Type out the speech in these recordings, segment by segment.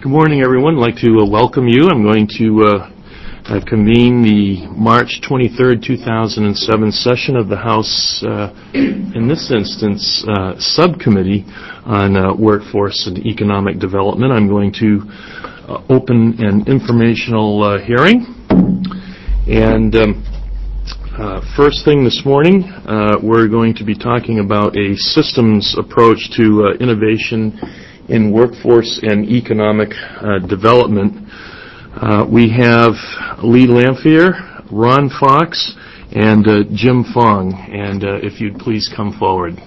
Good morning, everyone. I'd like to welcome you. I'm going to convene the March 23rd, 2007 session of the House, in this instance, Subcommittee on Workforce and Economic Development. I'm going to open an informational hearing. And first thing this morning, we're going to be talking about a systems approach to innovation in workforce and economic development. We have Lee Lamphere, Ron Fox, and Jim Fong. And if you'd please come forward.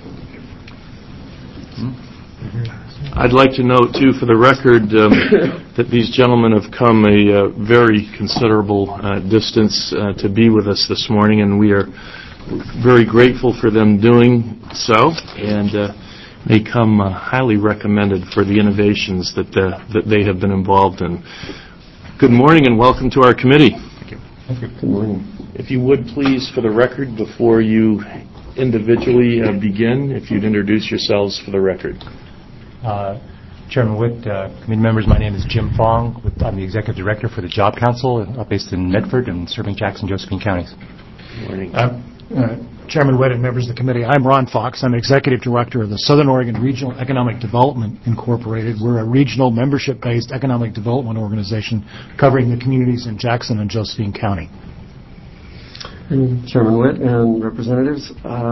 I'd like to note, too, for the record, that these gentlemen have come a very considerable distance to be with us this morning, and we are very grateful for them doing so. And they come highly recommended for the innovations that they have been involved in. Good morning and welcome to our committee. Thank you. Good morning. If you would please, for the record, before you individually begin, if you'd introduce yourselves for the record. Chairman Witt, committee members, my name is Jim Fong. I'm the Executive Director for the Job Council, based in Medford and serving Jackson, Josephine counties. Good morning. Chairman Witt and members of the committee, I'm Ron Fox. I'm Executive Director of the Southern Oregon Regional Economic Development Incorporated. We're a regional membership-based economic development organization covering the communities in Jackson and Josephine County. And Chairman Witt and representatives,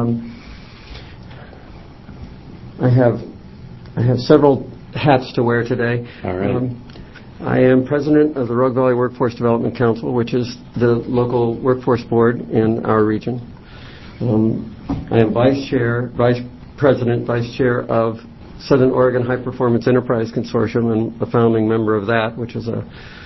I have several hats to wear today. All right. I am president of the Rogue Valley Workforce Development Council, which is the local workforce board in our region. I am vice chair of Southern Oregon High Performance Enterprise Consortium, and a founding member of that, which is a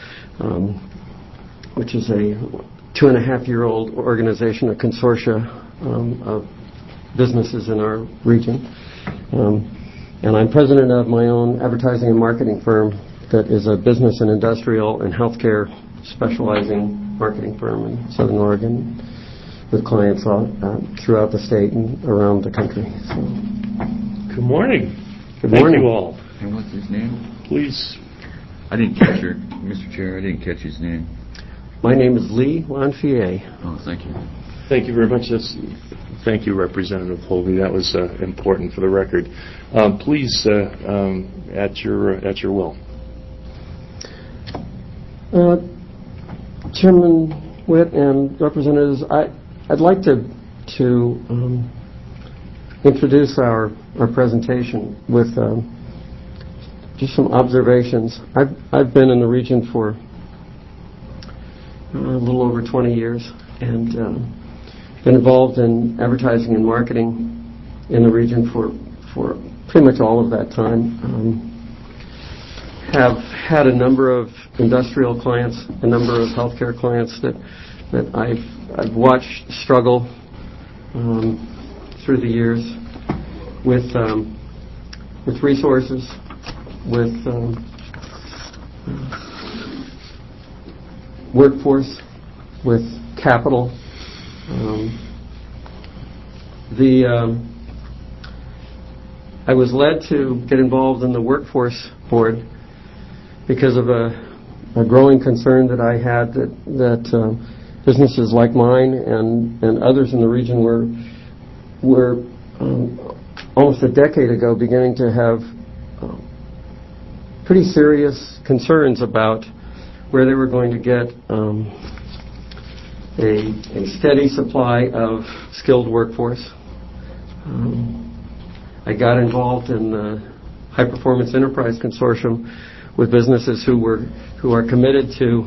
2.5-year-old organization, a consortia of businesses in our region. And I'm president of my own advertising and marketing firm that is a business and industrial and healthcare specializing marketing firm in Southern Oregon with clients throughout the state and around the country. So. Good morning. Good morning. Thank you all. And what's his name? Please. I didn't catch your, Mr. Chair, I didn't catch his name. My name is Lee Lamphere. Oh, thank you. Thank you very much. Thank you, Representative Holby. That was important for the record. Please, at your will. Chairman Witt and representatives, I'd like to introduce our presentation with just some observations. I've been in the region for a little over 20 years and been involved in advertising and marketing in the region for pretty much all of that time. Have had a number of industrial clients, a number of healthcare clients that I've watched struggle through the years with resources, with workforce, with capital. I was led to get involved in the workforce board because of a growing concern that I had that businesses like mine and others in the region were almost a decade ago beginning to have pretty serious concerns about where they were going to get a steady supply of skilled workforce. I got involved in the High Performance Enterprise Consortium with businesses who are committed to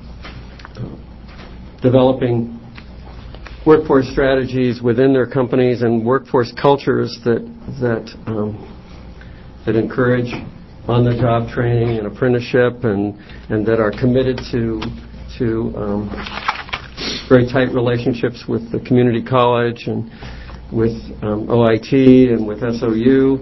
developing workforce strategies within their companies and workforce cultures that encourage on-the-job training and apprenticeship and that are committed to very tight relationships with the community college and with OIT and with SOU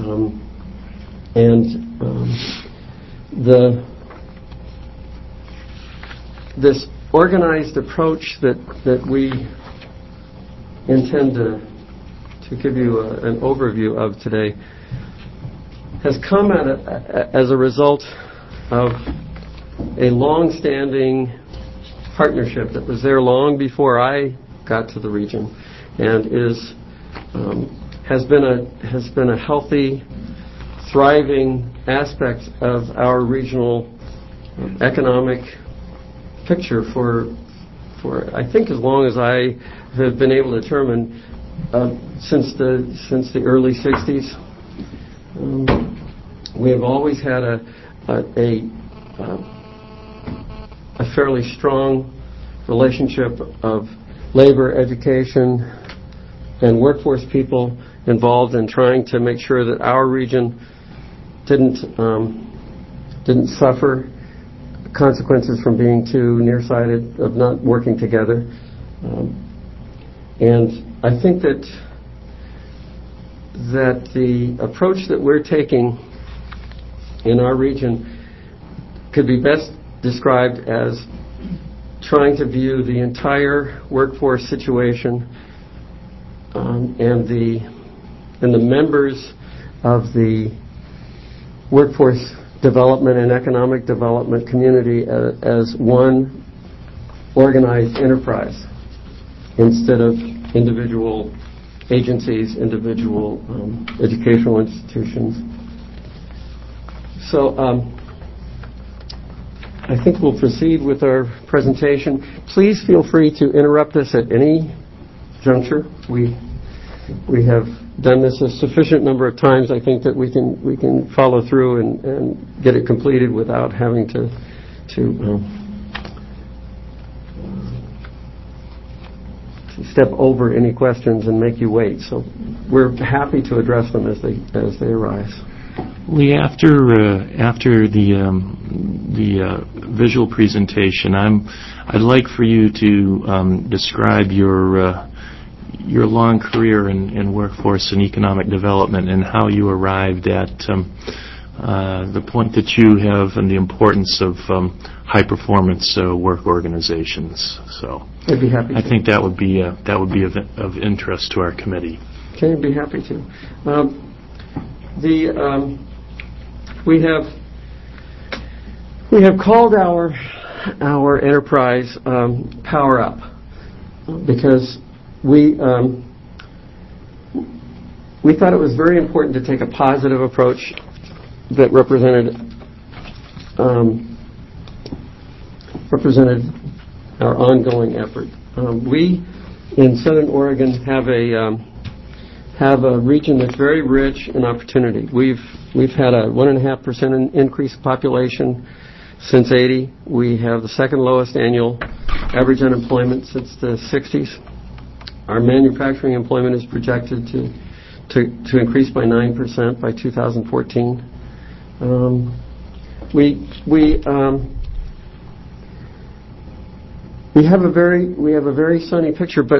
this organized approach that we intend to give you an overview of today has come as a result of a long-standing partnership that was there long before I got to the region, and has been a healthy, thriving aspect of our regional economic picture for I think as long as I have been able to determine, since the early 60s. We have always had a fairly strong relationship of labor, education, and workforce people involved in trying to make sure that our region didn't suffer consequences from being too nearsighted, of not working together. And I think that the approach that we're taking in our region could be best described as trying to view the entire workforce situation and the members of the workforce development and economic development community as one organized enterprise instead of individual agencies, individual educational institutions. So I think we'll proceed with our presentation. Please feel free to interrupt us at any juncture. We have done this a sufficient number of times. I think that we can follow through and get it completed without having to step over any questions and make you wait. So we're happy to address them as they arise. Lee, after the visual presentation, I'd like for you to describe your long career in workforce and economic development and how you arrived at the point that you have and the importance of high performance work organizations. So I'd be happy to. I think that would be of interest to our committee. Okay, I'd be happy to. We have called our enterprise Power Up because we thought it was very important to take a positive approach that represented our ongoing effort. We in Southern Oregon have a region that's very rich in opportunity. We've had a 1.5% increase in population since '80. We have the second lowest annual average unemployment since the '60s. Our manufacturing employment is projected to increase by 9% by 2014. We have a very sunny picture, but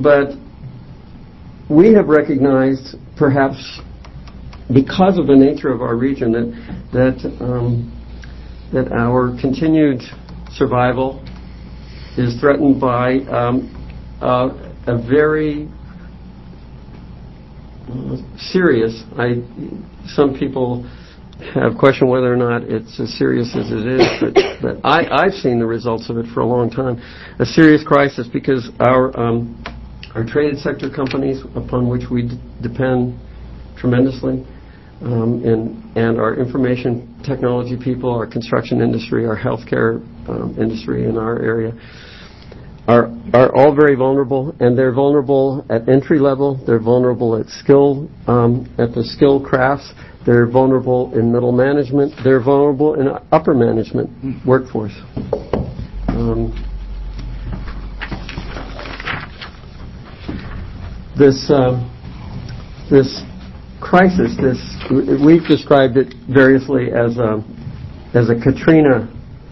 we have recognized, perhaps because of the nature of our region, that our continued survival is threatened by a very serious. Some people have questioned whether or not it's as serious as it is, but I've seen the results of it for a long time. A serious crisis because our traded sector companies, upon which we depend tremendously, and our information technology people, our construction industry, our healthcare industry in our area, are all very vulnerable, and they're vulnerable at entry level. They're vulnerable at the skill crafts. They're vulnerable in middle management. They're vulnerable in upper management workforce. This crisis, we've described it variously as a Katrina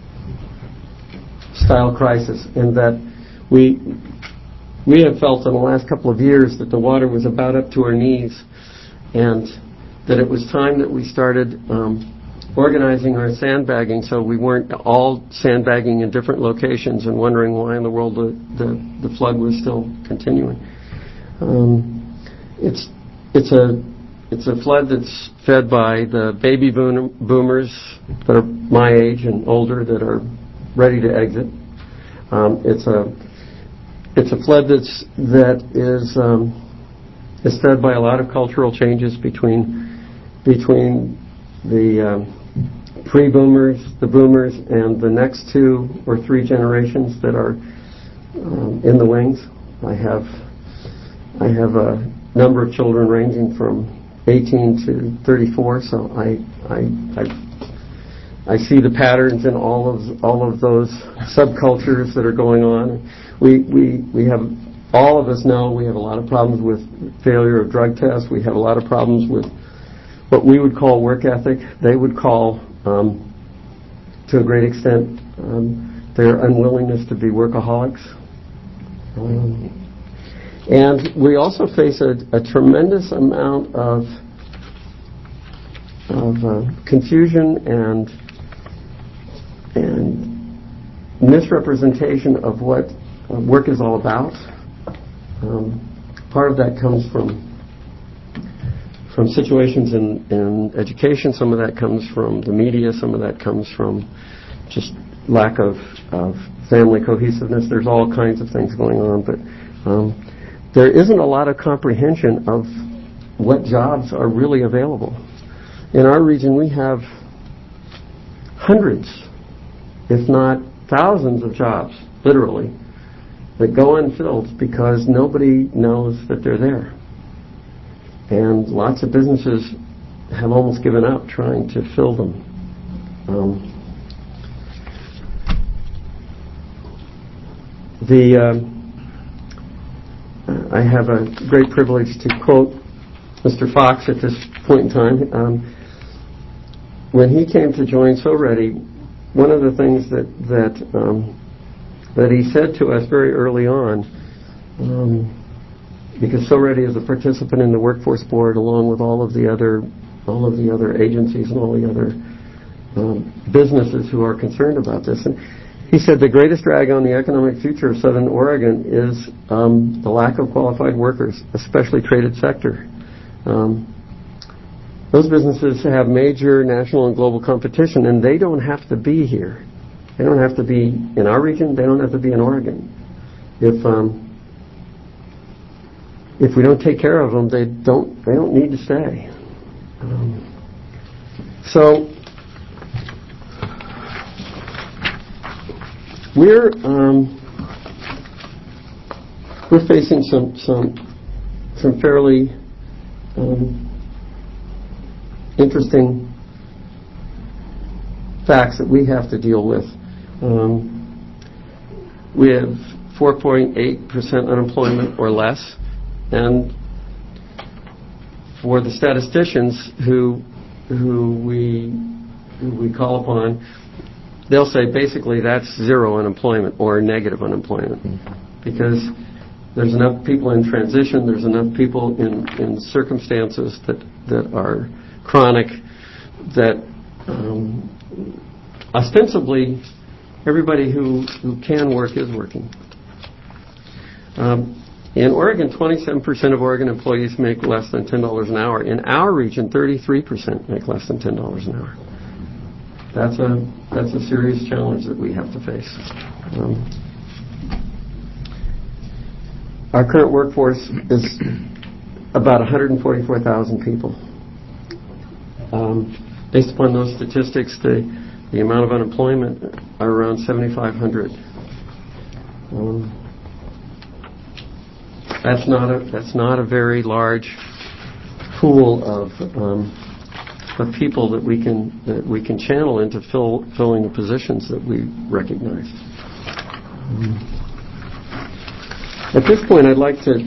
style crisis, in that we have felt in the last couple of years that the water was about up to our knees, and that it was time that we started organizing our sandbagging so we weren't all sandbagging in different locations and wondering why in the world the flood was still continuing. It's It's a flood that's fed by the baby boomers that are my age and older that are ready to exit. It's a flood that is fed by a lot of cultural changes between the pre-boomers, the boomers, and the next 2 or 3 generations that are in the wings. I have a number of children ranging from 18 to 34, so I see the patterns in all of those subcultures that are going on. We have, all of us know, we have a lot of problems with failure of drug tests. We have a lot of problems with what we would call work ethic. They would call, to a great extent, their unwillingness to be workaholics. And we also face a tremendous amount of confusion and misrepresentation of what work is all about. Part of that comes from situations in education. Some of that comes from the media. Some of that comes from just lack of family cohesiveness. There's all kinds of things going on, but there isn't a lot of comprehension of what jobs are really available. In our region, we have hundreds, if not thousands of jobs, literally, that go unfilled because nobody knows that they're there. And lots of businesses have almost given up trying to fill them. I have a great privilege to quote Mr. Fox at this point in time. When he came to join SoReady, one of the things that he said to us very early on, because SoReady is a participant in the Workforce Board along with all of the other agencies and all the other businesses who are concerned about this. And he said the greatest drag on the economic future of Southern Oregon is the lack of qualified workers, especially traded sector. Those businesses have major national and global competition, and they don't have to be here. They don't have to be in our region. They don't have to be in Oregon. If we don't take care of them, they don't need to stay. So we're facing some fairly interesting facts that we have to deal with. We have 4.8% unemployment or less, and for the statisticians who we call upon, they'll say basically that's zero unemployment or negative unemployment, because there's enough people in transition, there's enough people in circumstances that are chronic, that ostensibly everybody who can work is working. In Oregon, 27% of Oregon employees make less than $10 an hour. In our region, 33% make less than $10 an hour. That's a serious challenge that we have to face. Our current workforce is about 144,000 people. Based upon those statistics, the amount of unemployment are around 7,500. That's not a very large pool of people that we can channel into filling the positions that we recognize. At this point, I'd like to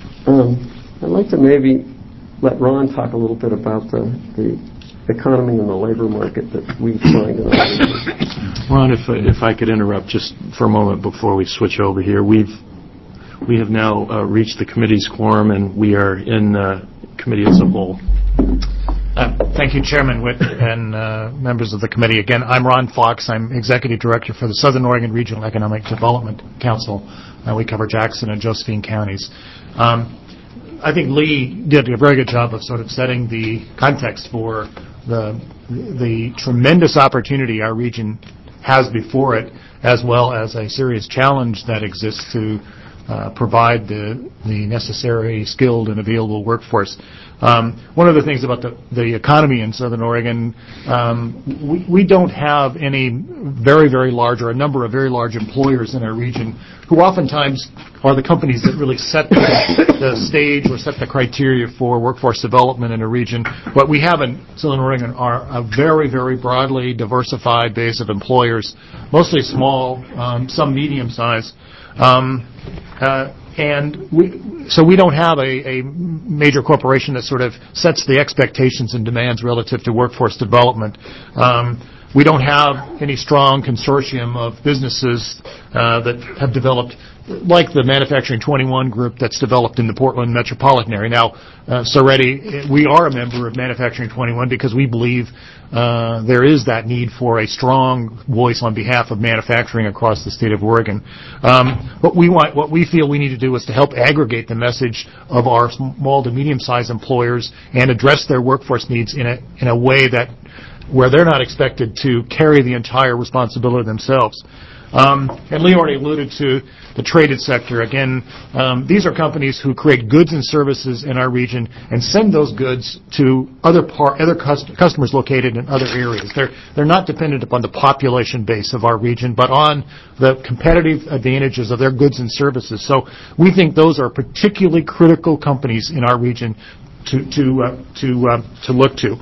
maybe let Ron talk a little bit about the economy and the labor market that we find in our region. Ron, if I could interrupt just for a moment before we switch over here. We have now reached the committee's quorum, and we are in committee as a whole. Thank you, Chairman Witt, and members of the committee. Again, I'm Ron Fox. I'm Executive Director for the Southern Oregon Regional Economic Development Council. We cover Jackson and Josephine counties. I think Lee did a very good job of sort of setting the context for the tremendous opportunity our region has before it, as well as a serious challenge that exists to provide the necessary skilled and available workforce. One of the things about the economy in Southern Oregon, we don't have any very, very large or a number of very large employers in our region who oftentimes are the companies that really set the stage or set the criteria for workforce development in a region. What we have in Southern Oregon are a very, very broadly diversified base of employers, mostly small, some medium-sized. So we don't have a major corporation that sort of sets the expectations and demands relative to workforce development. We don't have any strong consortium of businesses that have developed, like the Manufacturing 21 group that's developed in the Portland metropolitan area. Now, Soretti, we are a member of Manufacturing 21 because we believe there is that need for a strong voice on behalf of manufacturing across the state of Oregon. What we feel we need to do is to help aggregate the message of our small to medium-sized employers and address their workforce needs in a way that where they're not expected to carry the entire responsibility themselves. And Lee already alluded to the traded sector. Again, these are companies who create goods and services in our region and send those goods to other customers located in other areas. They're not dependent upon the population base of our region, but on the competitive advantages of their goods and services. So we think those are particularly critical companies in our region to look to.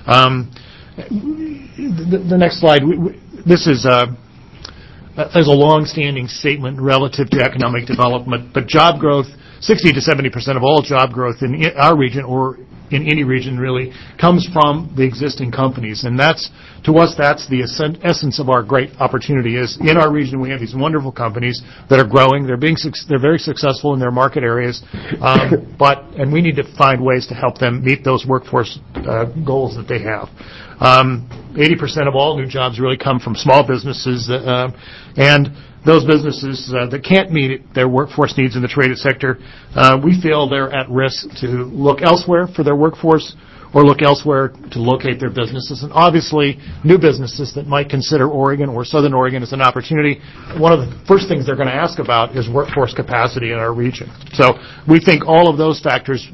The next slide. This is as a long-standing statement relative to economic development, but job growth, 60 to 70% of all job growth in our region or in any region really comes from the existing companies, and to us that's the essence of our great opportunity. Is in our region we have these wonderful companies that are growing. They're very successful in their market areas, and we need to find ways to help them meet those workforce goals that they have. 80% of all new jobs really come from small businesses, and those businesses that can't meet their workforce needs in the traded sector, we feel they're at risk to look elsewhere for their workforce or look elsewhere to locate their businesses. And obviously, new businesses that might consider Oregon or Southern Oregon as an opportunity, one of the first things they're going to ask about is workforce capacity in our region. So we think all of those factors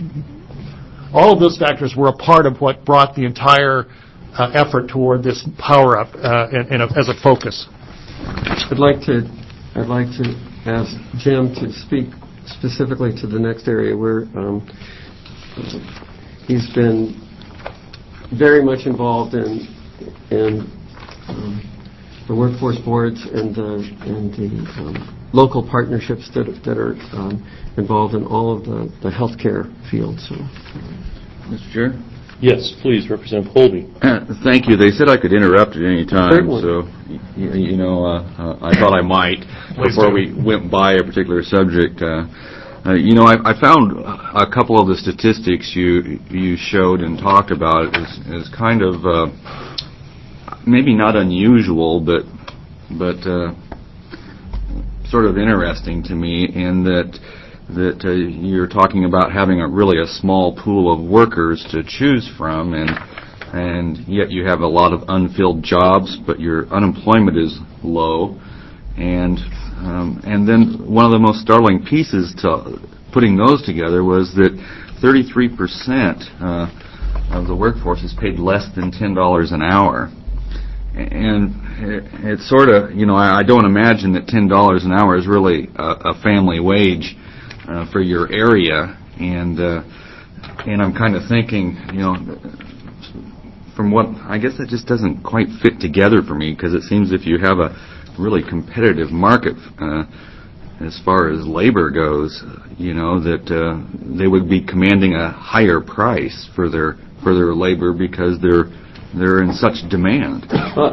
were a part of what brought the entire effort toward this power up as a focus. I'd like to ask Jim to speak specifically to the next area where he's been very much involved in the workforce boards and the local partnerships that are involved in all of the healthcare field. So, Mr. Chair? Yes, please, Representative Colby. Thank you. They said I could interrupt at any time, Certainly. so I thought I might before we went by a particular subject. I found a couple of the statistics you showed and talked about as kind of maybe not unusual, but sort of interesting to me, in that you're talking about having really a small pool of workers to choose from, and yet you have a lot of unfilled jobs, but your unemployment is low, and then one of the most startling pieces to putting those together was that 33% of the workforce is paid less than $10 an hour. And it's sort of, I don't imagine that $10 an hour is really a family wage for your area, and I'm kind of thinking, from what I guess that just doesn't quite fit together for me, because it seems if you have a really competitive market as far as labor goes, that they would be commanding a higher price for their labor because they're in such demand.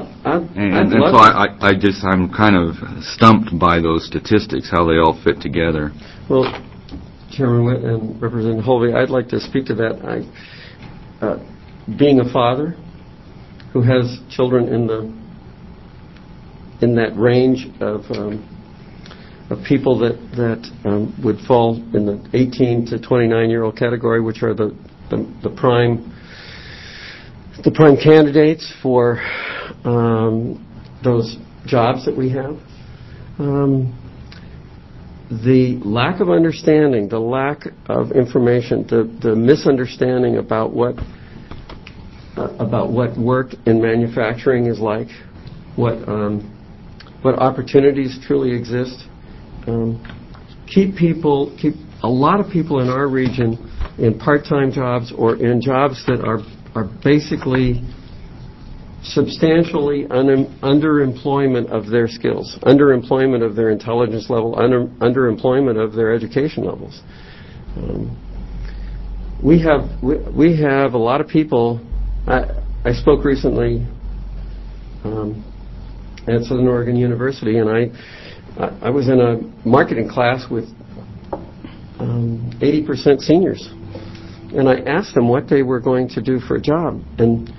I'm kind of stumped by those statistics, how they all fit together. Well, Chairman Witt and Representative Holvey, I'd like to speak to that. Being a father who has children in that range of of people that would fall in the 18 to 29-year-old category, which are the prime candidates for those jobs that we have. The lack of understanding, the lack of information, the misunderstanding about what work in manufacturing is like, what opportunities truly exist, keep a lot of people in our region in part-time jobs or in jobs that are basically substantially underemployment of their skills, underemployment of their intelligence level, underemployment of their education levels. We have a lot of people. I spoke recently at Southern Oregon University, and I was in a marketing class with 80% seniors, and I asked them what they were going to do for a job, and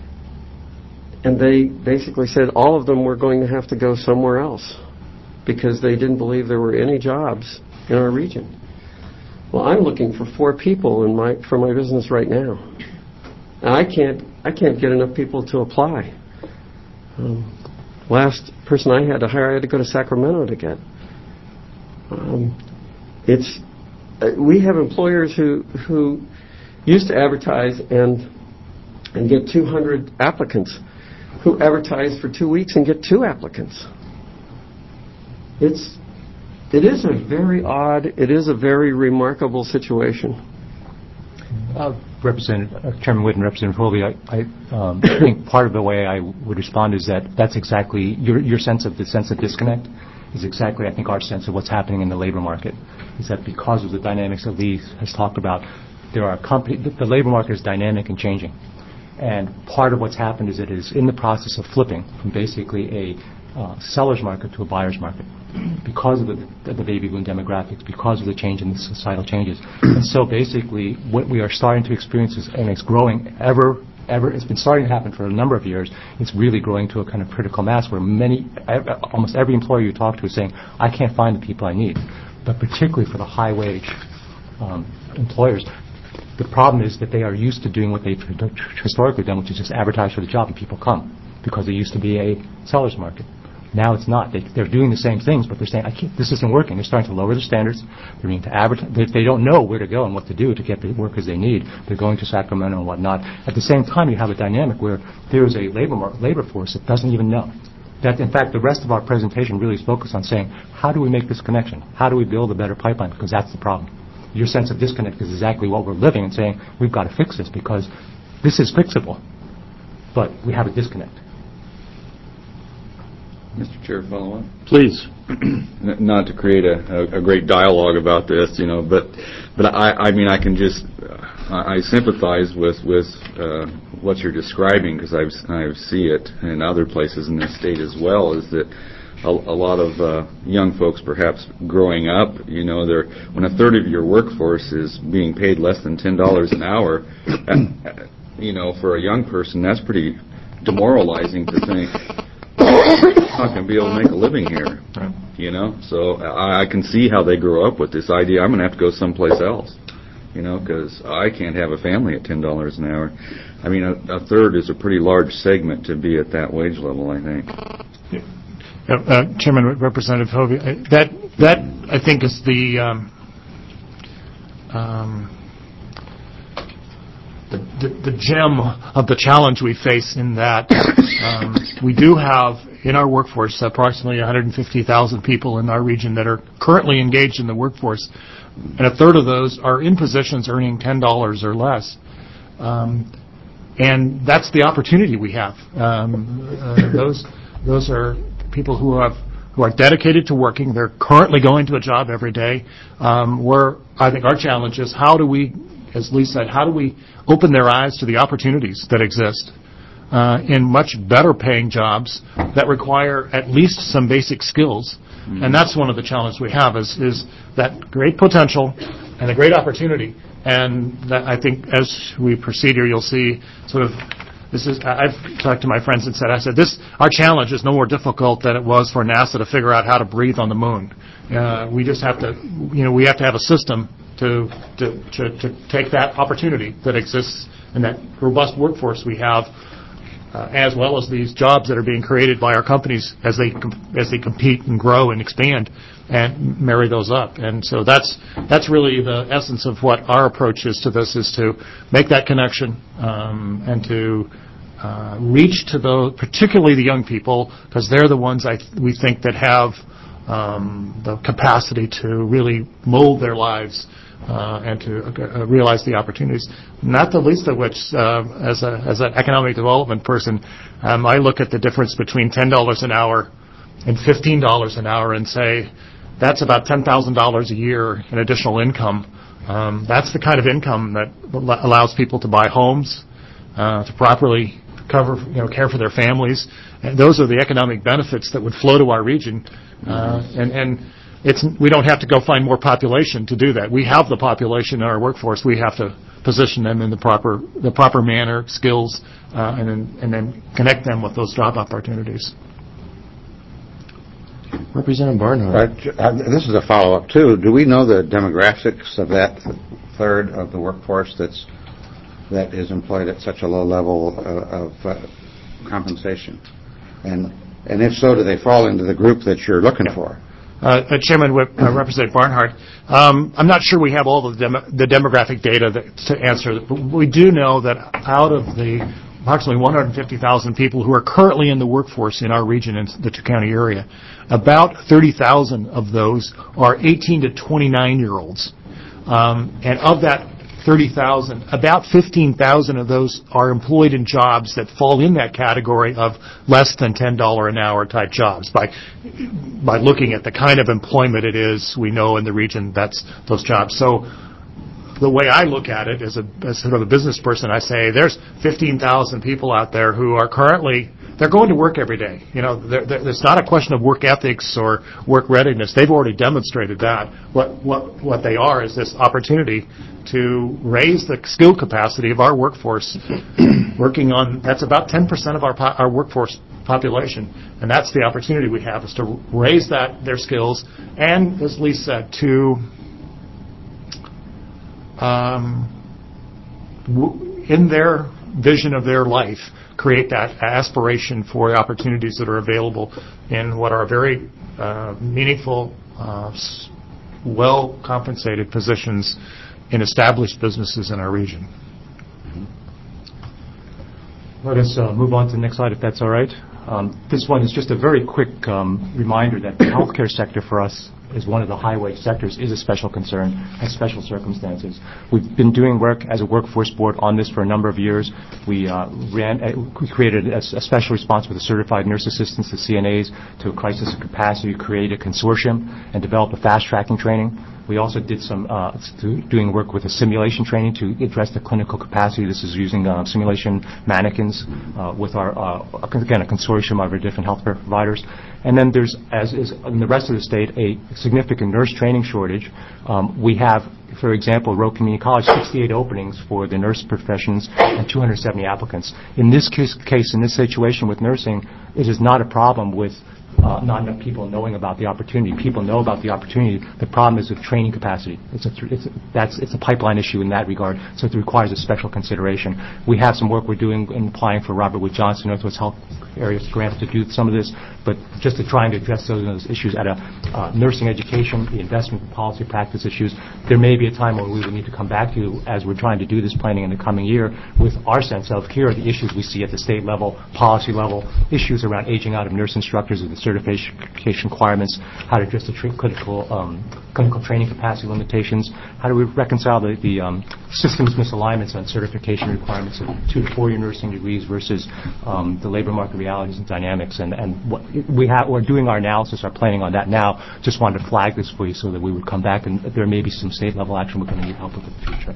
they basically said all of them were going to have to go somewhere else because they didn't believe there were any jobs in our region. Well, I'm looking for 4 people for my business right now, and I can't get enough people to apply. Last person I had to hire, I had to go to Sacramento to get. We have employers who used to advertise and get 200 applicants, who advertise for 2 weeks and get 2 applicants. It is a very odd, it is a very remarkable situation. Chairman Witt and Representative Hovey, I think part of the way I would respond is that's exactly your sense of disconnect is exactly, I think, our sense of what's happening in the labor market. Is that because of the dynamics that Lee has talked about, the labor market is dynamic and changing. And part of what's happened is it is in the process of flipping from basically a seller's market to a buyer's market because of the baby boom demographics, because of the change in the societal changes. And so basically what we are starting to experience is, and it's growing it's been starting to happen for a number of years, it's really growing to a kind of critical mass where almost every employer you talk to is saying, I can't find the people I need. But particularly for the high wage employers, the problem is that they are used to doing what they've historically done, which is just advertise for the job and people come, because it used to be a seller's market. Now it's not. They're doing the same things, but they're saying, this isn't working. They're starting to lower their standards. They're beginning to advertise. They don't know where to go and what to do to get the workers they need. They're going to Sacramento and whatnot. At the same time, you have a dynamic where there is a labor force that doesn't even know. That, in fact, the rest of our presentation really is focused on saying, how do we make this connection? How do we build a better pipeline? Because that's the problem. Your sense of disconnect is exactly what we're living and saying, we've got to fix this because this is fixable. But we have a disconnect. Mr. Chair, follow up? Please. Not to create a great dialogue about this, but I mean, I sympathize with what you're describing because I see it in other places in this state as well, is that a lot of young folks perhaps growing up, when a third of your workforce is being paid less than $10 an hour, for a young person, that's pretty demoralizing to think, I'm not going to be able to make a living here, So I can see how they grow up with this idea, I'm going to have to go someplace else, because I can't have a family at $10 an hour. I mean, a third is a pretty large segment to be at that wage level, I think. Chairman, Representative Hovey, that I think is the gem of the challenge we face in that we do have in our workforce approximately 150,000 people in our region that are currently engaged in the workforce, and a third of those are in positions earning $10 or less. And that's the opportunity we have. Those are people who are dedicated to working. They're currently going to a job every day. Where I think our challenge is how do we, as Lee said, how do we open their eyes to the opportunities that exist in much better paying jobs that require at least some basic skills. Mm-hmm. And that's one of the challenges we have is that great potential and a great opportunity. And that I think as we proceed here, you'll see sort of I've talked to my friends and I said, our challenge is no more difficult than it was for NASA to figure out how to breathe on the moon. We just have to, we have to have a system to take that opportunity that exists and that robust workforce we have, as well as these jobs that are being created by our companies as they compete and grow and expand, and marry those up. And so that's really the essence of what our approach is to this, is to make that connection and to reach to those, particularly the young people, because they're the ones we think that have the capacity to really mold their lives and to realize the opportunities. Not the least of which, as an economic development person, I look at the difference between $10 an hour and $15 an hour and say, that's about $10,000 a year in additional income. That's the kind of income that allows people to buy homes, to properly care for their families. And those are the economic benefits that would flow to our region. We don't have to go find more population to do that. We have the population in our workforce. We have to position them in the proper manner, skills, and then connect them with those job opportunities. Representative Barnhart. This is a follow-up, too. Do we know the demographics of that third of the workforce that is employed at such a low level of compensation? And if so, do they fall into the group that you're looking for? Chairman Whip, Representative Barnhart, I'm not sure we have all the demographic data to answer, but we do know that out of the approximately 150,000 people who are currently in the workforce in our region, in the two-county area, about 30,000 of those are 18 to 29-year-olds. And of that 30,000, about 15,000 of those are employed in jobs that fall in that category of less than $10 an hour type jobs. By looking at the kind of employment it is, we know in the region that's those jobs. So the way I look at it as sort of a business person, I say there's 15,000 people out there who are they're going to work every day. There's not a question of work ethics or work readiness. They've already demonstrated that. What they are is this opportunity to raise the skill capacity of our workforce, working on, that's about 10% of our workforce population, and that's the opportunity we have, is to raise their skills, and as Lee said, to in their vision of their life, create that aspiration for the opportunities that are available in what are very meaningful, well-compensated positions in established businesses in our region. Let us move on to the next slide, if that's all right. This one is just a very quick reminder that the healthcare sector for us is one of the high-wage sectors, is a special concern, has special circumstances. We've been doing work as a workforce board on this for a number of years. We created a special response with the certified nurse assistants, the CNAs, to a crisis of capacity, create a consortium, and develop a fast-tracking training. We also did some doing work with a simulation training to address the clinical capacity. This is using simulation mannequins with our, again, a consortium of our different healthcare providers. And then there's, as is in the rest of the state, a significant nurse training shortage. We have, for example, Roe Community College, 68 openings for the nurse professions and 270 applicants. In this case, in this situation with nursing, it is not a problem with not enough people knowing about the opportunity. People know about the opportunity. The problem is with training capacity. It's a pipeline issue in that regard, so it requires a special consideration. We have some work we're doing in applying for Robert Wood Johnson Northwest Health Areas grants to do some of this, but just to trying to address those issues at a nursing education, the investment policy practice issues, there may be a time when we will need to come back to you as we're trying to do this planning in the coming year with our sense of here are the issues we see at the state level, policy level, issues around aging out of nurse instructors and the certification requirements, how to address the clinical training capacity limitations, how do we reconcile the systems misalignments on certification requirements of 2 to 4 year nursing degrees versus the labor market realities and dynamics, and what we're doing our analysis, our planning on that now. Just wanted to flag this for you so that we would come back and there may be some state level action we're going to need help with in the future.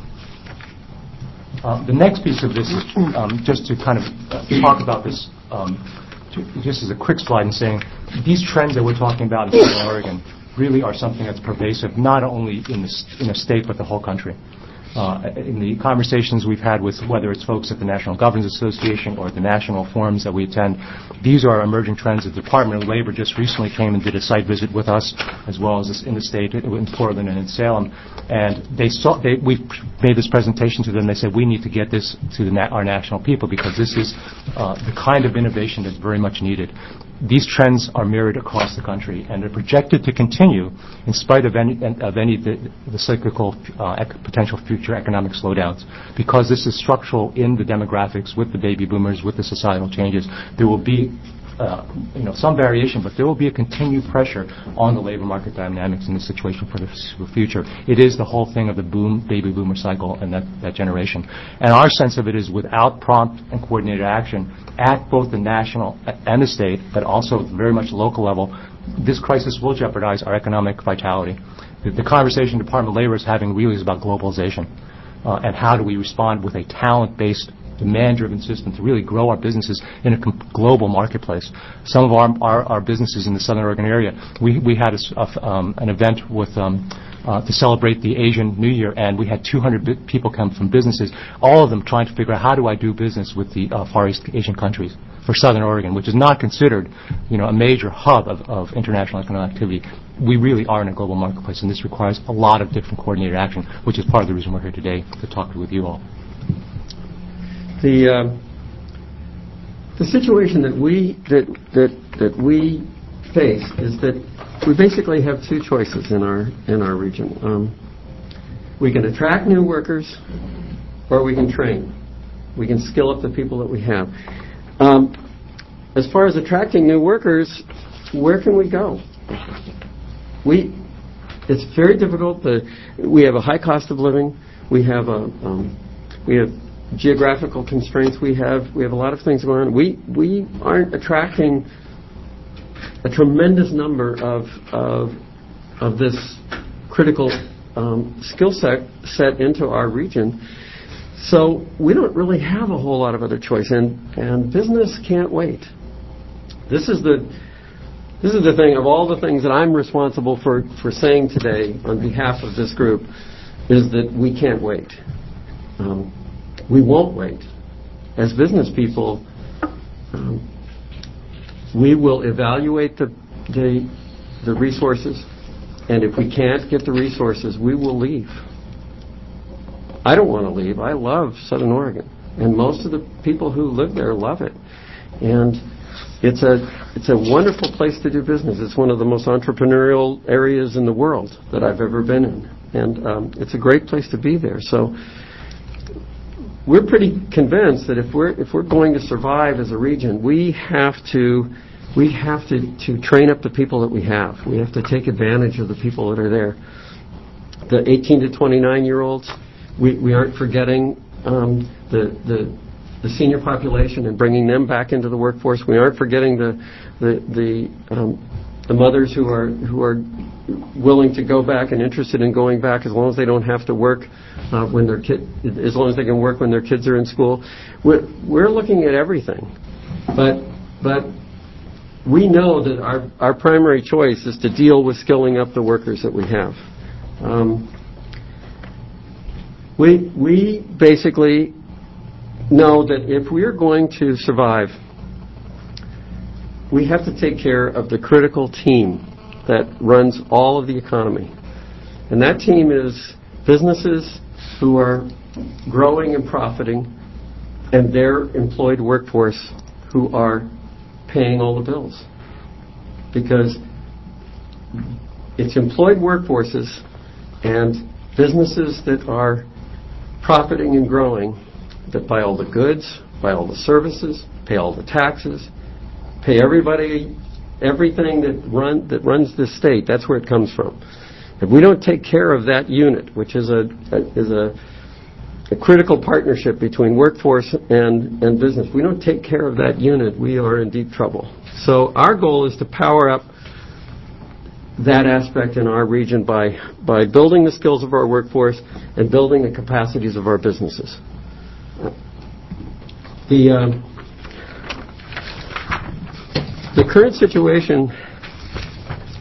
The next piece of this is just to kind of talk about this just as a quick slide and saying these trends that we're talking about in Southern Oregon really are something that's pervasive not only in a state but the whole country. In the conversations we've had with whether it's folks at the National Governors Association or at the national forums that we attend, these are emerging trends. The Department of Labor just recently came and did a site visit with us, as well as in the state, in Portland and in Salem. And we made this presentation to them. They said, we need to get this to our national people because this is the kind of innovation that's very much needed. These trends are mirrored across the country, and they're projected to continue in spite of any the cyclical potential future economic slowdowns. Because this is structural in the demographics with the baby boomers, with the societal changes, there will be some variation, but there will be a continued pressure on the labor market dynamics in this situation for the future. It is the whole thing of the baby boomer cycle and that generation. And our sense of it is without prompt and coordinated action at both the national and the state, but also very much local level, this crisis will jeopardize our economic vitality. The conversation the Department of Labor is having really is about globalization and how do we respond with a talent-based demand-driven system to really grow our businesses in a global marketplace. Some of our businesses in the Southern Oregon area, we had an event with to celebrate the Asian New Year, and we had 200 people come from businesses, all of them trying to figure out how do I do business with the Far East Asian countries for Southern Oregon, which is not considered, a major hub of international economic activity. We really are in a global marketplace, and this requires a lot of different coordinated action, which is part of the reason we're here today to talk with you all. The situation that we face is that we basically have two choices in our region. We can attract new workers, or we can train. We can skill up the people that we have. As far as attracting new workers, where can we go? It's very difficult. We have a high cost of living. We have geographical constraints. We have a lot of things going on. We aren't attracting a tremendous number of this critical skill set into our region. So we don't really have a whole lot of other choice, and business can't wait. This is the thing of all the things that I'm responsible for saying today on behalf of this group is that we can't wait. We won't wait. As business people, we will evaluate the resources, and if we can't get the resources, we will leave. I don't want to leave. I love Southern Oregon, and most of the people who live there love it. And it's a wonderful place to do business. It's one of the most entrepreneurial areas in the world that I've ever been in, and it's a great place to be there. So we're pretty convinced that if we're going to survive as a region, we have to train up the people that we have. We have to take advantage of the people that are there. The 18 to 29-year-olds, we aren't forgetting the senior population and bringing them back into the workforce. We aren't forgetting the mothers who are willing to go back and interested in going back as long as they don't have to work as long as they can work when their kids are in school. We're looking at everything, but we know that our primary choice is to deal with skilling up the workers that we have. We basically know that if we're going to survive, we have to take care of the critical team that runs all of the economy. And that team is businesses who are growing and profiting, and their employed workforce who are paying all the bills. Because it's employed workforces and businesses that are profiting and growing that buy all the goods, buy all the services, pay all the taxes, pay everybody everything that runs this state. That's where it comes from. If we don't take care of that unit, which is a critical partnership between workforce and business, we don't take care of that unit, we are in deep trouble. So our goal is to power up that aspect in our region by building the skills of our workforce and building the capacities of our businesses. The current situation,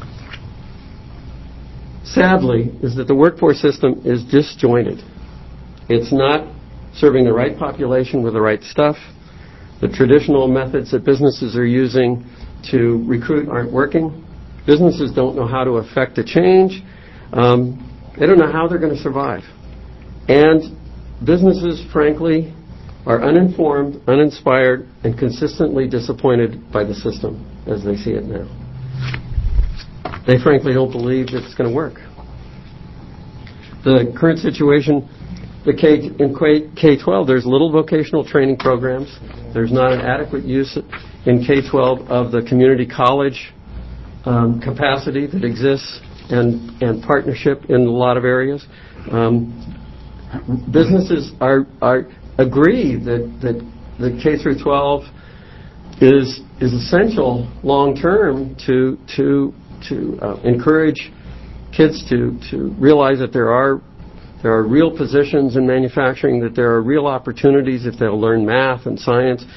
sadly, is that the workforce system is disjointed. It's not serving the right population with the right stuff. The traditional methods that businesses are using to recruit aren't working. Businesses don't know how to affect a change. They don't know how they're going to survive. And businesses, frankly, are uninformed, uninspired, and consistently disappointed by the system as they see it now. They frankly don't believe that it's going to work. The current situation, in K-12, there's little vocational training programs. There's not an adequate use in K-12 of the community college capacity that exists and partnership in a lot of areas. Businesses agree that the K through 12 is essential long term to encourage kids to realize that there are real positions in manufacturing, that there are real opportunities if they'll learn math and science.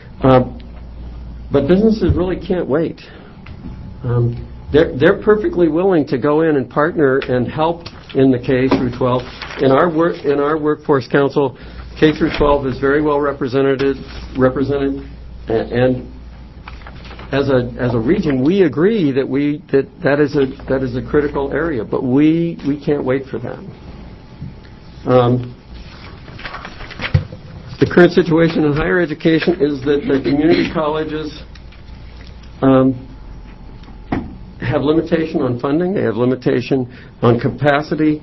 But businesses really can't wait. They're perfectly willing to go in and partner and help in the K through 12. In our workforce council, K through 12 is very well represented, and as a region, we agree that is a critical area. But we can't wait for that. The current situation in higher education is that the community colleges have limitation on funding, they have limitation on capacity,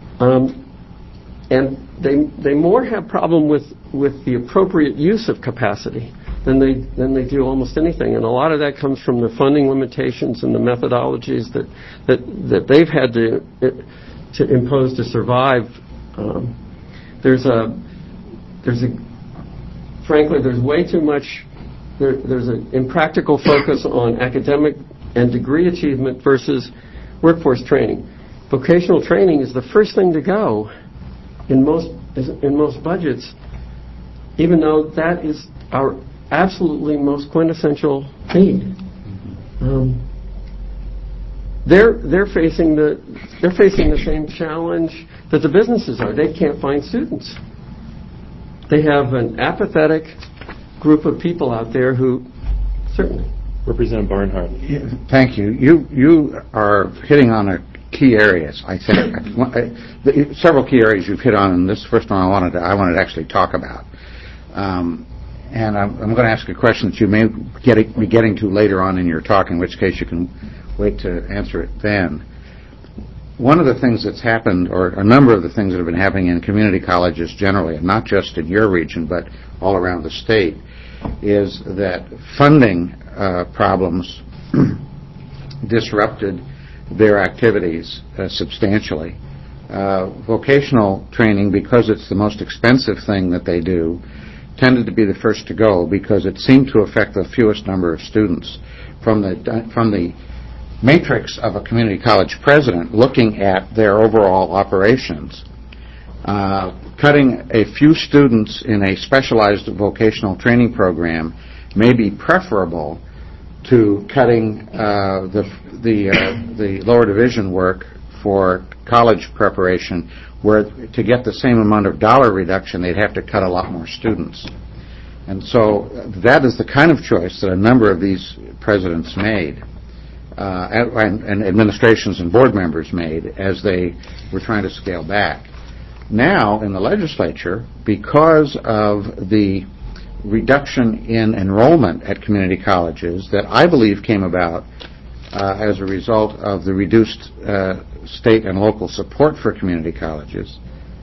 and they more have problem with the appropriate use of capacity than they do almost anything. And a lot of that comes from the funding limitations and the methodologies that they've had to impose to survive. Frankly, there's way too much. There's an impractical focus on academic and degree achievement versus workforce training. Vocational training is the first thing to go in most budgets, even though that is our absolutely most quintessential need. They're facing the same challenge that the businesses are. They can't find students. They have an apathetic group of people out there who certainly. Representative Barnhart. Thank you. You are hitting on key areas, I think. Several key areas you've hit on, and this first one I wanted to actually talk about. And I'm going to ask a question that you may be getting to later on in your talk, in which case you can wait to answer it then. One of the things that's happened, or a number of the things that have been happening in community colleges generally, and not just in your region, but all around the state, is that funding problems disrupted their activities substantially. Vocational training, because it's the most expensive thing that they do, tended to be the first to go because it seemed to affect the fewest number of students. From the matrix of a community college president looking at their overall operations, cutting a few students in a specialized vocational training program may be preferable to cutting the lower division work for college preparation, where to get the same amount of dollar reduction, they'd have to cut a lot more students. And so that is the kind of choice that a number of these presidents made, and administrations and board members made as they were trying to scale back. Now, in the legislature, because of the reduction in enrollment at community colleges that I believe came about as a result of the reduced state and local support for community colleges,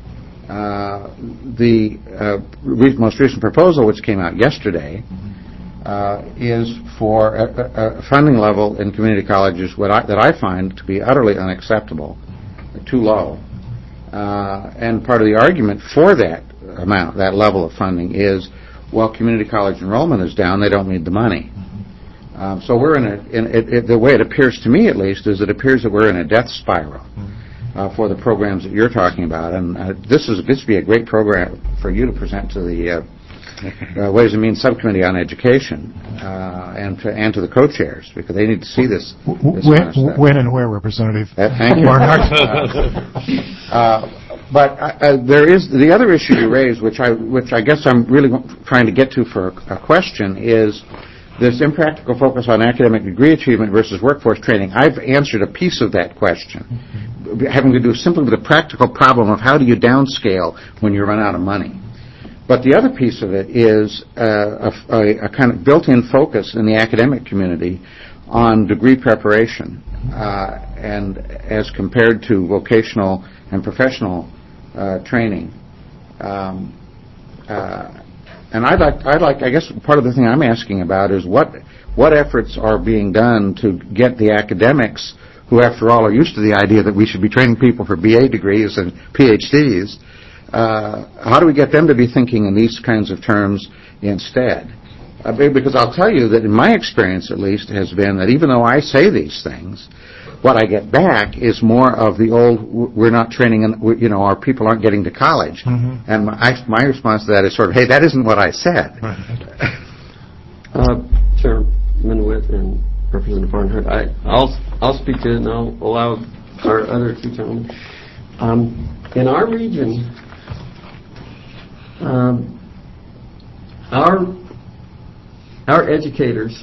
the most recent proposal, which came out yesterday, is for a funding level in community colleges that I find to be utterly unacceptable, too low. And part of the argument for that amount, that level of funding, is, well, community college enrollment is down, they don't need the money. So we're the way it appears to me, at least, is it appears that we're in a death spiral for the programs that you're talking about. And this would be a great program for you to present to the Ways and Means Subcommittee on Education and to the co-chairs, because they need to see this kind of stuff. When and where, Representative? Thank you. But there is the other issue you raised, which I guess I'm really trying to get to for a question, is this impractical focus on academic degree achievement versus workforce training. I've answered a piece of that question, having to do simply with the practical problem of how do you downscale when you run out of money. But the other piece of it is a kind of built-in focus in the academic community on degree preparation, and as compared to vocational and professional training. And I guess part of the thing I'm asking about is what efforts are being done to get the academics, who after all are used to the idea that we should be training people for BA degrees and PhDs, how do we get them to be thinking in these kinds of terms instead? Because I'll tell you that in my experience at least has been that even though I say these things, what I get back is more of the old, we're not training, our people aren't getting to college. Mm-hmm. And my response to that is sort of, hey, that isn't what I said. Right. Chairman Witt and Representative Barnhart, I'll speak to it and I'll allow our other two gentlemen. In our region, our educators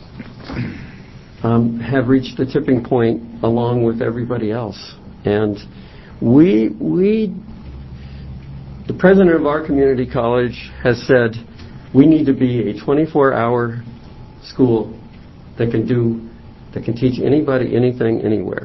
have reached the tipping point along with everybody else. And the president of our community college has said we need to be a 24-hour school that can teach anybody anything anywhere.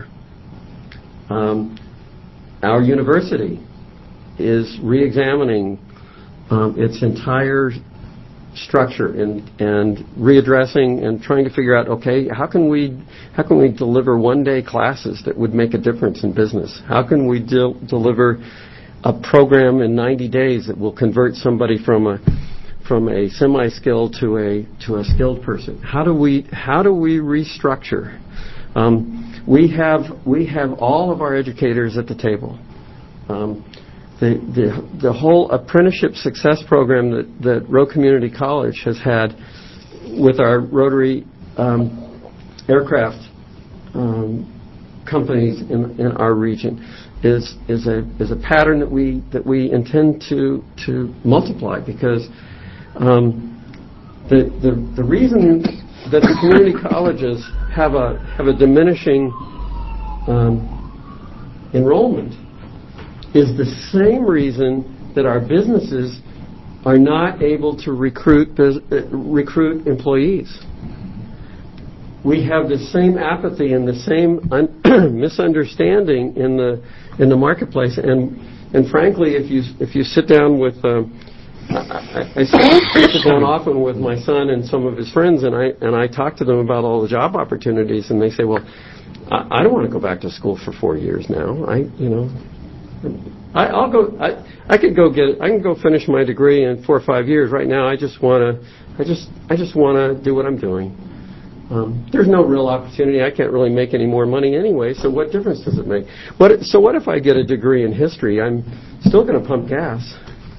Our university is re-examining its entire structure and readdressing and trying to figure out, okay, how can we deliver one-day classes that would make a difference in business? How can we deliver a program in 90 days that will convert somebody from a semi-skilled to a skilled person? How do we restructure? We have all of our educators at the table. The whole apprenticeship success program that Rowe Community College has had with our rotary aircraft companies in our region is a pattern that we intend to multiply, because the reason that the community colleges have a diminishing enrollment is the same reason that our businesses are not able to recruit employees. We have the same apathy and the same misunderstanding in the marketplace. And frankly, if you sit down with I sit down often with my son and some of his friends, and I talk to them about all the job opportunities, and they say, well, I don't want to go back to school for 4 years now. I can go finish my degree in 4 or 5 years. Right now, I just want to do what I'm doing. There's no real opportunity. I can't really make any more money anyway. So what difference does it make? So what if I get a degree in history? I'm still going to pump gas.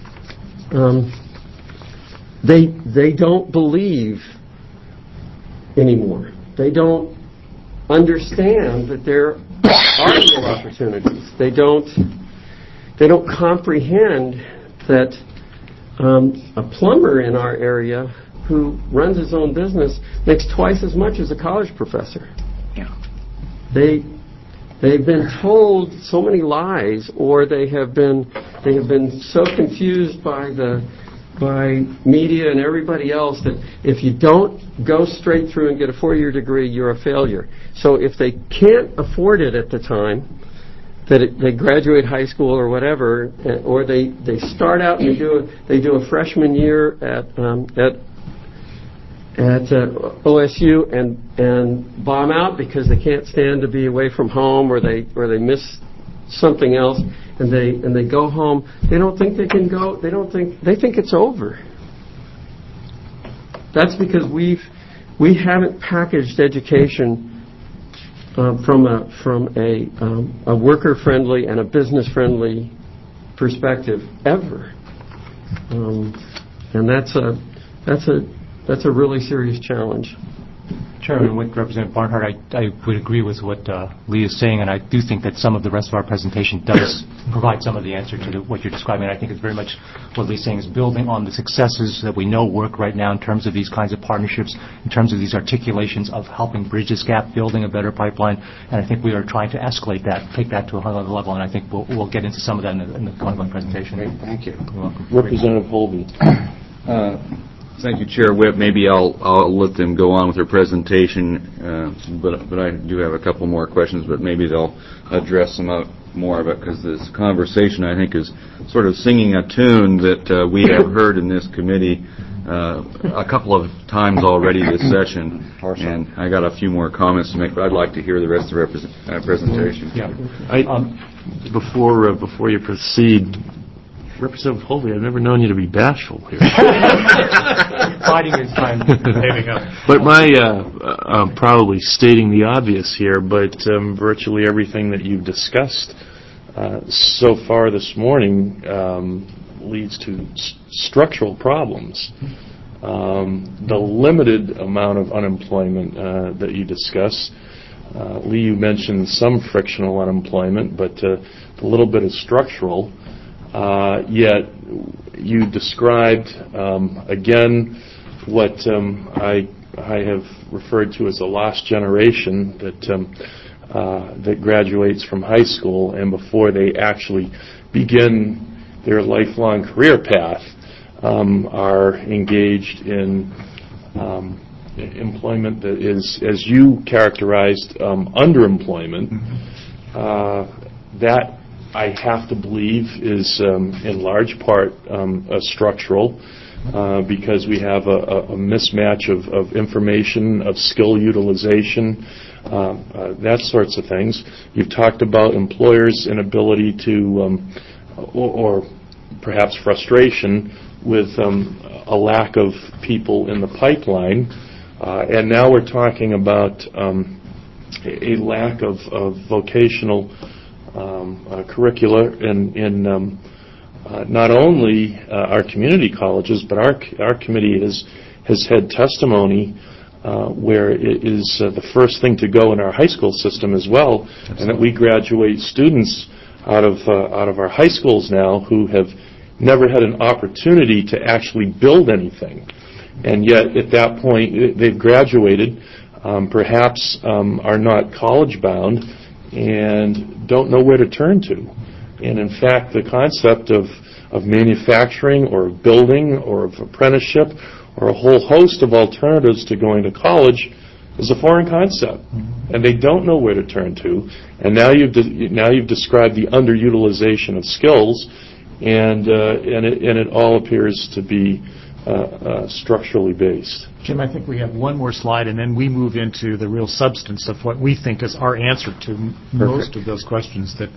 They don't believe anymore. They don't understand that there are real opportunities. They don't comprehend that a plumber in our area who runs his own business makes twice as much as a college professor. Yeah. They've been told so many lies, or they have been so confused by media and everybody else that if you don't go straight through and get a 4-year degree, you're a failure. So if they can't afford it at the time that they graduate high school or whatever, or they start out and they do a freshman year at OSU and bomb out because they can't stand to be away from home, or they miss something else, and they go home. They don't think they can go. They think it's over. That's because we haven't packaged education from a worker-friendly and a business-friendly perspective ever, and that's a really serious challenge. Chairman, with Representative Barnhart, I would agree with what Lee is saying, and I do think that some of the rest of our presentation does provide some of the answer to what you're describing. I think it's very much what Lee's saying is building on the successes that we know work right now in terms of these kinds of partnerships, in terms of these articulations of helping bridge this gap, building a better pipeline, and I think we are trying to escalate that, take that to a higher level, and I think we'll get into some of that in the ongoing presentation. Great, thank you. You're welcome. Representative Holby. Thank you, Chair Whip. Maybe I'll let them go on with their presentation, but I do have a couple more questions, but maybe they'll address some more of it, because this conversation, I think, is sort of singing a tune that we have heard in this committee a couple of times already this session, and I got a few more comments to make, but I'd like to hear the rest of the presentation. Yeah. Before you proceed, Representative Holby, I've never known you to be bashful here. Fighting his time. But I'm probably stating the obvious here, but virtually everything that you've discussed so far this morning leads to structural problems. The limited amount of unemployment that you discuss, Lee, you mentioned some frictional unemployment, but the little bit is structural. Yet you described, again, what I have referred to as a lost generation that graduates from high school, and before they actually begin their lifelong career path, are engaged in employment that is, as you characterized, underemployment. That, I have to believe, is in large part structural, because we have a mismatch of information, of skill utilization, that sorts of things. You've talked about employers' inability to, or perhaps frustration with a lack of people in the pipeline, and now we're talking about a lack of vocational curricula in not only our community colleges, but our committee has had testimony where it is the first thing to go in our high school system as well. Absolutely. And that we graduate students out of our high schools now who have never had an opportunity to actually build anything, and yet at that point they've graduated, perhaps are not college bound, and don't know where to turn to. And in fact, the concept of manufacturing or building or of apprenticeship or a whole host of alternatives to going to college is a foreign concept, and they don't know where to turn to. And now you've described the underutilization of skills, and it all appears to be structurally based. Jim, I think we have one more slide, and then we move into the real substance of what we think is our answer to most of those questions, that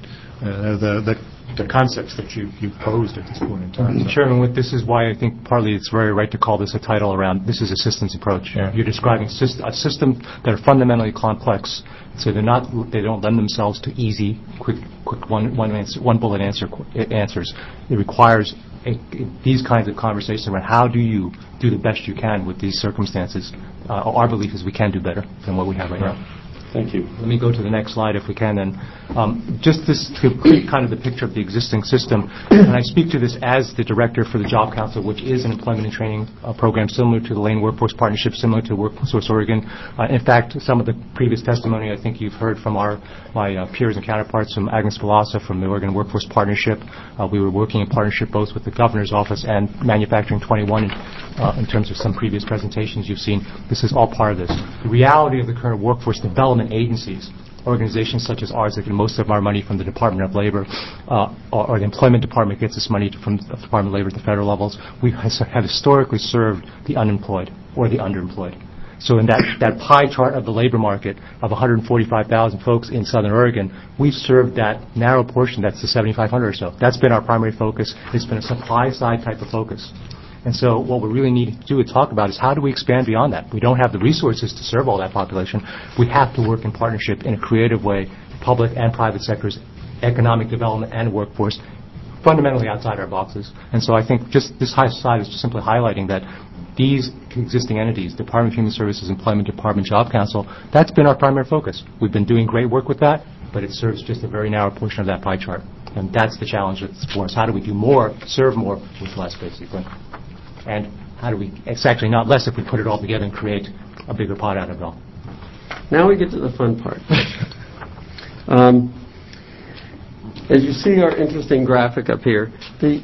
the concepts that you posed at this point in time. Chairman, this is why I think partly it's very right to call this a title around this is a systems approach. Yeah. You're describing a system that are fundamentally complex, so they don't lend themselves to easy, quick one bullet answers. It requires these kinds of conversations around how do you do the best you can with these circumstances. Our belief is we can do better than what we have right now. Thank you. Let me go to the next slide if we can then. Just this to create kind of the picture of the existing system, and I speak to this as the director for the Job Council, which is an employment and training program similar to the Lane Workforce Partnership, similar to Workforce Oregon. In fact, some of the previous testimony I think you've heard from my peers and counterparts, from Agnes Vilasa from the Oregon Workforce Partnership. We were working in partnership both with the Governor's Office and Manufacturing 21 in terms of some previous presentations you've seen. This is all part of this. The reality of the current workforce development agencies, organizations such as ours that get most of our money from the Department of Labor, or the Employment Department gets its money from the Department of Labor at the federal levels, we have historically served the unemployed or the underemployed. So in that pie chart of the labor market of 145,000 folks in Southern Oregon, we've served that narrow portion, that's the 7,500 or so. That's been our primary focus. It's been a supply-side type of focus. And so what we really need to do and talk about is how do we expand beyond that? We don't have the resources to serve all that population. We have to work in partnership in a creative way, public and private sectors, economic development and workforce, fundamentally outside our boxes. And so I think just this high slide is just simply highlighting that these existing entities, Department of Human Services, Employment Department, Job Council, that's been our primary focus. We've been doing great work with that, but it serves just a very narrow portion of that pie chart. And that's the challenge for us. How do we do more, serve more with less, basically? And how do we, it's actually not less if we put it all together and create a bigger pot out of it all. Now we get to the fun part. As you see our interesting graphic up here,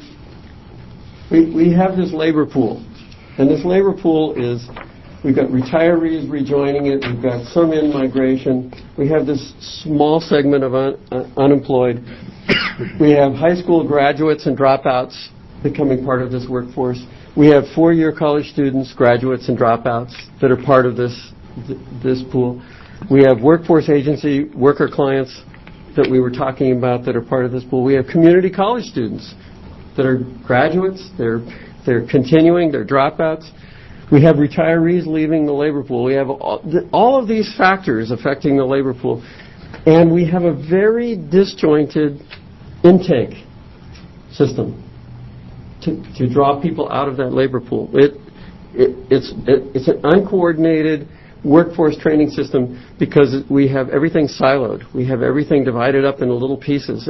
we have this labor pool. And this labor pool is, we've got retirees rejoining it, we've got some in-migration, we have this small segment of unemployed, we have high school graduates and dropouts becoming part of this workforce, we have four-year college students, graduates and dropouts that are part of this pool. We have workforce agency worker clients that we were talking about that are part of this pool. We have community college students that are graduates, they're continuing, they're dropouts. We have retirees leaving the labor pool. We have all of these factors affecting the labor pool. And we have a very disjointed intake system to draw people out of that labor pool. It's an uncoordinated workforce training system because we have everything siloed. We have everything divided up into little pieces.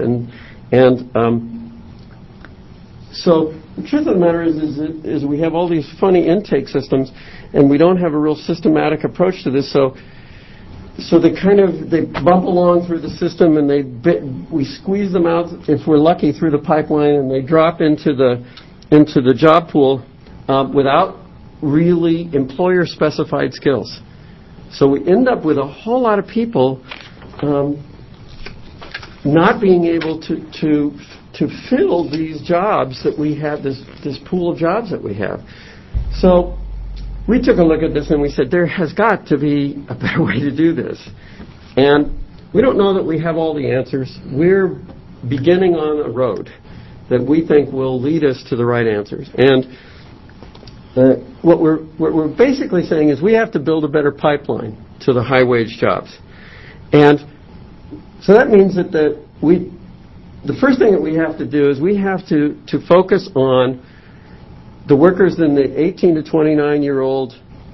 So the truth of the matter is we have all these funny intake systems, and we don't have a real systematic approach to this. So they bump along through the system, and we squeeze them out, if we're lucky, through the pipeline, and they drop into the job pool without really employer-specified skills. So we end up with a whole lot of people not being able to fill these jobs that we have, this pool of jobs that we have. So we took a look at this and we said, there has got to be a better way to do this. And we don't know that we have all the answers. We're beginning on a road that we think will lead us to the right answers. And what we're basically saying is we have to build a better pipeline to the high-wage jobs. And so that means that the first thing that we have to do is we have to focus on the workers in the 18 to 29-year-old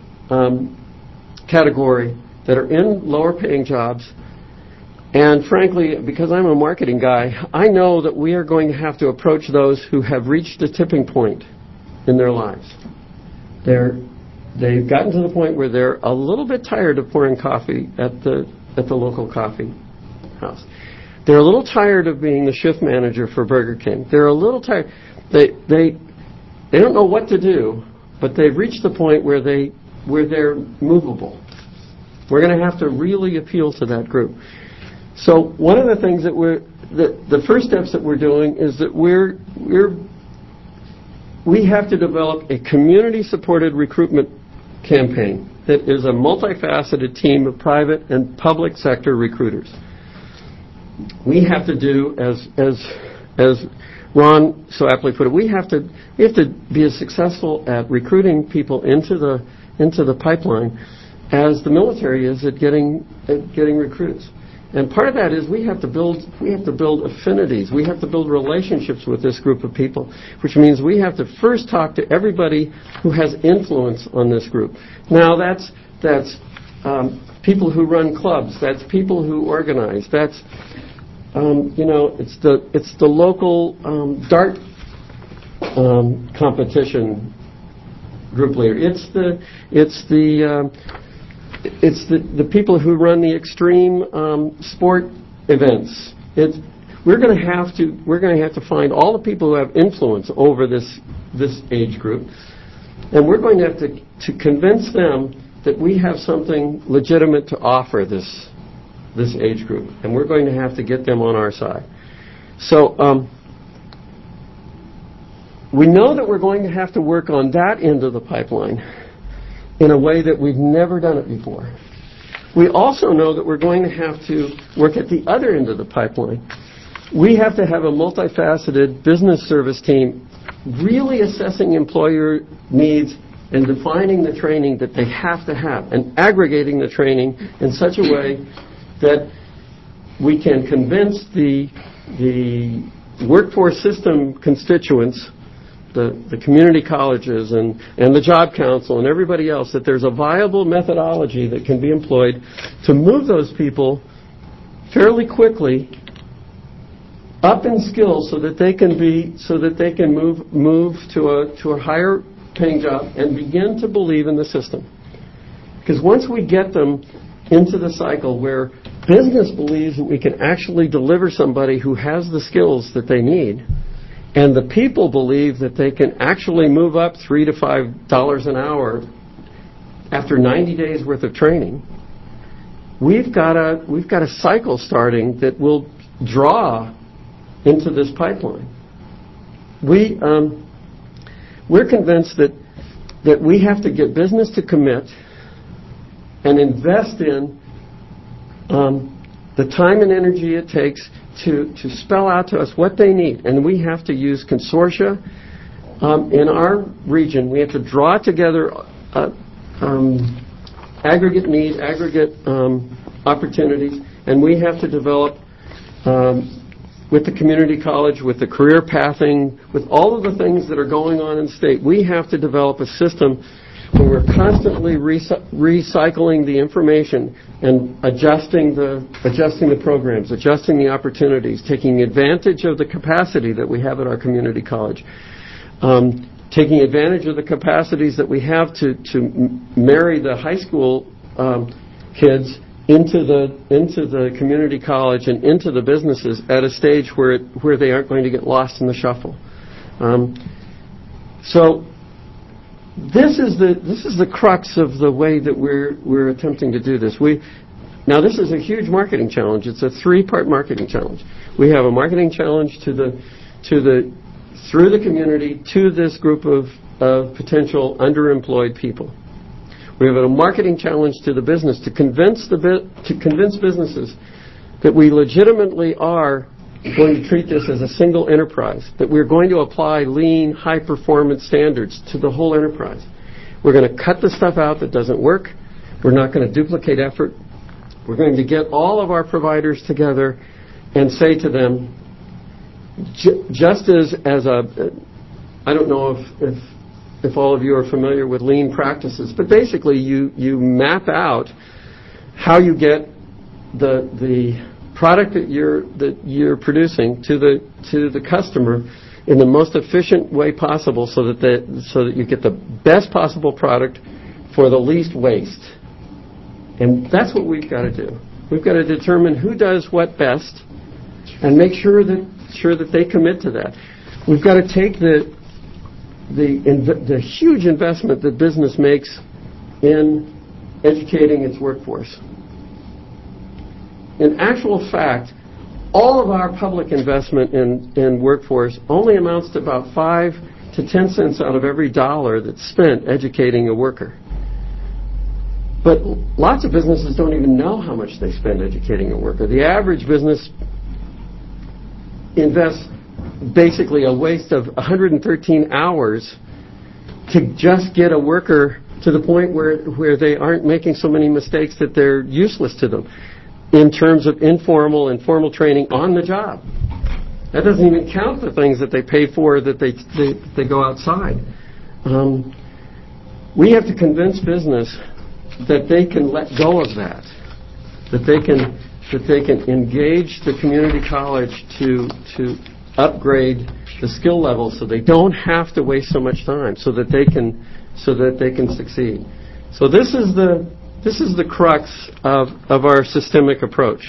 category that are in lower-paying jobs. And frankly, because I'm a marketing guy, I know that we are going to have to approach those who have reached a tipping point in their lives. They've gotten to the point where they're a little bit tired of pouring coffee at the local coffee house. They're a little tired of being the shift manager for Burger King. They're a little tired. They don't know what to do, but they've reached the point where they're movable. We're going to have to really appeal to that group. So one of the things that the first steps that we're doing is that we have to develop a community-supported recruitment campaign that is a multifaceted team of private and public sector recruiters. We have to do, as Ron so aptly put it, we have to be as successful at recruiting people into the pipeline as the military is at getting recruits. And part of that is we have to build affinities. We have to build relationships with this group of people, which means we have to first talk to everybody who has influence on this group. Now that's people who run clubs. That's people who organize. That's it's the local dart competition group leader. It's the people who run the extreme sport events. We're going to have to find all the people who have influence over this age group, and we're going to have to convince them that we have something legitimate to offer this age group, and we're going to have to get them on our side. So we know that we're going to have to work on that end of the pipeline in a way that we've never done it before. We also know that we're going to have to work at the other end of the pipeline. We have to have a multifaceted business service team really assessing employer needs and defining the training that they have to have and aggregating the training in such a way that we can convince the workforce system constituents the community colleges and the Job Council and everybody else, that there's a viable methodology that can be employed to move those people fairly quickly up in skills so that they can move to a higher paying job and begin to believe in the system. Because once we get them into the cycle where business believes that we can actually deliver somebody who has the skills that they need, and the people believe that they can actually move up $3 to $5 an hour after 90 days worth of training, we've got a cycle starting that will draw into this pipeline. We're convinced that we have to get business to commit and invest in the time and energy it takes to spell out to us what they need. And we have to use consortia in our region. We have to draw together aggregate need, aggregate opportunities, and we have to develop with the community college, with the career pathing, with all of the things that are going on in the state. We have to develop a system where we're constantly recycling the information and adjusting the programs, adjusting the opportunities, taking advantage of the capacity that we have at our community college, taking advantage of the capacities that we have to marry the high school kids into the community college and into the businesses at a stage where they aren't going to get lost in the shuffle. So this is the crux of the way that we're attempting to do this. Now this is a huge marketing challenge. It's a 3-part marketing challenge. We have a marketing challenge through the community to this group of potential underemployed people. We have a marketing challenge to the business to convince businesses that we legitimately are going to treat this as a single enterprise, that we're going to apply lean, high-performance standards to the whole enterprise. We're going to cut the stuff out that doesn't work. We're not going to duplicate effort. We're going to get all of our providers together and say to them, just as I don't know if all of you are familiar with lean practices, but basically you map out how you get the product that you're producing to the customer in the most efficient way possible, so that you get the best possible product for the least waste. And that's what we've got to do. We've got to determine who does what best and make sure that they commit to that. We've got to take the huge investment that business makes in educating its workforce. In actual fact, all of our public investment in workforce only amounts to about 5 to 10 cents out of every dollar that's spent educating a worker. But lots of businesses don't even know how much they spend educating a worker. The average business invests basically a waste of 113 hours to just get a worker to the point where they aren't making so many mistakes that they're useless to them in terms of informal and formal training on the job. That doesn't even count the things that they pay for that they go outside. We have to convince business that they can let go of that they can engage the community college to upgrade the skill level so they don't have to waste so much time, so that they can succeed. So this is the crux of our systemic approach.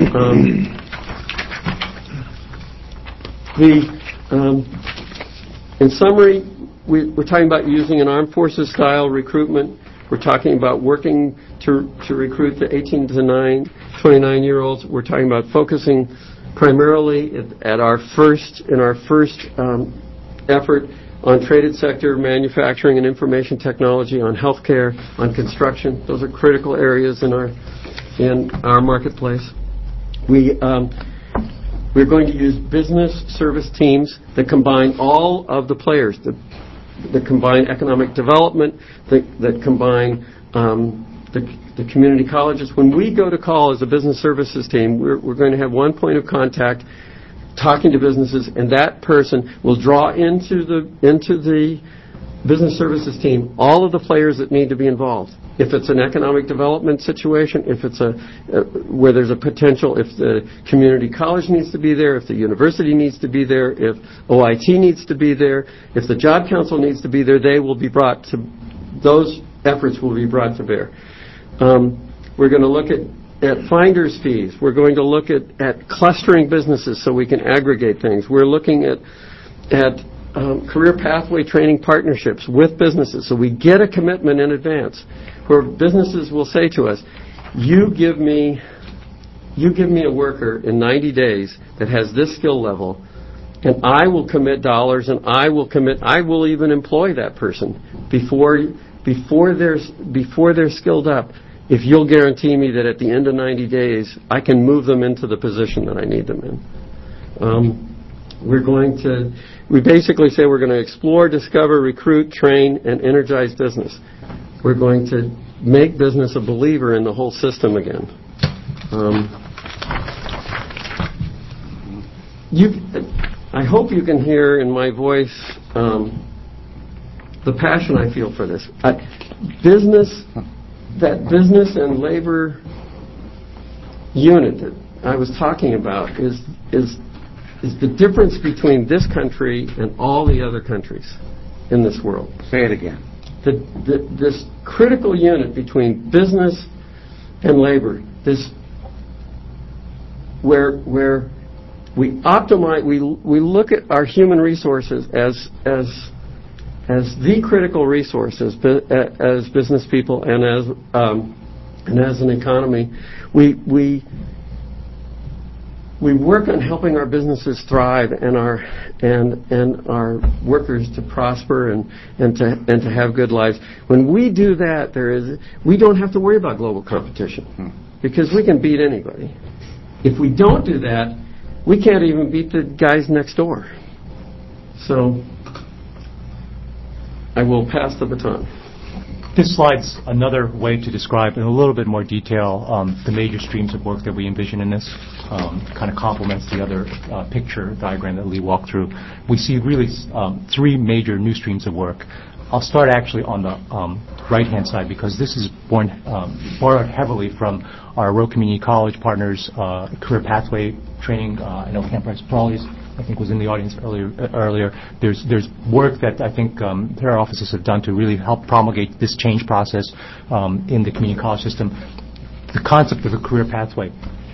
In summary, we're talking about using an armed forces style recruitment. We're talking about working to recruit the 18 to 29-year-olds. We're talking about focusing primarily in our first effort on traded sector, manufacturing and information technology, on healthcare, on construction. Those are critical areas in our marketplace. We're going to use business service teams that combine all of the players, that combine economic development, that combine the community colleges. When we go to call as a business services team, we're going to have one point of contact talking to businesses, and that person will draw into the business services team all of the players that need to be involved. If it's an economic development situation, if it's where there's a potential, if the community college needs to be there, if the university needs to be there, if OIT needs to be there, if the job council needs to be there, those efforts will be brought to bear. We're going to look at finder's fees. We're going to look at clustering businesses so we can aggregate things. We're looking at career pathway training partnerships with businesses so we get a commitment in advance where businesses will say to us, you give me a worker in 90 days that has this skill level, and I will commit dollars, and I will even employ that person before they're skilled up, if you'll guarantee me that at the end of 90 days I can move them into the position that I need them in. We basically say we're going to explore, discover, recruit, train, and energize business. We're going to make business a believer in the whole system again. I hope you can hear in my voice the passion I feel for this. That business and labor unit that I was talking about is the difference between this country and all the other countries in this world. Say it again. This critical unit between business and labor, where we optimize, we look at our human resources as the critical resources as business people and as an economy. We work on helping our businesses thrive and our workers to prosper and to have good lives. When we do that, we don't have to worry about global competition because we can beat anybody. If we don't do that, we can't even beat the guys next door. So I will pass the baton. This slide's another way to describe in a little bit more detail the major streams of work that we envision in this. Kind of complements the other picture diagram that Lee walked through. We see really three major new streams of work. I'll start actually on the right-hand side because this is borrowed heavily from our Roe Community College partners, career pathway training. I know Camp Rice-Brawley's, I think, was in the audience earlier. There's work that I think their offices have done to really help promulgate this change process in the community college system. The concept of a career pathway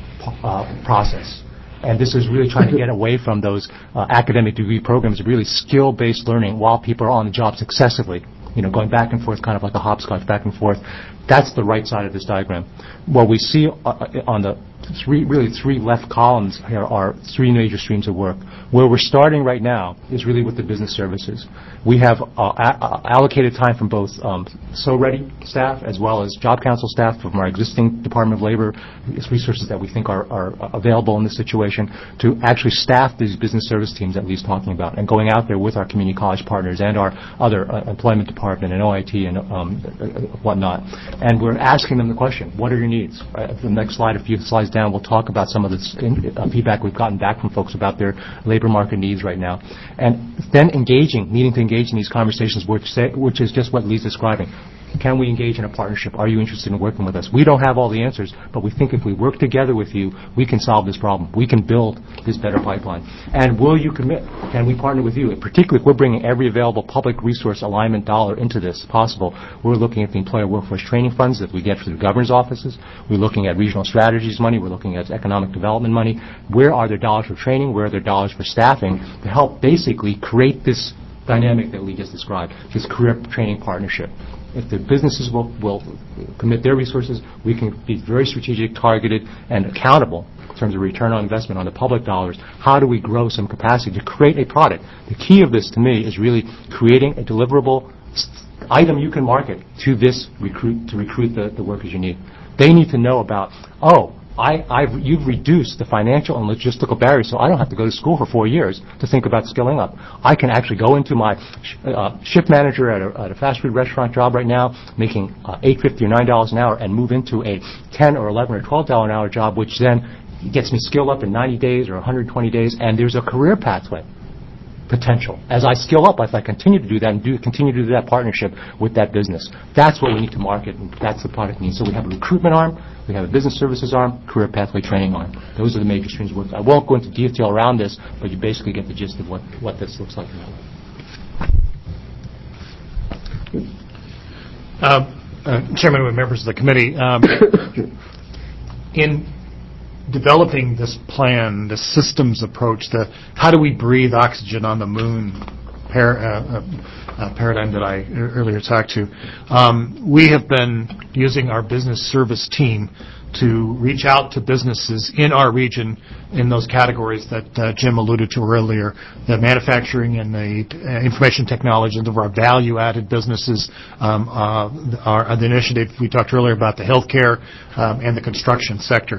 process. And this is really trying to get away from those academic degree programs, really skill-based learning while people are on the job successively, going back and forth, kind of like a hopscotch back and forth. That's the right side of this diagram. What we see on the three left columns here are three major streams of work. Where we're starting right now is really with the business services. We have allocated time from both So-Ready staff as well as Job Council staff from our existing Department of Labor resources that we think are available in this situation to actually staff these business service teams that Lee's talking about and going out there with our community college partners and our other employment department and OIT and whatnot. And we're asking them the question, what are your needs? The next slide, a few slides down, we'll talk about some of this feedback we've gotten back from folks about their labor market needs right now. And then needing to engage in these conversations, which is just what Lee's describing. Can we engage in a partnership? Are you interested in working with us? We don't have all the answers, but we think if we work together with you, we can solve this problem. We can build this better pipeline. And will you commit? Can we partner with you? Particularly if we're bringing every available public resource alignment dollar into this possible. We're looking at the employer workforce training funds that we get through the governor's offices. We're looking at regional strategies money. We're looking at economic development money. Where are there dollars for training? Where are there dollars for staffing to help basically create this dynamic that Lee just described, this career training partnership? If the businesses will commit their resources, we can be very strategic, targeted, and accountable in terms of return on investment on the public dollars. How do we grow some capacity to create a product? The key of this, to me, is really creating a deliverable item you can market to recruit the workers you need. They need to know about, you've reduced the financial and logistical barriers, so I don't have to go to school for 4 years to think about skilling up. I can actually go into my shift manager at a fast food restaurant job right now, making $8.50 or $9 an hour, and move into a $10 or $11 or $12 an hour job, which then It gets me skilled up in 90 days or 120 days, and there's a career pathway potential. As I skill up, if I continue to do that and continue to do that partnership with that business, that's what we need to market, and that's the product needs. So we have a recruitment arm, we have a business services arm, career pathway training arm. Those are the major streams of work. I won't go into detail around this, but you basically get the gist of what this looks like. Chairman and members of the committee, in developing this plan, the systems approach, the how do we breathe oxygen on the moon paradigm that I earlier talked to, we have been using our business service team to reach out to businesses in our region in those categories that Jim alluded to earlier, the manufacturing and the information technology of our value-added businesses, the initiative we talked earlier about the healthcare and the construction sector.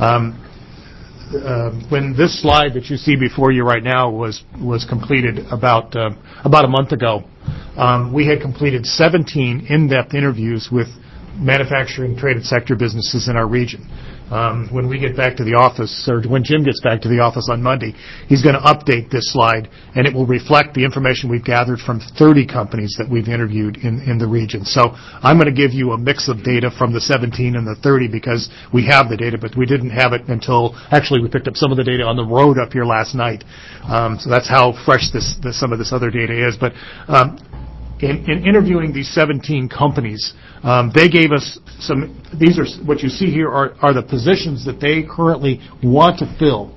When this slide that you see before you right now was completed about a month ago, we had completed 17 in-depth interviews with manufacturing traded sector businesses in our region. When we get back to the office, or when Jim gets back to the office on Monday, he's going to update this slide, and it will reflect the information we've gathered from 30 companies that we've interviewed in the region. So I'm going to give you a mix of data from the 17 and the 30 because we have the data, but we didn't have it until, actually, we picked up some of the data on the road up here last night. So that's how fresh some of this other data is. But in interviewing these 17 companies, they gave us these are what you see here are the positions that they currently want to fill.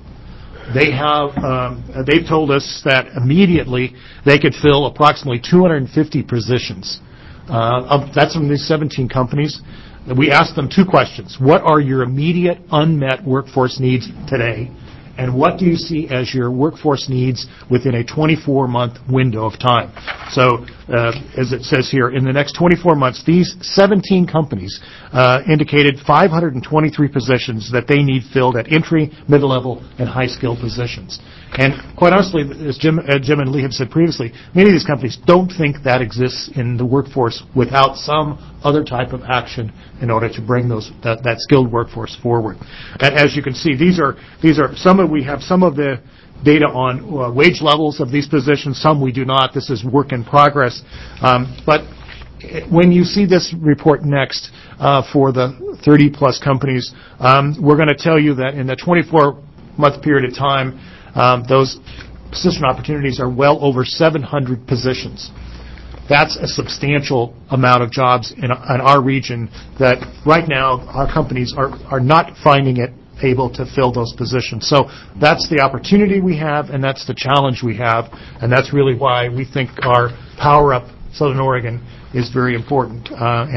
They've told us that immediately they could fill approximately 250 positions. That's from these 17 companies. We asked them two questions. What are your immediate unmet workforce needs today? And what do you see as your workforce needs within a 24-month window of time? So, as it says here, in the next 24 months, these 17 companies indicated 523 positions that they need filled at entry, mid-level, and high-skill positions. And quite honestly, as Jim and Lee have said previously, many of these companies don't think that exists in the workforce without some other type of action in order to bring that skilled workforce forward. And as you can see, we have some of the data on wage levels of these positions. Some we do not. This is work in progress. But when you see this report next for the 30-plus companies, we're going to tell you that in the 24-month period of time, those position opportunities are well over 700 positions. That's a substantial amount of jobs in our region that right now our companies are not finding it able to fill those positions. So that's the opportunity we have, and that's the challenge we have, and that's really why we think our Power Up Southern Oregon is very important.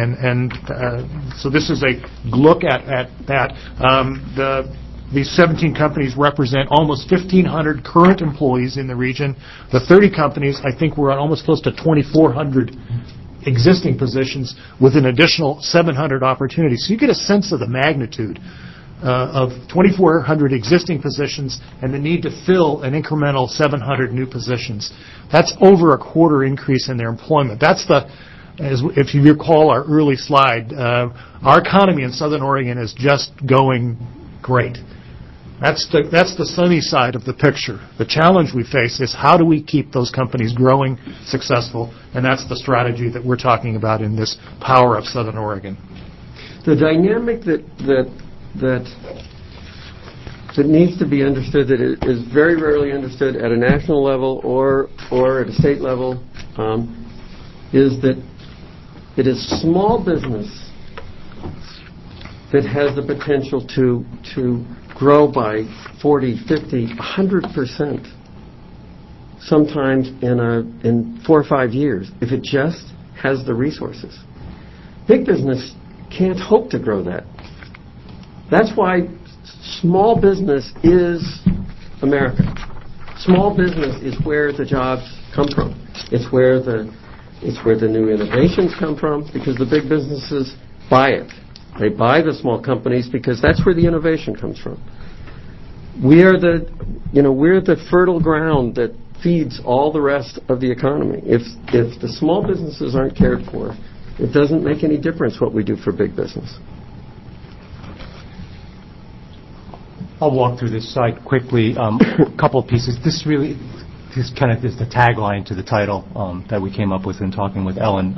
So this is a look at that. These 17 companies represent almost 1,500 current employees in the region. The 30 companies, I think we're at almost close to 2,400 existing positions with an additional 700 opportunities. So you get a sense of the magnitude of 2,400 existing positions and the need to fill an incremental 700 new positions. That's over a quarter increase in their employment. If you recall our early slide, our economy in Southern Oregon is just going great. That's the sunny side of the picture. The challenge we face is how do we keep those companies growing, successful, and that's the strategy that we're talking about in this Power Up Southern Oregon. The dynamic that needs to be understood, that is very rarely understood at a national level or at a state level, is that it is small business that has the potential to grow by 40, 50, 100%, sometimes in 4 or 5 years, if it just has the resources. Big business can't hope to grow that. That's why small business is America. Small business is where the jobs come from. It's where the new innovations come from, because the big businesses buy it. They buy the small companies because that's where the innovation comes from. We're the fertile ground that feeds all the rest of the economy. If the small businesses aren't cared for, it doesn't make any difference what we do for big business. I'll walk through this slide quickly. A couple of pieces. This kind of is the tagline to the title that we came up with in talking with Ellen.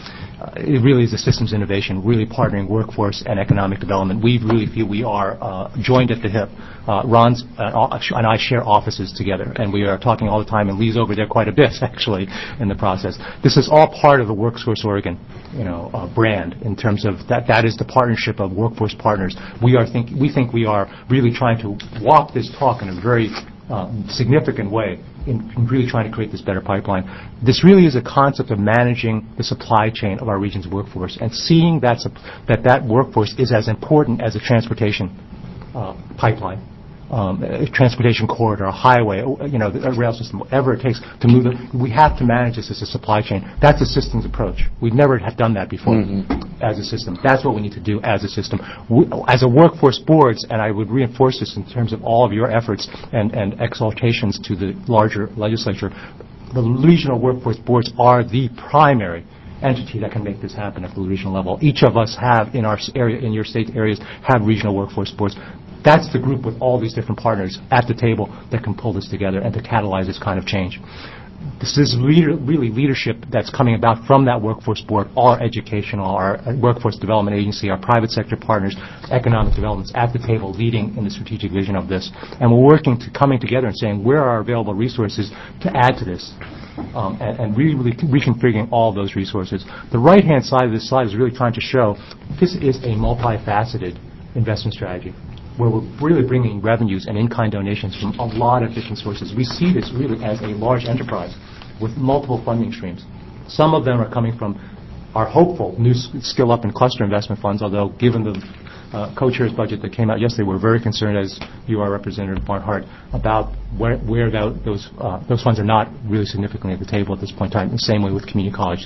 It really is a systems innovation, really partnering workforce and economic development. We really feel we are joined at the hip. Ron and I share offices together, and we are talking all the time, and Lee's over there quite a bit, actually, in the process. This is all part of the WorkSource Oregon, brand in terms of that is the partnership of workforce partners. We think we are really trying to walk this talk in a very significant way in really trying to create this better pipeline. This really is a concept of managing the supply chain of our region's workforce and seeing that workforce is as important as a transportation pipeline, a transportation corridor, a highway, a rail system, whatever it takes to move it. We have to manage this as a supply chain. That's a systems approach. We've never have done that before as a system. That's what we need to do as a system. As a workforce boards, and I would reinforce this in terms of all of your efforts and exaltations to the larger legislature, the regional workforce boards are the primary entity that can make this happen at the regional level. Each of us have in our area, in your state areas, have regional workforce boards. That's the group with all these different partners at the table that can pull this together and to catalyze this kind of change. This is really leadership that's coming about from that workforce board, our educational, our workforce development agency, our private sector partners, economic developments at the table leading in the strategic vision of this. And we're coming together and saying where are our available resources to add to this. And really reconfiguring all those resources. The right-hand side of this slide is really trying to show this is a multifaceted investment strategy where we're really bringing revenues and in-kind donations from a lot of different sources. We see this really as a large enterprise with multiple funding streams. Some of them are coming from our hopeful new skill up and cluster investment funds, although given the co-chair's budget that came out yesterday, we're very concerned, as you are, Representative Barnhart, about where those funds are not really significantly at the table at this point in time. The same way with community college.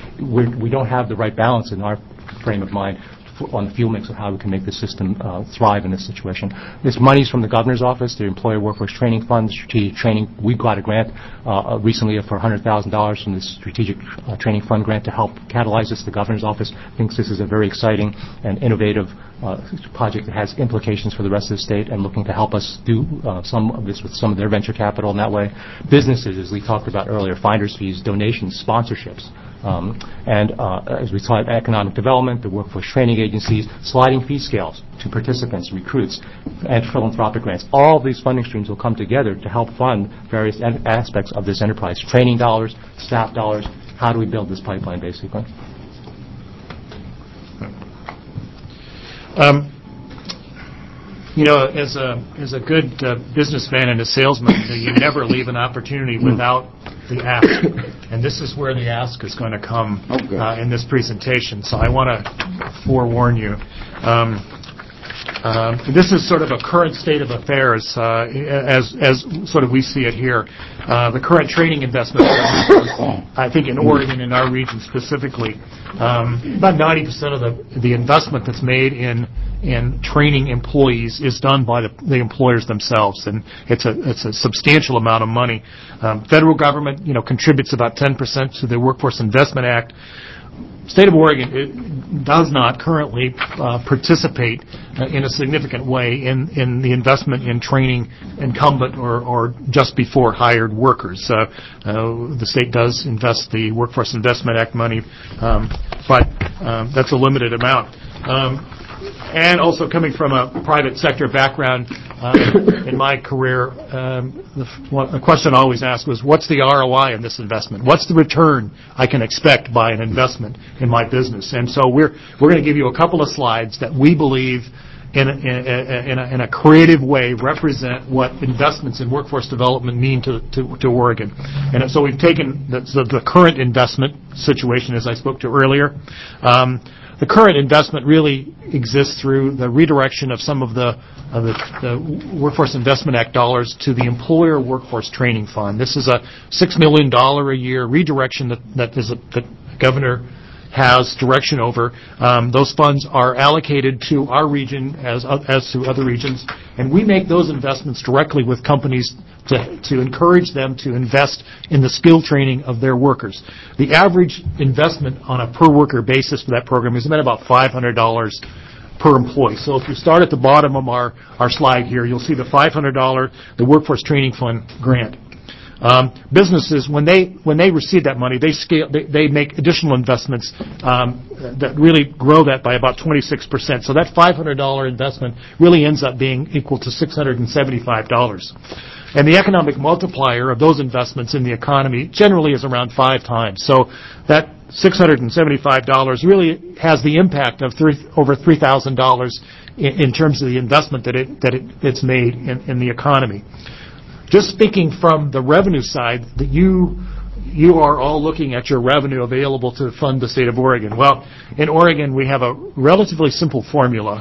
We don't have the right balance in our frame of mind on the fuel mix of how we can make the system thrive in this situation. This money's from the governor's office, the Employer Workforce Training Fund, the strategic training. We got a grant recently for $100,000 from the strategic training fund grant to help catalyze this. The governor's office thinks this is a very exciting and innovative project that has implications for the rest of the state and looking to help us do some of this with some of their venture capital in that way. Businesses, as we talked about earlier, finder's fees, donations, sponsorships. As we saw, economic development, the workforce training agencies, sliding fee scales to participants, recruits, and philanthropic grants. All of these funding streams will come together to help fund various aspects of this enterprise. Training dollars, staff dollars. How do we build this pipeline, basically? As a good businessman and a salesman, you never leave an opportunity without the ask. And this is where the ask is going to come in this presentation. So I want to forewarn you. This is sort of a current state of affairs as sort of we see it here. The current training investment, I think in Oregon, in our region specifically, about 90% of the investment that's made in training employees is done by the employers themselves, and it's a substantial amount of money. Federal government, contributes about 10% to the Workforce Investment Act. State of Oregon does not currently participate in a significant way in the investment in training incumbent or just before hired workers. The state does invest the Workforce Investment Act money, but that's a limited amount. And also coming from a private sector background in my career, the question I always asked was, what's the ROI in this investment? What's the return I can expect by an investment in my business? And so we're going to give you a couple of slides that we believe in a creative way represent what investments in workforce development mean to Oregon. And so we've taken the current investment situation, as I spoke to earlier. The current investment really exists through the redirection of some of the Workforce Investment Act dollars to the Employer Workforce Training Fund. This is a $6 million a year redirection that the governor has direction over. Those funds are allocated to our region as to other regions, and we make those investments directly with companies to encourage them to invest in the skill training of their workers. The average investment on a per worker basis for that program is about $500 per employee. So if you start at the bottom of our slide here, you'll see the $500, the Workforce Training Fund grant. Businesses, when they receive that money, they make additional investments that really grow that by about 26%. So that $500 investment really ends up being equal to $675. And the economic multiplier of those investments in the economy generally is around 5 times. So that $675 really has the impact of over $3,000 in terms of the investment that it's made in the economy. Just speaking from the revenue side, that you are all looking at your revenue available to fund the state of Oregon. Well, in Oregon, we have a relatively simple formula.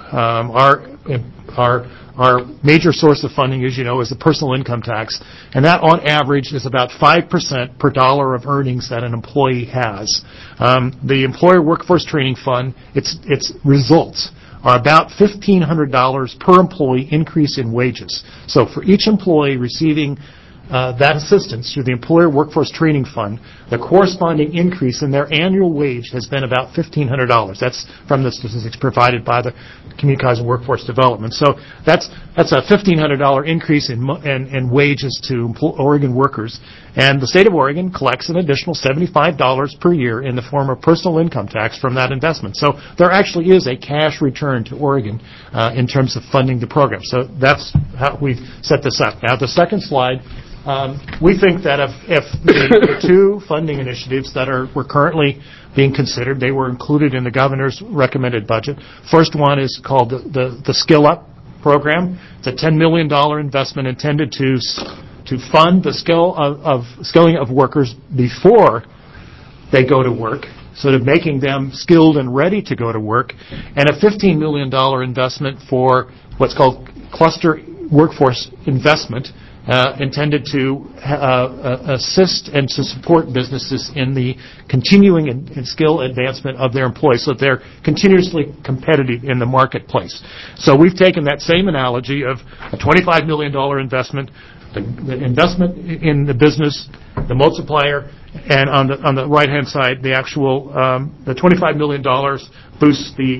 Our major source of funding, as you know, is the personal income tax, and that on average is about 5% per dollar of earnings that an employee has. The Employer Workforce Training Fund, its results are about $1,500 per employee increase in wages. So for each employee receiving that assistance through the Employer Workforce Training Fund, the corresponding increase in their annual wage has been about $1,500. That's from the statistics provided by the Community College of Workforce Development. So that's a $1,500 increase in wages to Oregon workers. And the state of Oregon collects an additional $75 per year in the form of personal income tax from that investment. So there actually is a cash return to Oregon in terms of funding the program. So that's how we've set this up. Now, the second slide, we think that if the 2 funding initiatives that were currently being considered, they were included in the governor's recommended budget. First one is called the Skill Up program. It's a $10 million investment intended to fund the skilling of workers before they go to work, sort of making them skilled and ready to go to work, and a $15 million investment for what's called cluster workforce investment, intended to assist and to support businesses in the continuing and skill advancement of their employees so that they're continuously competitive in the marketplace. So we've taken that same analogy of a $25 million investment, the investment in the business, the multiplier, and on the right-hand side, the actual the $25 million boosts the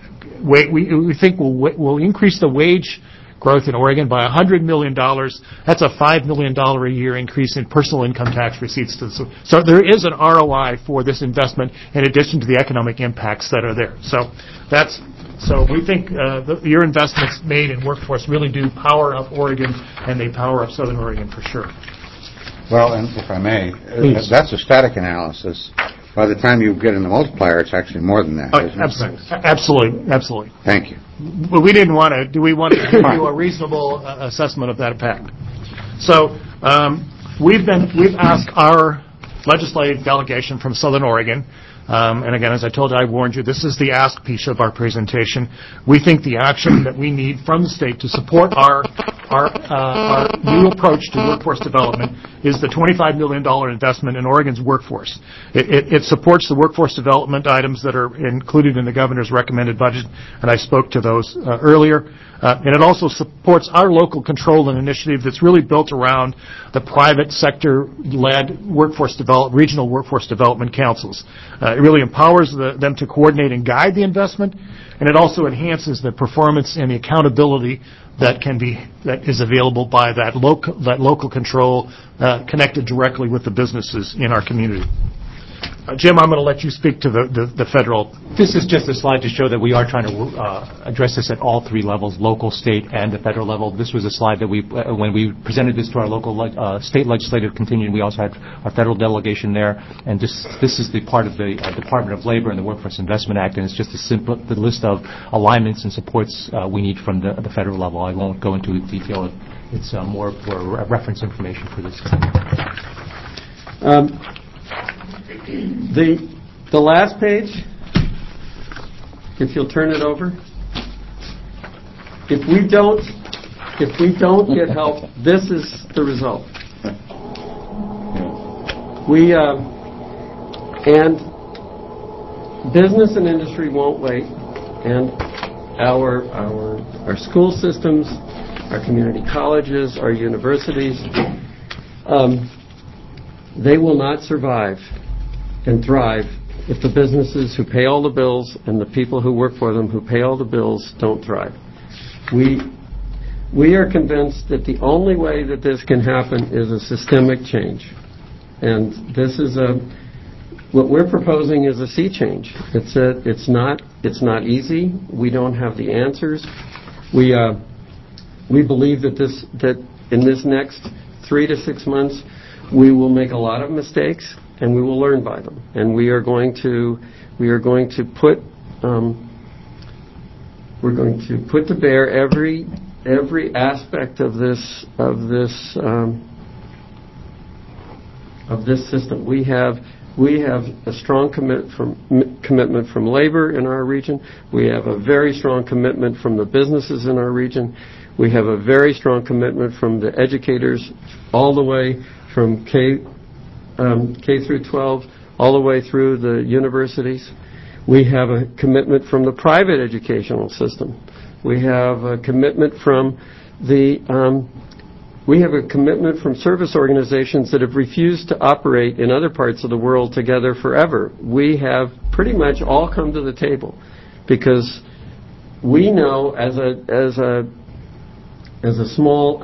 we think will increase the wage growth in Oregon by $100 million. That's a $5 million a year increase in personal income tax receipts. So there is an ROI for this investment in addition to the economic impacts that are there. So we think your investments made in workforce really do power up Oregon, and they power up Southern Oregon for sure. Well, and if I may, that's a static analysis. By the time you get in the multiplier, it's actually more than that. Absolutely. Thank you. But we didn't want to. Do we want to give you a reasonable assessment of that impact? So we've asked our legislative delegation from Southern Oregon, and again, as I told you, I warned you, this is the ask piece of our presentation. We think the action that we need from the state to support our new approach to workforce development is the $25 million investment in Oregon's workforce. It supports the workforce development items that are included in the governor's recommended budget, and I spoke to those earlier. And it also supports our local control and initiative that's really built around the private sector-led regional workforce development councils. It really empowers them to coordinate and guide the investment, and it also enhances the performance and the accountability that is available by that local control connected directly with the businesses in our community. Jim, I'm going to let you speak to the federal. This is just a slide to show that we are trying to address this at all 3 levels, local, state, and the federal level. This was a slide that when we presented this to our local state legislative contingent, we also had our federal delegation there. And this is the part of the Department of Labor and the Workforce Investment Act, and it's just the list of alignments and supports we need from the federal level. I won't go into detail. It's more for reference information for this. The last page, if you'll turn it over. If we don't get help, this is the result. And business and industry won't wait, and our school systems, our community colleges, our universities, they will not survive and thrive if the businesses who pay all the bills and the people who work for them who pay all the bills don't thrive. We are convinced that the only way that this can happen is a systemic change. And this is what we're proposing is a sea change. It's not easy. We don't have the answers. We believe that in this next 3 to 6 months, we will make a lot of mistakes, and we will learn by them. And we are going to put to bear every aspect of this system. We have a strong commitment from labor in our region. We have a very strong commitment from the businesses in our region. We have a very strong commitment from the educators, all the way from K through 12, all the way through the universities. We have a commitment from the private educational system. We have a commitment from service organizations that have refused to operate in other parts of the world together forever. We have pretty much all come to the table because we know as a small,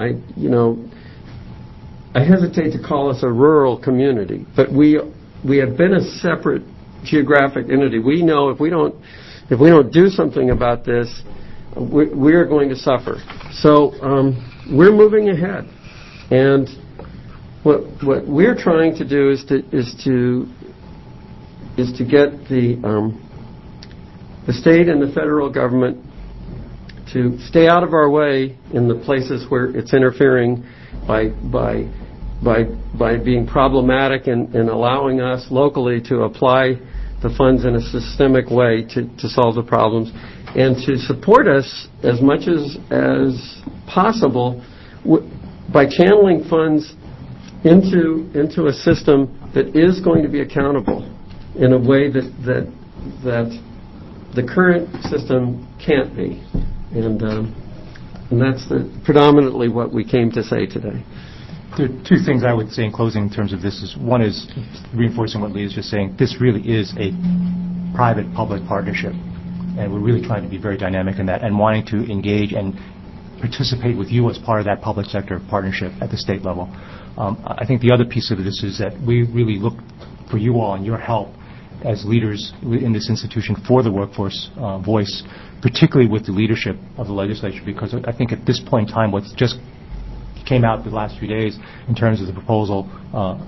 I hesitate to call us a rural community, but we have been a separate geographic entity. We know if we don't do something about this, we are going to suffer. So we're moving ahead, and what we're trying to do is to get the state and the federal government to stay out of our way in the places where it's interfering by being problematic and allowing us locally to apply the funds in a systemic way to solve the problems, and to support us as much as possible by channeling funds into a system that is going to be accountable in a way that the current system can't be. And that's predominantly what we came to say today. There are two things I would say in closing in terms of this. One is reinforcing what Lee is just saying. This really is a private-public partnership, and we're really trying to be very dynamic in that and wanting to engage and participate with you as part of that public sector partnership at the state level. I think the other piece of this is that we really look for you all and your help as leaders in this institution for the workforce voice, particularly with the leadership of the legislature, because I think at this point in time, what's just came out the last few days in terms of the proposal, of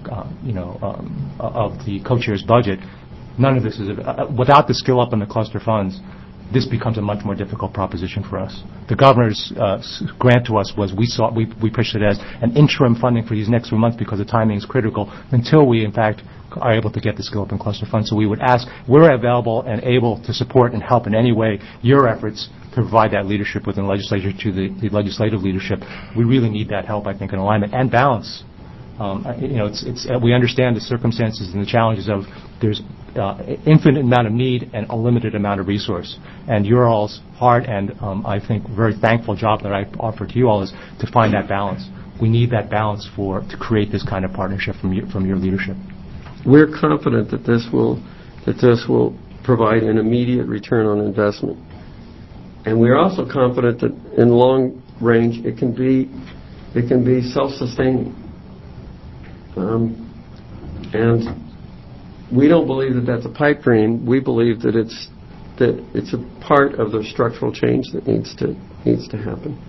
the co-chair's budget, none of this is without the skill up and the cluster funds. This becomes a much more difficult proposition for us. The governor's grant to us was we pushed it as an interim funding for these next 3 months because the timing is critical until we in fact are able to get the skill up and cluster funds. So we would ask, we're available and able to support and help in any way your efforts to provide that leadership within the legislature to the legislative leadership. We really need that help, I think, in alignment and balance. We understand the circumstances and the challenges of there's infinite amount of need and a limited amount of resource. And your all's hard and I think very thankful job that I offer to you all is to find that balance. We need that balance to create this kind of partnership from your leadership. We're confident that this will provide an immediate return on investment, and we're also confident that in long range it can be self-sustaining. And we don't believe that that's a pipe dream. We believe that it's a part of the structural change that needs to happen.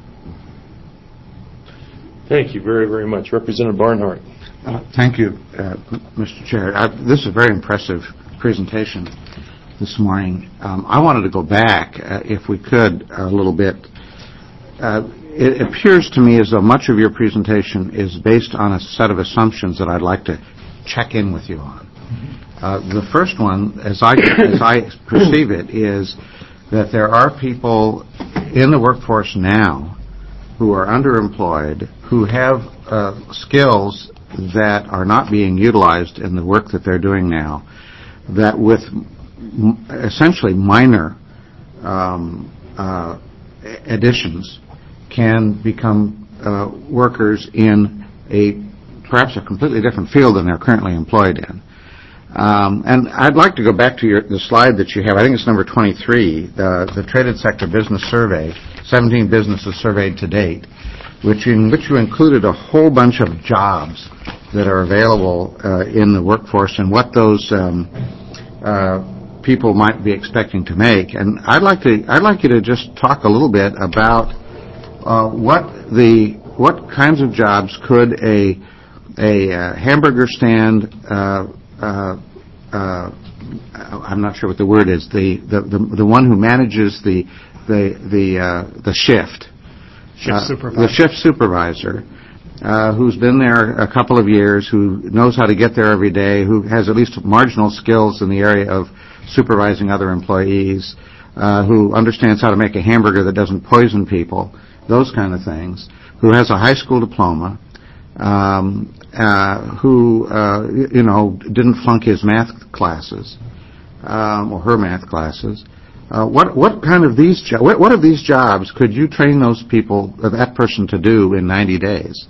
Thank you very, very much. Representative Barnhart. Thank you, Mr. Chair. This is a very impressive presentation this morning. I wanted to go back, if we could, a little bit. It appears to me as though much of your presentation is based on a set of assumptions that I'd like to check in with you on. The first one, as I perceive it, is that there are people in the workforce now who are underemployed, who have skills that are not being utilized in the work that they're doing now, that with essentially minor additions can become workers in perhaps a completely different field than they're currently employed in. And I'd like to go back to the slide that you have. I think it's number 23, the Traded Sector Business Survey, 17 businesses surveyed to date, in which you included a whole bunch of jobs that are available in the workforce and what those people might be expecting to make. And I'd like you to just talk a little bit about what kinds of jobs could a hamburger stand, I'm not sure what the word is, the one who manages the shift. Supervisor. The shift supervisor, who's been there a couple of years, who knows how to get there every day, who has at least marginal skills in the area of supervising other employees, who understands how to make a hamburger that doesn't poison people, those kind of things, who has a high school diploma, who didn't flunk his math classes or her math classes. What kind of what of these jobs could you train that person to do in 90 days?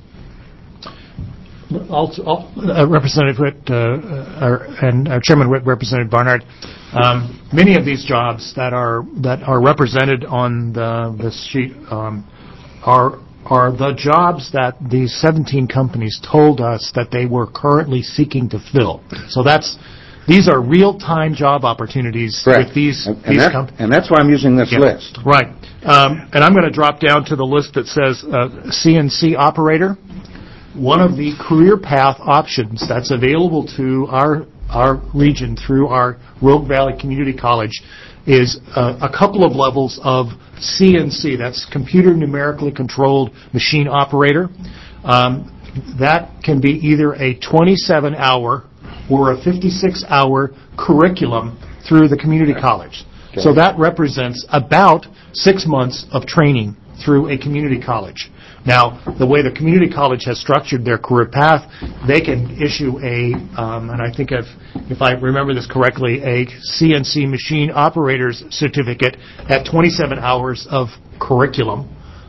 Representative Witt and Chairman Witt, Representative Barnard, many of these jobs that are represented on this sheet are the jobs that these 17 companies told us that they were currently seeking to fill. So these are real-time job opportunities with these companies. And that's why I'm using this list. Right. And I'm going to drop down to the list that says CNC operator. One of the career path options that's available to our region through our Rogue Valley Community College is a couple of levels of CNC. That's computer numerically controlled machine operator. That can be either a 27-hour or a 56-hour curriculum through the community college. Okay. So that represents about 6 months of training through a community college. Now, the way the community college has structured their career path, they can issue and I think if I remember this correctly, a CNC machine operator's certificate at 27 hours of curriculum.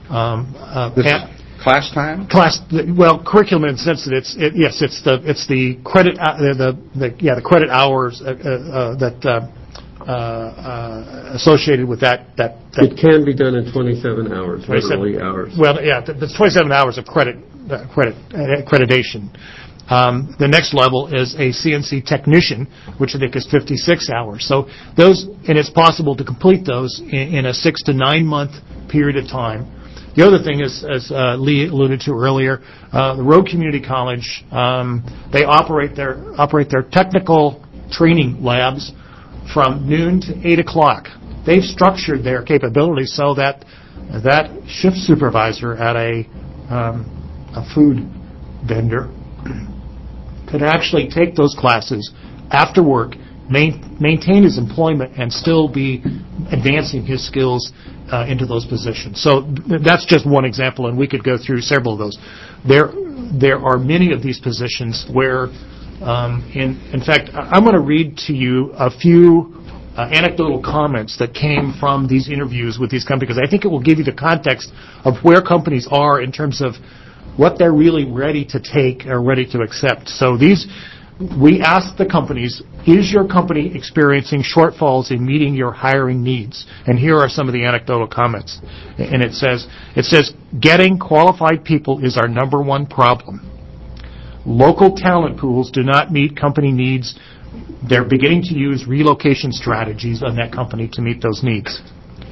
Class time? Curriculum in the sense that it's the credit the credit hours that associated with that. It can be done in 27 hours, literally hours. Well, yeah, there's 27 hours of accreditation. The next level is a CNC technician, which I think is 56 hours. So and it's possible to complete those in a 6 to 9 month period of time. The other thing is, as Lee alluded to earlier, the Rogue Community College, they operate their technical training labs from noon to 8 o'clock. They've structured their capabilities so that shift supervisor at a food vendor could actually take those classes after work, maintain his employment, and still be advancing his skills into those positions. So that's just one example, and we could go through several of those. There are many of these positions where, in fact, I'm going to read to you a few anecdotal comments that came from these interviews with these companies, because I think it will give you the context of where companies are in terms of what they're really ready to take or ready to accept. So we asked the companies, is your company experiencing shortfalls in meeting your hiring needs? And here are some of the anecdotal comments. And it says, getting qualified people is our number one problem. Local talent pools do not meet company needs. They're beginning to use relocation strategies on that company to meet those needs.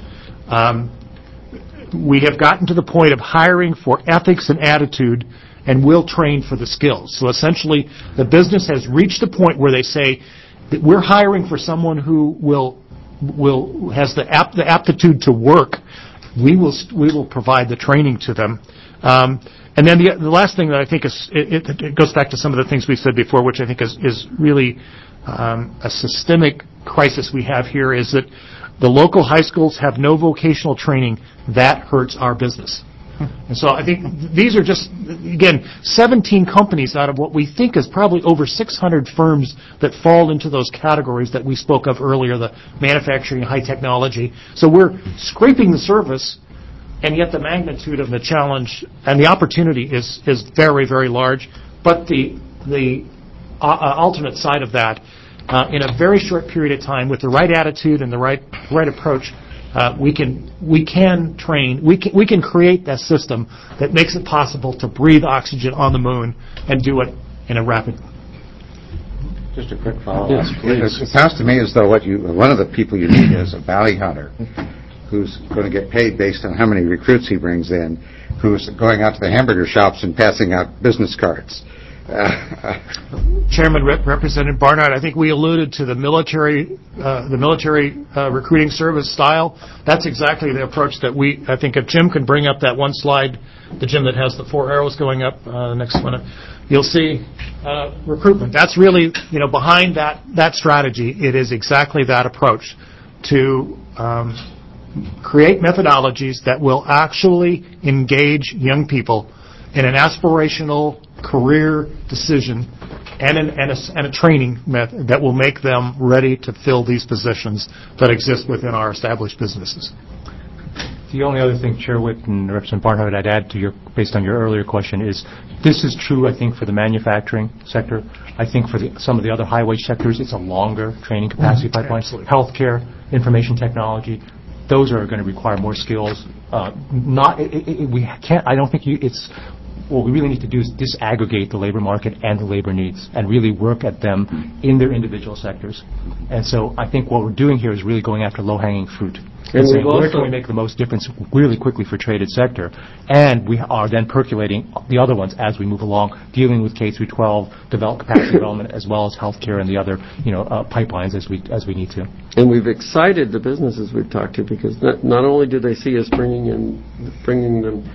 We have gotten to the point of hiring for ethics and attitude, and will train for the skills. So essentially, the business has reached a point where they say that we're hiring for someone who has the aptitude to work. We will provide the training to them. And then the last thing that I think is, it goes back to some of the things we said before, which I think is really a systemic crisis we have here, is that the local high schools have no vocational training. That hurts our business. And so I think these are just, again, 17 companies out of what we think is probably over 600 firms that fall into those categories that we spoke of earlier, the manufacturing, high technology. So we're scraping the surface, and yet the magnitude of the challenge and the opportunity is very, very large. But the alternate side of that in a very short period of time, with the right attitude and the right approach, we can train. We can create that system that makes it possible to breathe oxygen on the moon and do it in a rapid. Just a quick follow-up. It sounds to me as though one of the people you need is a bounty hunter who's going to get paid based on how many recruits he brings in, who's going out to the hamburger shops and passing out business cards. Chairman, Representative Barnard, I think we alluded to the military recruiting service style. That's exactly the approach that I think if Jim can bring up that one slide, the Jim that has the 4 arrows going up, the next one, you'll see recruitment. That's really, behind that strategy, it is exactly that approach to create methodologies that will actually engage young people in an aspirational career decision and a training method that will make them ready to fill these positions that exist within our established businesses. The only other thing, Chair Witt and Representative Barnhart, I'd add to based on your earlier question is this is true, I think, for the manufacturing sector. I think for some of the other high-wage sectors, it's a longer training capacity pipeline. Absolutely. Healthcare, information technology, those are going to require more skills. We can't. I don't think what we really need to do is disaggregate the labor market and the labor needs and really work at them in their individual sectors. And so I think what we're doing here is really going after low-hanging fruit. And saying, where can we make the most difference really quickly for traded sector? And we are then percolating the other ones as we move along, dealing with K through 12, capacity development, as well as healthcare and the other pipelines as we need to. And we've excited the businesses we've talked to because not only do they see us bringing them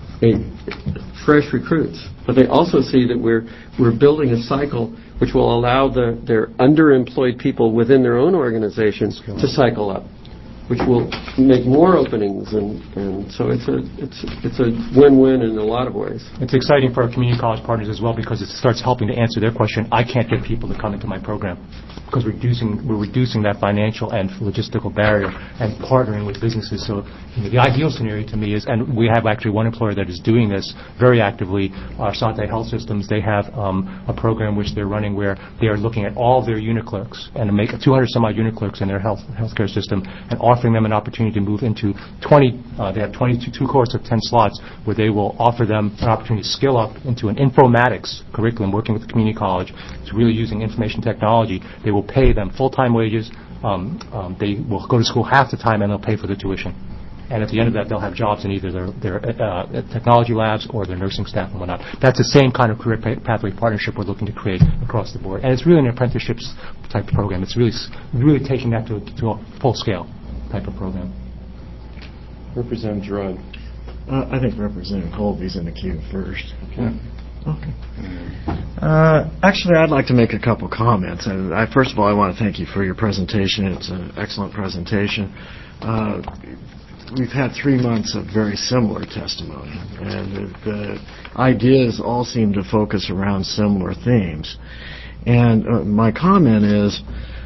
fresh recruits, but they also see that we're building a cycle which will allow their underemployed people within their own organizations to cycle up, which will make more openings, and so it's a win-win in a lot of ways. It's exciting for our community college partners as well because it starts helping to answer their question. I can't get people to come into my program because we're reducing that financial and logistical barrier and partnering with businesses. So the ideal scenario to me is, and we have actually one employer that is doing this very actively, our Sante Health Systems. They have a program which they're running where they are looking at all of their unit clerks and make 200 some odd unit clerks in their healthcare system and offering them an opportunity to move into 20. They have 22 courses of 10 slots where they will offer them an opportunity to skill up into an informatics curriculum, working with the community college. It's really using information technology. They will pay them full-time wages. They will go to school half the time and they'll pay for the tuition. And at the end of that, they'll have jobs in either their technology labs or their nursing staff and whatnot. That's the same kind of career pathway partnership we're looking to create across the board. And it's really an apprenticeships type of program. It's really taking that to a full-scale type of program. Representative Gerard. I think Representative Colby's in the queue first. Okay. Actually, I'd like to make a couple comments. First of all, I want to thank you for your presentation. It's an excellent presentation. We've had 3 months of very similar testimony, and the ideas all seem to focus around similar themes. And my comment is,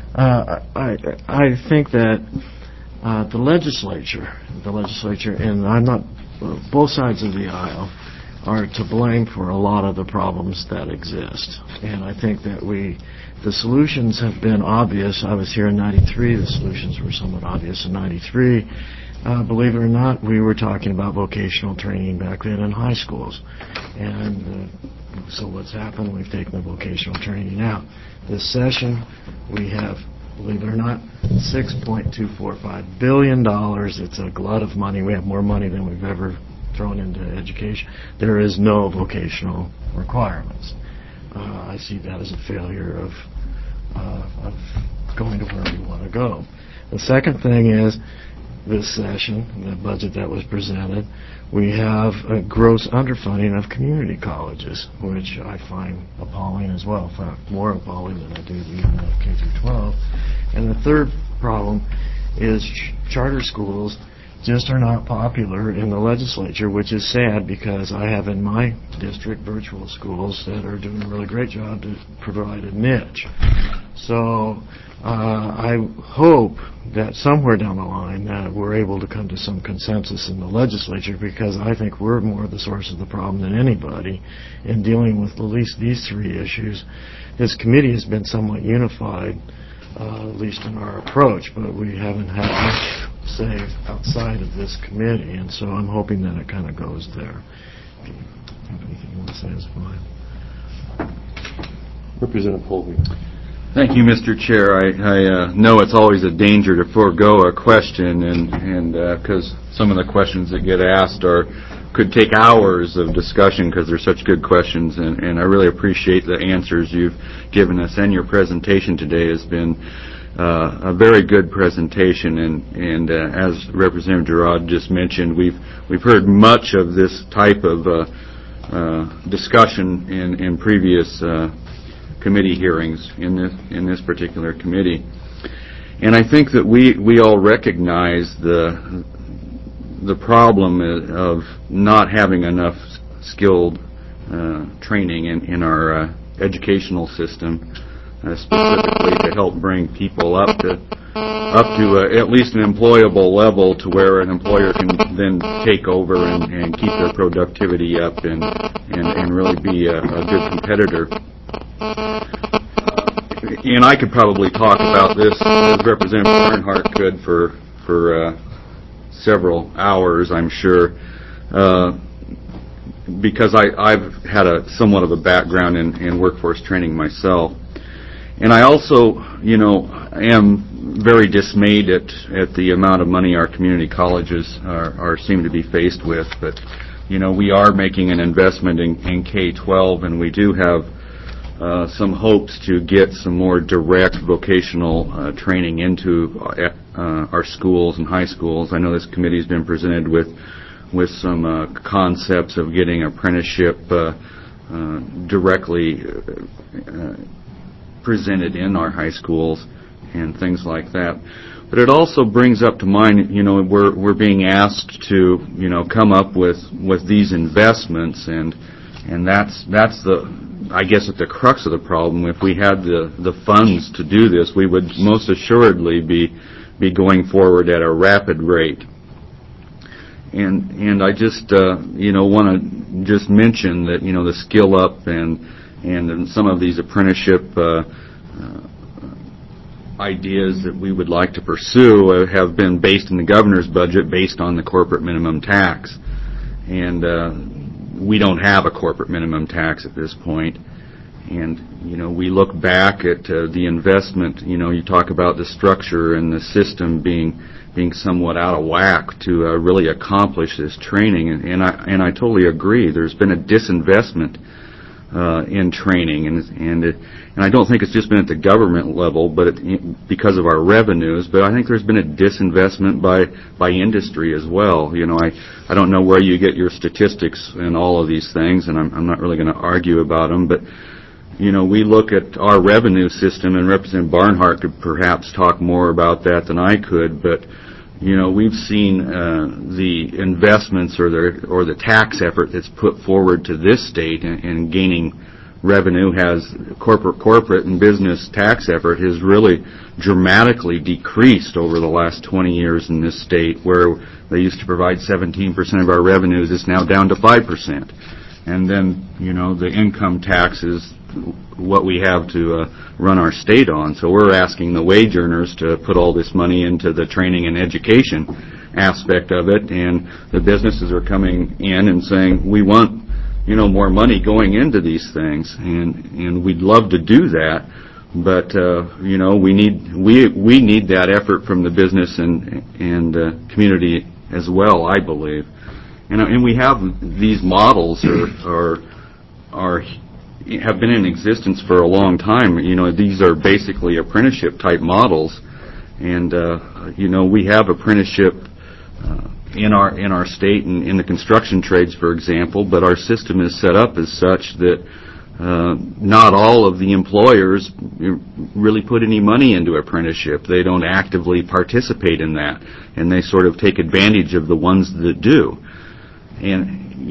I think that the legislature, and I'm not, both sides of the aisle are to blame for a lot of the problems that exist. And I think that the solutions have been obvious. I was here in 93. The solutions were somewhat obvious in 93. Believe it or not, we were talking about vocational training back then in high schools. And so what's happened? We've taken the vocational training out. This session, we have, believe it or not, $6.245 billion. It's a glut of money. We have more money than we've ever thrown into education. There is no vocational requirements. I see that as a failure of going to where we want to go. The second thing is, this session, the budget that was presented, we have a gross underfunding of community colleges, which I find appalling as well. In fact, more appalling than I do even K through 12. And the third problem is charter schools just are not popular in the legislature, which is sad because I have in my district virtual schools that are doing a really great job to provide a niche. So I hope that somewhere down the line that we're able to come to some consensus in the legislature, because I think we're more the source of the problem than anybody in dealing with at least these three issues. This committee has been somewhat unified, at least in our approach, but we haven't had much say outside of this committee, and so I'm hoping that it kind of goes there. If you have anything you want to say, is fine. Representative Colby. Thank you, Mr. Chair. I know it's always a danger to forego a question, and because some of the questions that get asked could take hours of discussion because they're such good questions, and I really appreciate the answers you've given us, and your presentation today has been a very good presentation, and as Representative Girod just mentioned, we've heard much of this type of discussion in previous committee hearings in this particular committee, and I think that we all recognize the problem of not having enough skilled training in our educational system, specifically to help bring people up to at least an employable level to where an employer can then take over and keep their productivity up and really be a good competitor. And I could probably talk about this, as Representative Barnhart could, for several hours, I'm sure, because I've had somewhat of a background in workforce training myself. And I also, am very dismayed at the amount of money our community colleges seem to be faced with. But, we are making an investment in K-12, and we do have some hopes to get some more direct vocational training into our schools and high schools. I know this committee has been presented with some concepts of getting apprenticeship directly presented in our high schools and things like that. But it also brings up to mind, we're being asked to, come up with these investments, and that's I guess at the crux of the problem. If we had the funds to do this, we would most assuredly be going forward at a rapid rate. And I just want to just mention that the Skill Up and some of these apprenticeship ideas that we would like to pursue have been based in the governor's budget, based on the corporate minimum tax, and we don't have a corporate minimum tax at this point. And we look back at the investment. You talk about the structure and the system being somewhat out of whack to really accomplish this training, and I totally agree. There's been a disinvestment in training, and I don't think it's just been at the government level, but because of our revenues. But I think there's been a disinvestment by industry as well. I don't know where you get your statistics and all of these things, and I'm not really going to argue about them, but we look at our revenue system, and Representative Barnhart could perhaps talk more about that than I could, but we've seen the investments or the tax effort that's put forward to this state in gaining revenue corporate and business tax effort has really dramatically decreased over the last 20 years in this state, where they used to provide 17% of our revenues. It's now down to 5%. And then, the income tax is what we have to run our state on. So we're asking the wage earners to put all this money into the training and education aspect of it, and the businesses are coming in and saying, we want, more money going into these things, and we'd love to do that, but we need that effort from the business and community as well, I believe. And we have these models have been in existence for a long time. These are basically apprenticeship type models, and we have apprenticeship in our state and in the construction trades, for example. But our system is set up as such that not all of the employers really put any money into apprenticeship. They don't actively participate in that, and they sort of take advantage of the ones that do. And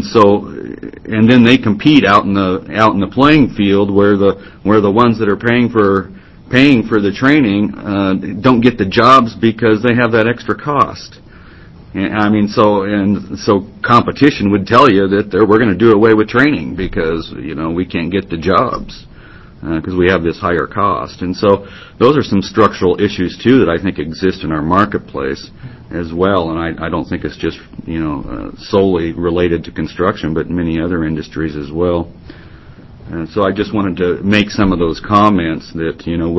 and then they compete out in the playing field where the ones that are paying for the training don't get the jobs because they have that extra cost. And so competition would tell you that we're going to do away with training because we can't get the jobs because we have this higher cost. And so those are some structural issues too that I think exist in our marketplace as well. And I don't think it's just solely related to construction, but many other industries as well. And so I just wanted to make some of those comments that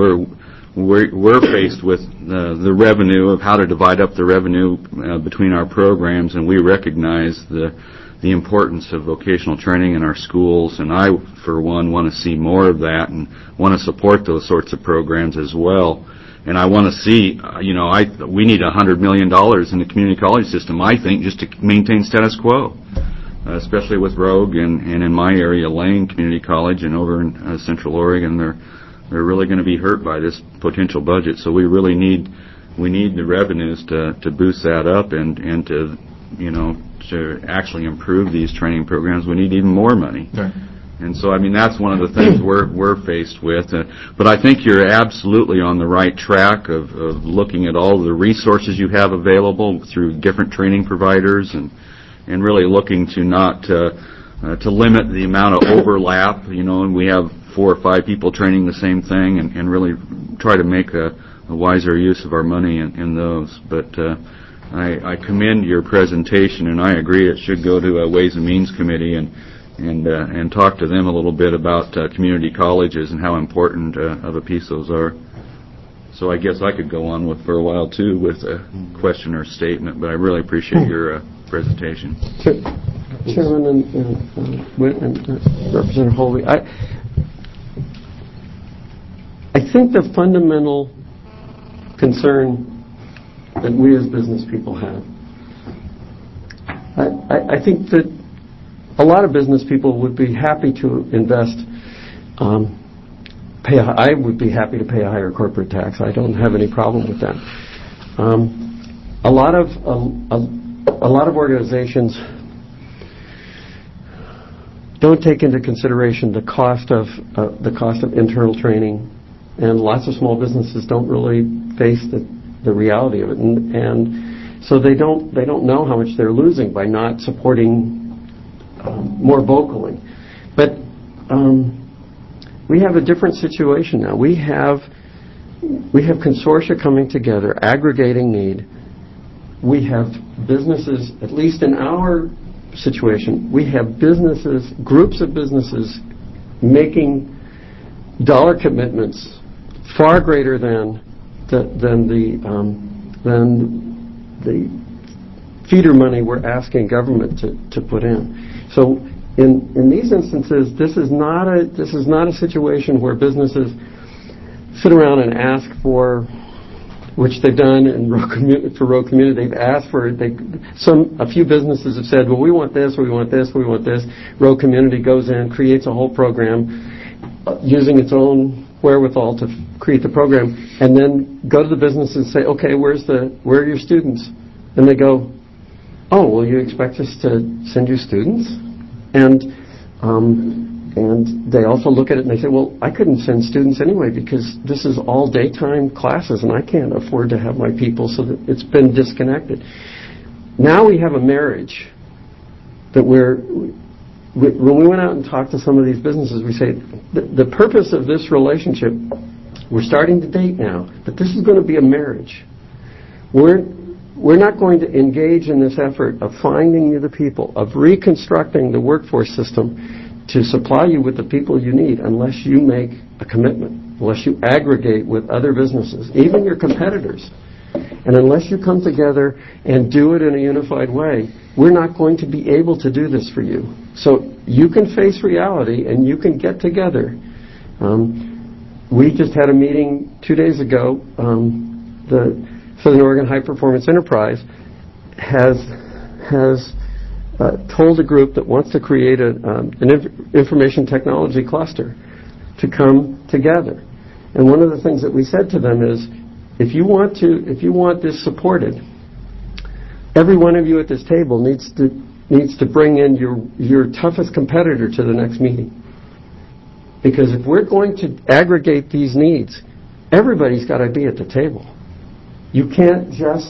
we're faced with the revenue of how to divide up the revenue between our programs, and we recognize the importance of vocational training in our schools. And I, for one, want to see more of that and want to support those sorts of programs as well. And I want to see, we need $100 million in the community college system, I think, just to maintain status quo, especially with Rogue and in my area, Lane Community College, and over in Central Oregon, they're really going to be hurt by this potential budget. So we really need the revenues to boost that up and to actually improve these training programs. We need even more money. Right. And so that's one of the things we're faced with. But I think you're absolutely on the right track of looking at all the resources you have available through different training providers and really looking to not to limit the amount of overlap. And we have 4 or 5 people training the same thing, and really try to make a wiser use of our money in those. But I commend your presentation, and I agree it should go to a Ways and Means Committee and talk to them a little bit about community colleges and how important of a piece those are. So I guess I could go on for a while too with a question or statement, but I really appreciate your presentation. Chairman and Representative Holvey, I think the fundamental concern that we as business people have, I think that a lot of business people would be happy to invest, I would be happy to pay a higher corporate tax. I don't have any problem with that. A lot of organizations don't take into consideration the cost of internal training, and lots of small businesses don't really face the reality of it, and so they don't know how much they're losing by not supporting more vocally. But we have a different situation now. We have consortia coming together, aggregating need. We have businesses, at least in our situation, we have businesses, groups of businesses making dollar commitments far greater than the feeder money we're asking government to put in. So in these instances, this is not a situation where businesses sit around and ask for, which they've done in Rogue Community. They've asked for it. A few businesses have said, well, we want this, we want this, we want this. Rogue Community goes in, creates a whole program using its own wherewithal to create the program, and then go to the business and say, okay, where are your students? And they go, oh, well, you expect us to send you students? And they also look at it and they say, well, I couldn't send students anyway because this is all daytime classes and I can't afford to have my people, so that it's been disconnected. Now we have a marriage that when we went out and talked to some of these businesses, we say, the purpose of this relationship, we're starting to date now, but this is going to be a marriage. We're not going to engage in this effort of finding you the people, of reconstructing the workforce system to supply you with the people you need unless you make a commitment, unless you aggregate with other businesses, even your competitors. And unless you come together and do it in a unified way, we're not going to be able to do this for you. So you can face reality and you can get together. We just had a meeting 2 days ago. The Southern Oregon High Performance Enterprise has told a group that wants to create an information technology cluster to come together. And one of the things that we said to them is, if you want this supported, every one of you at this table needs to bring in your toughest competitor to the next meeting. Because if we're going to aggregate these needs, everybody's got to be at the table. You can't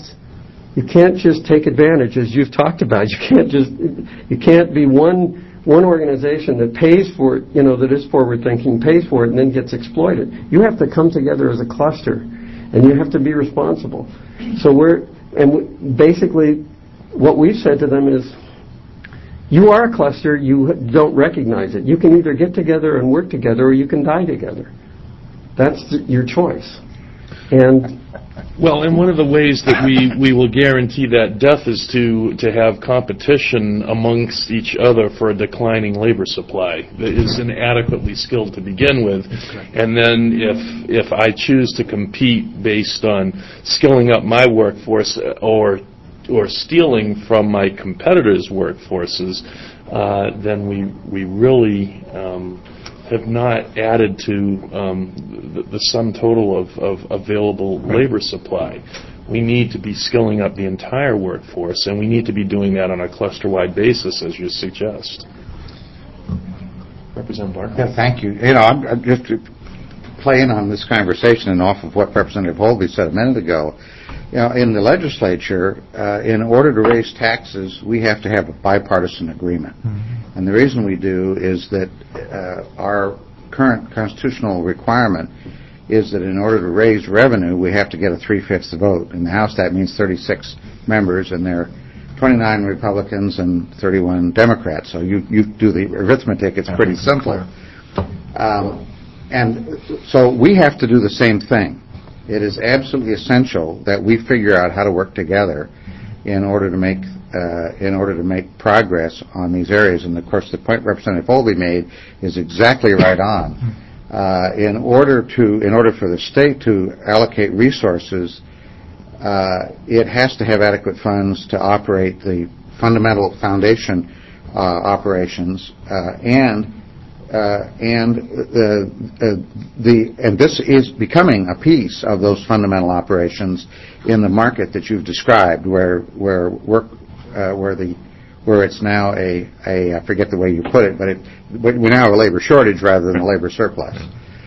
just take advantage, as you've talked about. You can't be one organization that pays for it, that is forward thinking, pays for it, and then gets exploited. You have to come together as a cluster, and you have to be responsible. So basically what we've said to them is, you are a cluster, you don't recognize it. You can either get together and work together, or you can die together. That's your choice. And one of the ways that we will guarantee that death is to have competition amongst each other for a declining labor supply that is inadequately skilled to begin with. And then if I choose to compete based on skilling up my workforce or stealing from my competitors' workforces, then we really have not added to the sum total of available labor supply. We need to be skilling up the entire workforce, and we need to be doing that on a cluster-wide basis, as you suggest. Representative Barker? Yeah, thank you. I'm just to play in on this conversation and off of what Representative Holby said a minute ago. In the legislature, in order to raise taxes, we have to have a bipartisan agreement. Mm-hmm. And the reason we do is that our current constitutional requirement is that in order to raise revenue, we have to get a 3/5 vote. In the House, that means 36 members, and there are 29 Republicans and 31 Democrats. So you do the arithmetic, it's pretty simple. And so we have to do the same thing. It is absolutely essential that we figure out how to work together in order to make progress on these areas. And of course, the point Representative Holby made is exactly right on. In order for the state to allocate resources, it has to have adequate funds to operate the fundamental foundation operations, and this is becoming a piece of those fundamental operations in the market that you've described, where it's now I forget the way you put it, but we now have a labor shortage rather than a labor surplus.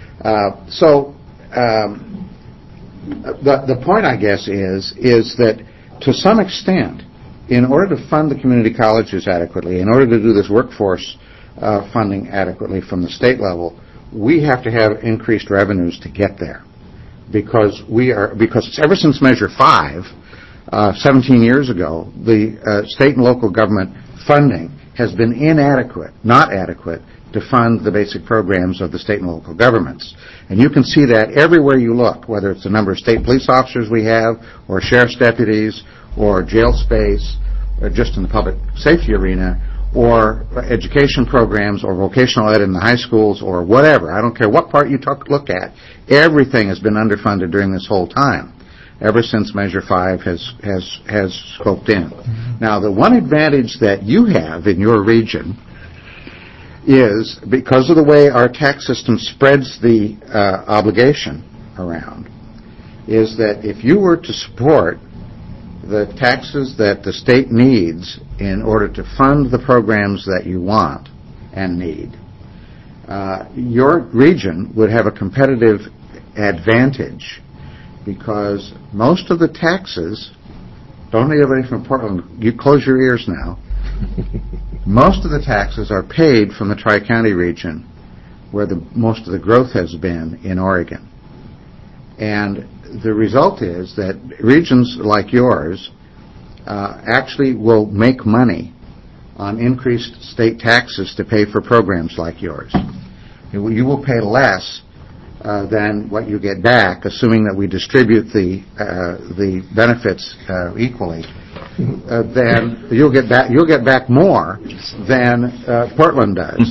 The point, I guess, is that to some extent, in order to fund the community colleges adequately, in order to do this workforce funding adequately from the state level, we have to have increased revenues to get there, because ever since Measure 5, 17 years ago, the state and local government funding has been not adequate to fund the basic programs of the state and local governments. And you can see that everywhere you look, whether it's the number of state police officers we have, or sheriff's deputies, or jail space, or just in the public safety arena, or education programs, or vocational ed in the high schools, or whatever. I don't care what part you look at. Everything has been underfunded during this whole time, ever since Measure 5 has scoped in. Mm-hmm. Now, the one advantage that you have in your region is, because of the way our tax system spreads the obligation around, is that if you were to support the taxes that the state needs in order to fund the programs that you want and need, your region would have a competitive advantage, because most of the taxes, don't anybody from Portland, you close your ears now, most of the taxes are paid from the Tri-County region, where most of the growth has been in Oregon. And the result is that regions like yours actually will make money on increased state taxes to pay for programs like yours. You will pay less than what you get back, assuming that we distribute the benefits equally. Then you'll get back more than Portland does,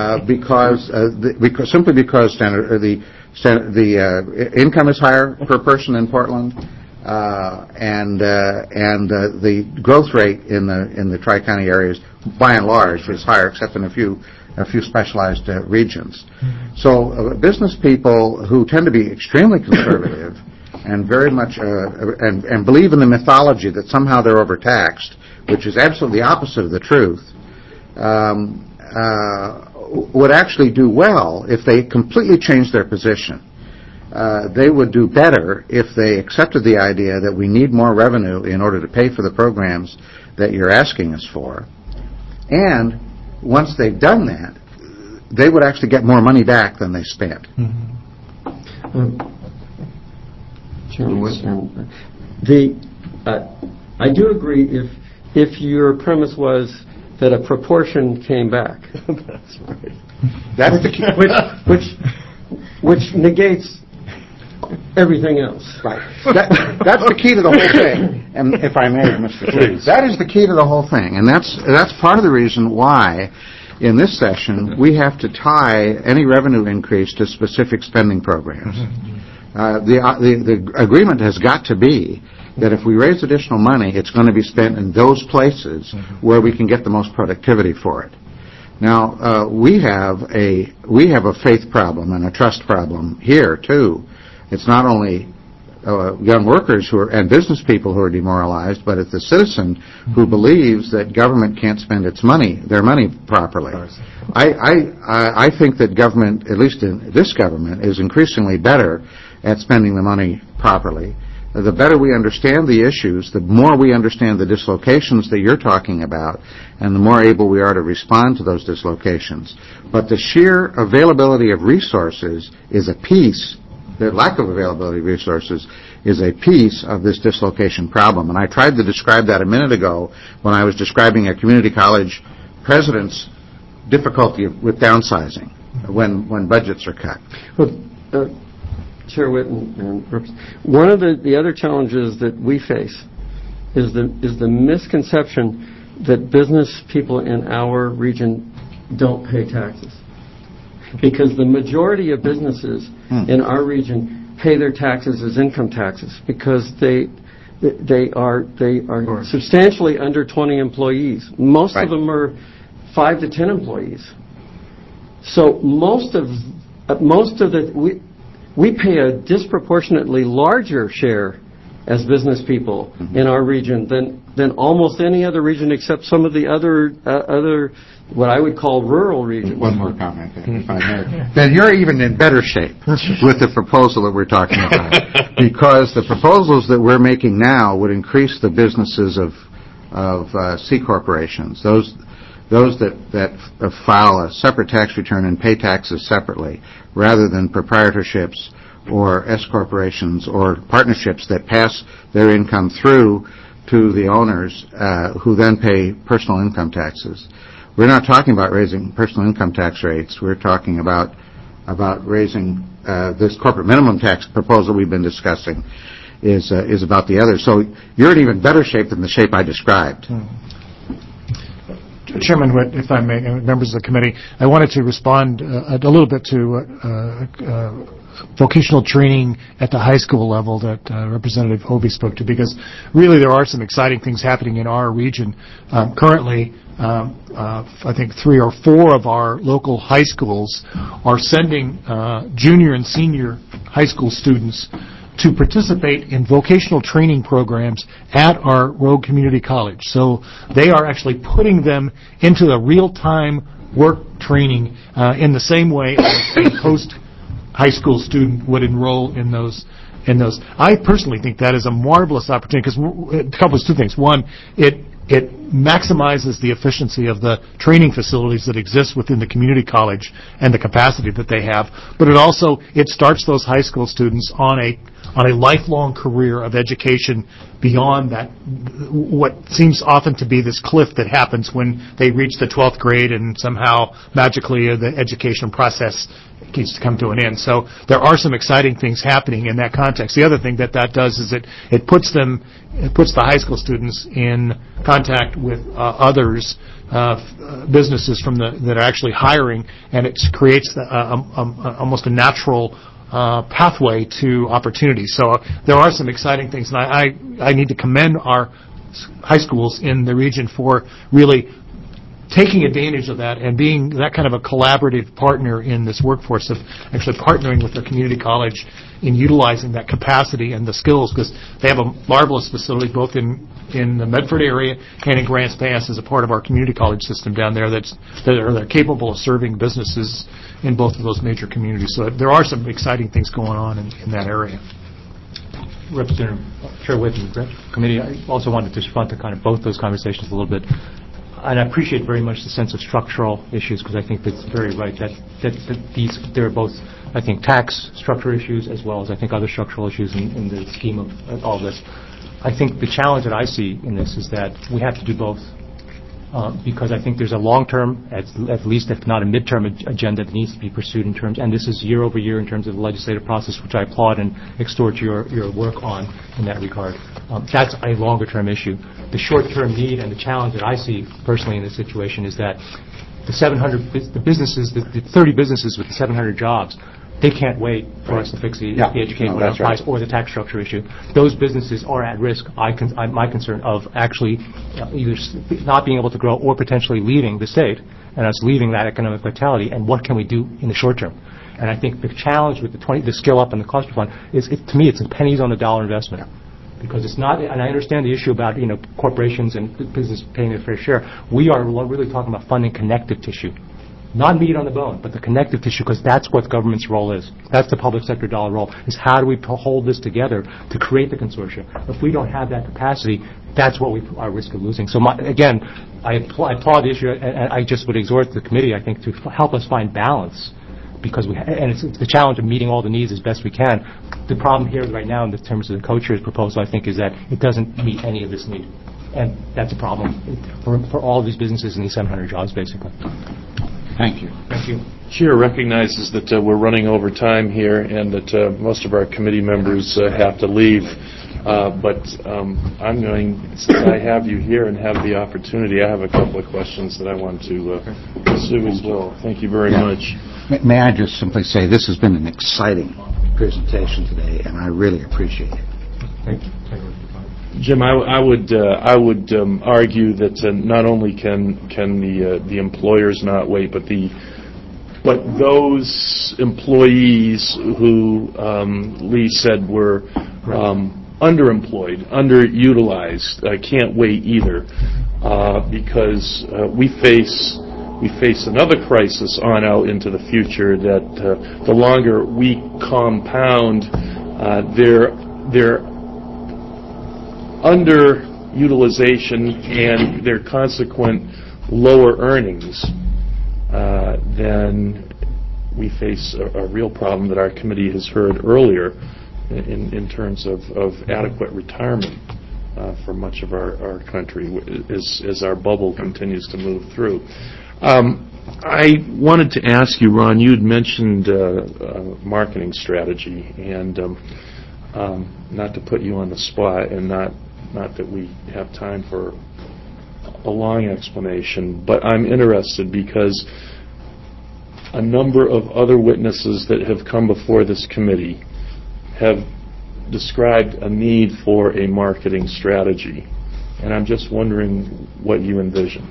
simply because the income is higher per person in Portland, and the growth rate in the Tri-County areas by and large, is higher, except in a few specialized regions. So business people who tend to be extremely conservative and very much and believe in the mythology that somehow they're overtaxed, which is absolutely the opposite of the truth, would actually do well if they completely changed their position. They would do better if they accepted the idea that we need more revenue in order to pay for the programs that you're asking us for. And once they've done that, they would actually get more money back than they spent. Chairman, I do agree if your premise was that a proportion came back. That's right. That's the key. Which negates everything else. Right. That's the key to the whole thing. And if I may, Mr. Chairman, that is the key to the whole thing. And that's part of the reason why, in this session, we have to tie any revenue increase to specific spending programs. The agreement has got to be that if we raise additional money, it's going to be spent in those places where we can get the most productivity for it. Now, we have a faith problem and a trust problem here too. It's not only young workers and business people who are demoralized, but it's the citizen who believes that government can't spend their money properly. I think that government, at least in this government, is increasingly better at spending the money properly. The better we understand the issues, the more we understand the dislocations that you're talking about, and the more able we are to respond to those dislocations. But the sheer availability of resources is a piece. The lack of availability of resources is a piece of this dislocation problem. And I tried to describe that a minute ago when I was describing a community college president's difficulty with downsizing when budgets are cut. Well, Chair Witt and one of the other challenges that we face is the misconception that business people in our region don't pay taxes. Because the majority of businesses in our region pay their taxes as income taxes because they are substantially under 20 employees. Most of them are 5 to 10 employees. So most of we pay a disproportionately larger share as business people in our region than almost any other region except some of the other what I would call rural regions. One more comment, if I may. Then you're even in better shape with the proposal that we're talking about, because the proposals that we're making now would increase the businesses of C corporations, those that file a separate tax return and pay taxes separately, rather than proprietorships or S corporations or partnerships that pass their income through to the owners who then pay personal income taxes. We're not talking about raising personal income tax rates. We're talking about raising this corporate minimum tax proposal we've been discussing is about the other. So you're in even better shape than the shape I described. Chairman Witt, if I may, members of the committee, I wanted to respond a little bit to vocational training at the high school level that Representative Hovey spoke to, because really there are some exciting things happening in our region. Currently, I think 3 or 4 of our local high schools are sending junior and senior high school students to participate in vocational training programs at our Rogue Community College. So they are actually putting them into the real-time work training in the same way as a post-high school student would enroll in those. I personally think that is a marvelous opportunity because a couple of 2 things. One, it maximizes the efficiency of the training facilities that exist within the community college and the capacity that they have, but it starts those high school students on a lifelong career of education beyond that, what seems often to be this cliff that happens when they reach the 12th grade and somehow magically the education process needs to come to an end. So there are some exciting things happening in that context. The other thing that does is it puts the high school students in contact with others, businesses that are actually hiring, and it creates almost a natural pathway to opportunities. So there are some exciting things, and I need to commend our high schools in the region for really taking advantage of that and being that kind of a collaborative partner in this workforce of actually partnering with their community college in utilizing that capacity and the skills, because they have a marvelous facility both in the Medford area and in Grants Pass as a part of our community college system down there that are capable of serving businesses in both of those major communities. So there are some exciting things going on in that area. Representative Chair Whit and committee, I also wanted to respond to kind of both those conversations a little bit. And I appreciate very much the sense of structural issues, because I think that's very right. That there are both, I think, tax structure issues as well as I think other structural issues in the scheme of all this. I think the challenge that I see in this is that we have to do both. Because I think there's a long-term, at least if not a mid-term agenda that needs to be pursued in terms, and this is year over year in terms of the legislative process, which I applaud and extort your work on in that regard. That's a longer-term issue. The short-term need and the challenge that I see personally in this situation is that the 30 businesses with the 700 jobs, they can't wait for us to fix the education price or the tax structure issue. Those businesses are at risk, my concern, of actually either not being able to grow or potentially leaving the state and us leaving that economic vitality. And what can we do in the short term? And I think the challenge with the Skill Up and the Cluster Fund is, to me, it's a pennies on the dollar investment. Because it's not, and I understand the issue about corporations and business paying their fair share. We are really talking about funding connective tissue. Not meat on the bone, but the connective tissue, because that's what government's role is. That's the public sector dollar role, is how do we hold this together to create the consortia. If we don't have that capacity, that's what we are at risk of losing. So, again, I applaud the issue, and I just would exhort the committee, I think, to help us find balance, because and it's the challenge of meeting all the needs as best we can. The problem here right now in terms of the co-chair's proposal, I think, is that it doesn't meet any of this need. And that's a problem for all of these businesses and these 700 jobs, basically. Thank you. Thank you. Chair recognizes that we're running over time here and that most of our committee members have to leave. But I'm going, since I have you here and have the opportunity, I have a couple of questions that I want to pursue as well. Thank you very much. May I just simply say this has been an exciting presentation today, and I really appreciate it. Thank you. Jim, I would argue that not only can the employers not wait, but those employees who Lee said were underemployed, underutilized, can't wait either, because we face another crisis on out into the future. That the longer we compound their underutilization and their consequent lower earnings, then we face a real problem that our committee has heard earlier in terms of adequate retirement for much of our country as our bubble continues to move through. I wanted to ask you, Ron, you had mentioned marketing strategy, and not to put you on the spot, and not that we have time for a long explanation, but I'm interested because a number of other witnesses that have come before this committee have described a need for a marketing strategy, and I'm just wondering what you envision.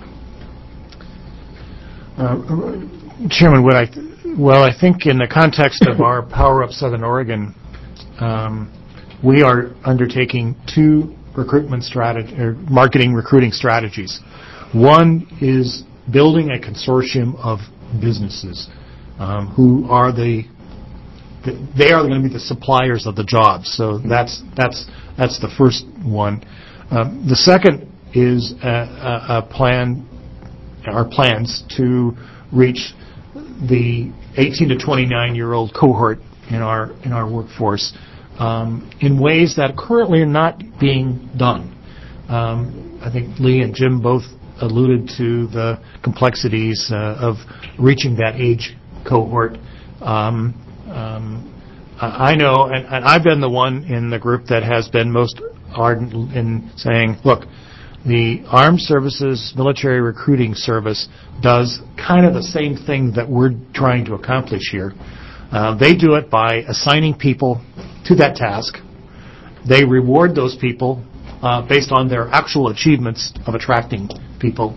Chairman Wood, I think in the context of our Power Up Southern Oregon, we are undertaking two marketing recruiting strategies. One is building a consortium of businesses who are they are going to be the suppliers of the jobs. So that's the first one. The second is our plans to reach the 18 to 29-year-old cohort in our workforce in ways that currently are not being done. I think Lee and Jim both alluded to the complexities of reaching that age cohort. I know, and I've been the one in the group that has been most ardent in saying, look, the Armed Services Military Recruiting Service does kind of the same thing that we're trying to accomplish here. They do it by assigning people to that task. They reward those people based on their actual achievements of attracting people.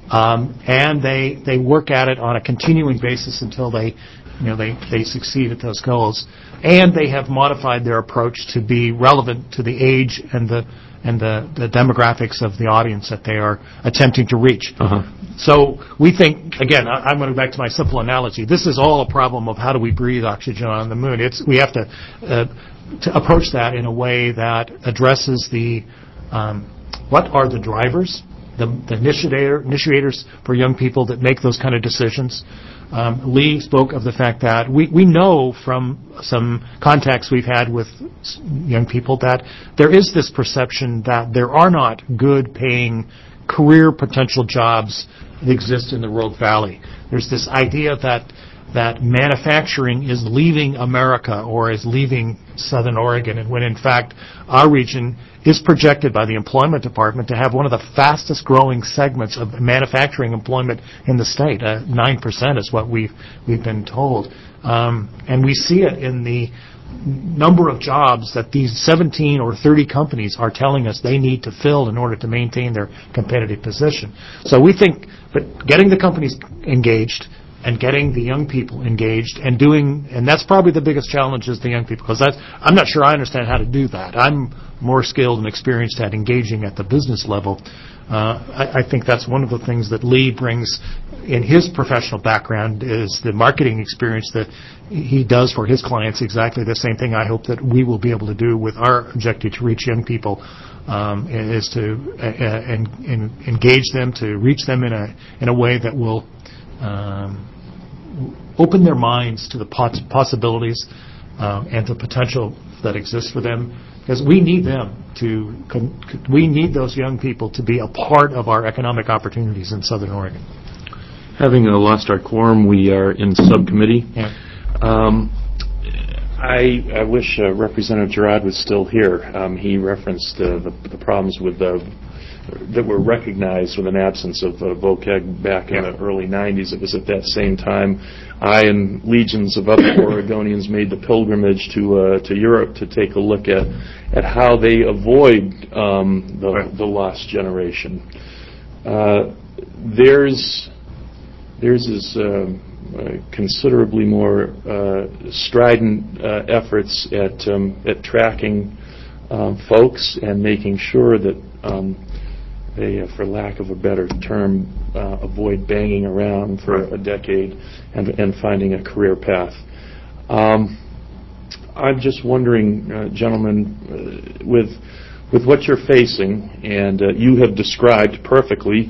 and they work at it on a continuing basis until they succeed at those goals. And they have modified their approach to be relevant to the age and the demographics of the audience that they are attempting to reach. So we think, again, I'm going to go back to my simple analogy. This is all a problem of how do we breathe oxygen on the moon. We have to approach that in a way that addresses what are the drivers, the initiators for young people that make those kind of decisions. Lee spoke of the fact that we know from some contacts we've had with young people that there is this perception that there are not good paying career potential jobs that exist in the Rogue Valley. There's this idea that manufacturing is leaving America or is leaving Southern Oregon, and when in fact our region is projected by the Employment Department to have one of the fastest growing segments of manufacturing employment in the state. 9% is what we've been told. And we see it in the number of jobs that these 17 or 30 companies are telling us they need to fill in order to maintain their competitive position. So we think that getting the companies engaged and getting the young people engaged and that's probably the biggest challenge is the young people, because I'm not sure I understand how to do that. I'm more skilled and experienced at engaging at the business level. I think that's one of the things that Lee brings in his professional background is the marketing experience that he does for his clients. Exactly the same thing I hope that we will be able to do with our objective to reach young people, is to engage them, to reach them in a way that will open their minds to the possibilities and the potential that exists for them, because we need them we need those young people to be a part of our economic opportunities in Southern Oregon. Having lost our quorum, we are in subcommittee. Yeah. I wish Representative Girard was still here. He referenced the problems with that were recognized with an absence of VOCAG back in the early 90s. It was at that same time I and legions of other Oregonians made the pilgrimage to Europe to take a look at how they avoid the lost generation. Theirs is considerably more strident efforts at tracking folks and making sure that they, for lack of a better term, avoid banging around for a decade and finding a career path. I'm just wondering, gentlemen, with what you're facing, and you have described perfectly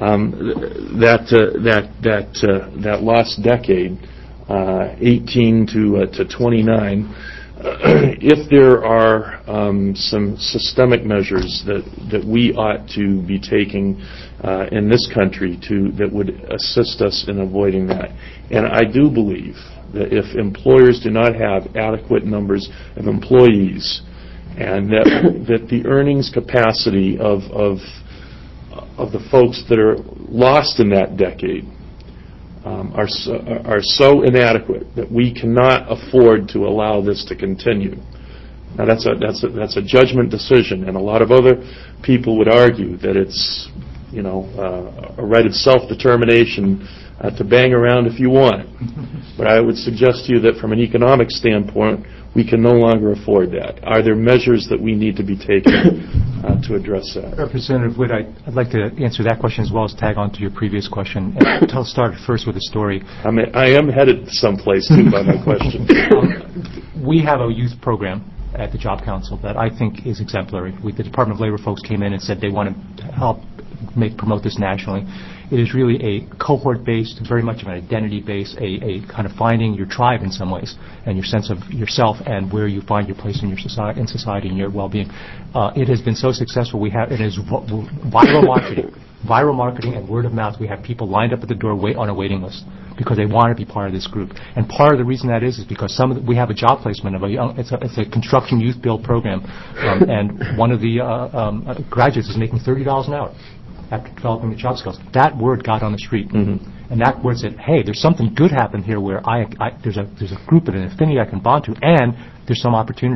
that lost decade, 18 to 29. If there are some systemic measures that we ought to be taking in this country that would assist us in avoiding that. And I do believe that if employers do not have adequate numbers of employees, and that the earnings capacity of the folks that are lost in that decade are so inadequate that we cannot afford to allow this to continue. Now that's a judgment decision, and a lot of other people would argue that it's a right of self-determination to bang around if you want. But I would suggest to you that from an economic standpoint, we can no longer afford that. Are there measures that we need to be taking to address that? Representative Witt, I'd like to answer that question as well as tag on to your previous question. And I'll start first with a story. I am headed someplace, too, by my question. We have a youth program at the Job Council that I think is exemplary. The Department of Labor folks came in and said they want to help promote this nationally. It is really a cohort-based, very much of an identity-based, a kind of finding your tribe in some ways, and your sense of yourself and where you find your place in your society and your well-being. It has been so successful. It is viral marketing and word of mouth. We have people lined up at the door on a waiting list because they want to be part of this group. And part of the reason that is because we have a job placement of it's a construction youth build program, and one of the graduates is making $30 an hour after developing the job skills. That word got on the street, and that word said, "Hey, there's something good happened here where there's a group and an affinity I can bond to, and there's some opportunity."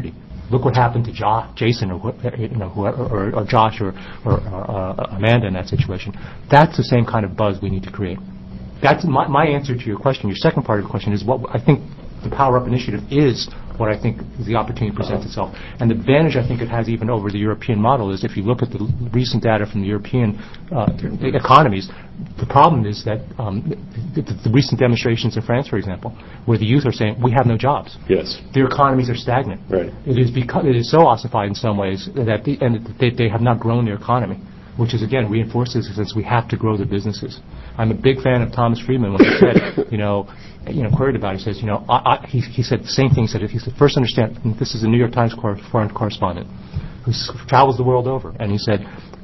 Look what happened to Jason or Josh or Amanda in that situation. That's the same kind of buzz we need to create. That's my answer to your question. Your second part of the question is what I think the Power Up initiative is. What I think the opportunity presents itself. And the advantage I think it has even over the European model is if you look at the recent data from the European economies, the problem is that the recent demonstrations in France, for example, where the youth are saying, we have no jobs. Yes. Their economies are stagnant. Right. It is so ossified in some ways that they have not grown their economy, which is, again, reinforces since we have to grow the businesses. I'm a big fan of Thomas Friedman when he said, queried about it, he says, he said the same thing. He said, first understand, this is a New York Times foreign correspondent who travels the world over, and he said,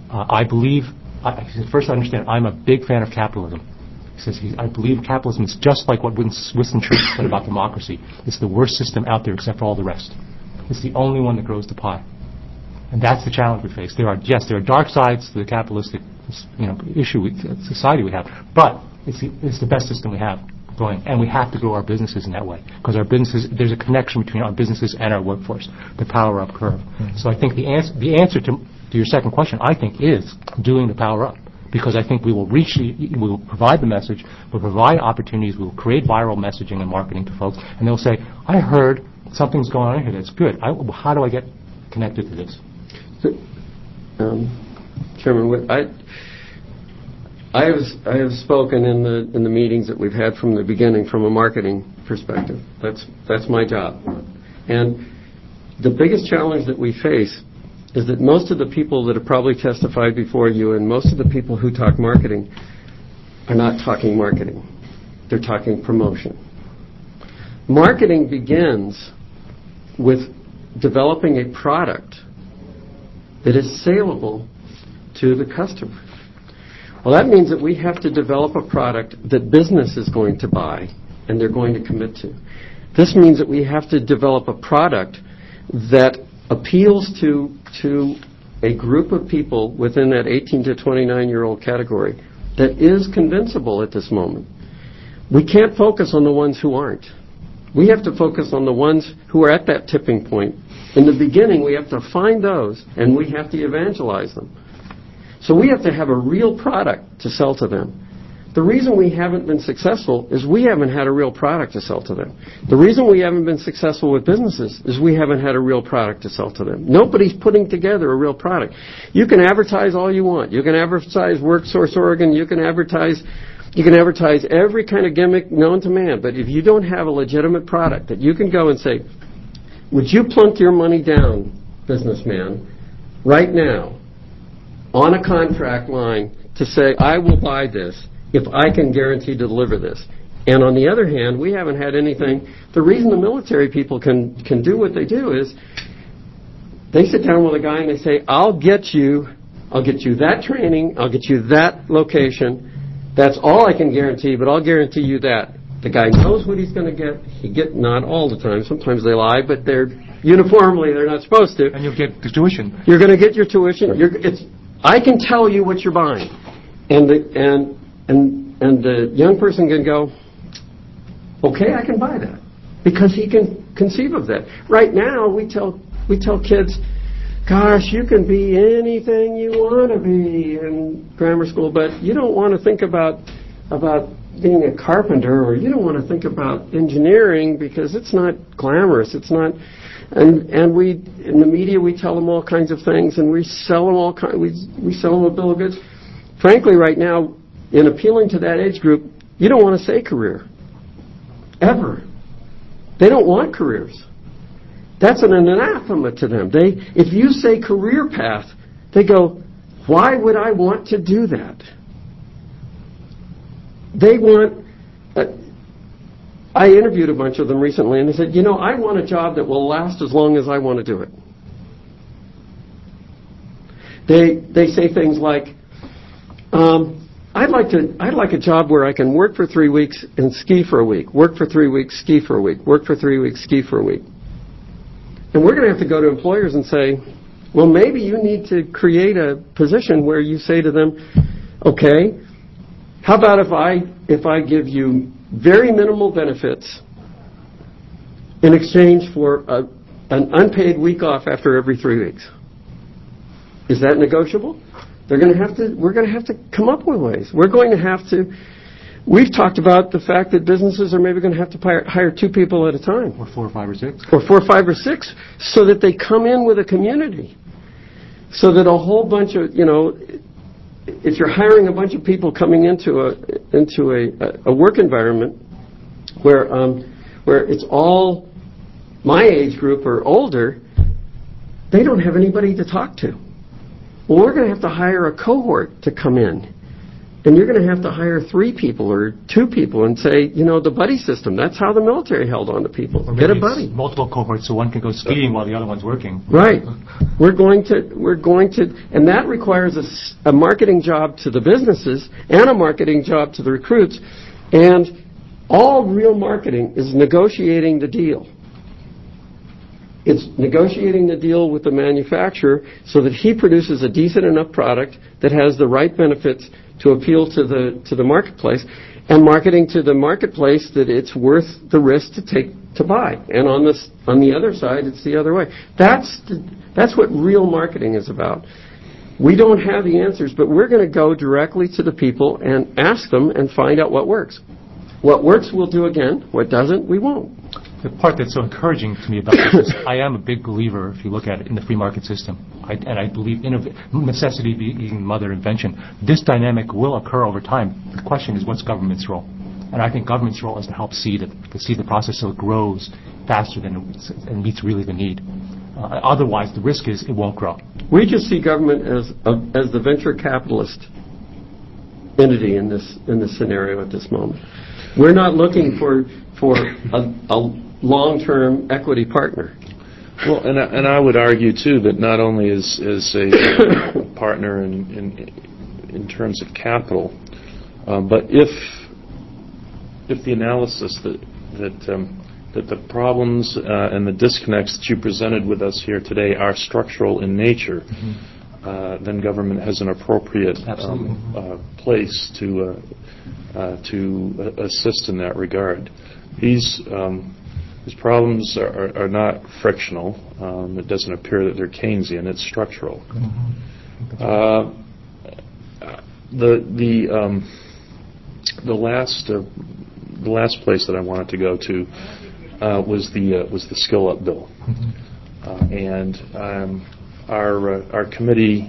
first understand, I'm a big fan of capitalism. He says, I believe capitalism is just like what Winston Churchill said about democracy. It's the worst system out there except for all the rest. It's the only one that grows the pie. And that's the challenge we face. There are dark sides to the capitalistic, society we have, but it's the best system we have going, and we have to grow our businesses in that way because our businesses, there's a connection between our businesses and our workforce, the Power Up curve. Mm-hmm. So I think the answer to your second question, I think, is doing the Power Up. Because I think we will we will provide the message, we'll provide opportunities, we will create viral messaging and marketing to folks, and they'll say, I heard something's going on here that's good. How do I get connected to this? Chairman, I have spoken in the meetings that we've had from the beginning from a marketing perspective. That's my job. And the biggest challenge that we face is that most of the people that have probably testified before you and most of the people who talk marketing are not talking marketing. They're talking promotion. Marketing begins with developing a product that is saleable to the customer. Well, that means that we have to develop a product that business is going to buy and they're going to commit to. This means that we have to develop a product that appeals to a group of people within that 18 to 29-year-old category that is convincible at this moment. We can't focus on the ones who aren't. We have to focus on the ones who are at that tipping point. In the beginning, we have to find those, and we have to evangelize them. So we have to have a real product to sell to them. The reason we haven't been successful is we haven't had a real product to sell to them. The reason we haven't been successful with businesses is we haven't had a real product to sell to them. Nobody's putting together a real product. You can advertise all you want. You can advertise WorkSource Oregon. You can advertise every kind of gimmick known to man. But if you don't have a legitimate product that you can go and say, would you plunk your money down, businessman, right now on a contract line to say, I will buy this if I can guarantee to deliver this. And on the other hand, we haven't had anything. The reason the military people can do what they do is they sit down with a guy and they say, I'll get you that training, I'll get you that location. That's all I can guarantee, but I'll guarantee you that. The guy knows what he's going to get. Not all the time. Sometimes they lie, but they're uniformly they're not supposed to. And you'll get the tuition. You're going to get your tuition. I can tell you what you're buying, and the young person can go, okay, I can buy that because he can conceive of that. Right now, we tell kids, gosh, you can be anything you want to be in grammar school, but you don't want to think about being a carpenter, or you don't want to think about engineering because it's not glamorous. It's not, and we in the media we tell them all kinds of things, and we sell them we sell them a bill of goods. Frankly, right now, in appealing to that age group, you don't want to say career ever. They don't want careers. That's an anathema to them. If you say career path, they go, why would I want to do that? They want, I interviewed a bunch of them recently, and they said, I want a job that will last as long as I want to do it. They say things like, I'd like a job where I can work for 3 weeks and ski for a week, work for 3 weeks, ski for a week, work for 3 weeks, ski for a week. And we're going to have to go to employers and say, well, maybe you need to create a position where you say to them, okay, how about if I give you very minimal benefits in exchange for an unpaid week off after every 3 weeks. Is that negotiable? We're going to have to come up with ways. We've talked about the fact that businesses are maybe going to have to hire 2 people at a time. Or 4 or 5 or 6. Or 4 or 5 or 6, so that they come in with a community. So that a whole bunch of, if you're hiring a bunch of people coming into a work environment where it's all my age group or older, they don't have anybody to talk to. Well, we're going to have to hire a cohort to come in. And you're going to have to hire 3 people or 2 people and say, the buddy system. That's how the military held on to people. Get a buddy. Multiple cohorts, so one can go skiing while the other one's working. Right. We're going to, and that requires a marketing job to the businesses and a marketing job to the recruits. And all real marketing is negotiating the deal. It's negotiating the deal with the manufacturer so that he produces a decent enough product that has the right benefits to appeal to the marketplace, and marketing to the marketplace that it's worth the risk to buy. And on the other side, it's the other way. That's what real marketing is about. We don't have the answers, but we're going to go directly to the people and ask them and find out what works. What works, we'll do again. What doesn't, we won't. The part that's so encouraging to me about this is I am a big believer, if you look at it, in the free market system. I believe necessity being mother invention. This dynamic will occur over time. The question is, what's government's role? And I think government's role is to help seed the process so it grows faster and meets really the need. Otherwise, the risk is it won't grow. We just see government as the venture capitalist entity in this scenario at this moment. We're not looking for a long-term equity partner. Well, and I would argue too that not only is a partner in terms of capital, but if the analysis that the problems and the disconnects that you presented with us here today are structural in nature, then government has an appropriate place to assist in that regard. These problems are not frictional. It doesn't appear that they're Keynesian. It's structural. The last place that I wanted to go to was the Skill Up bill, and our committee,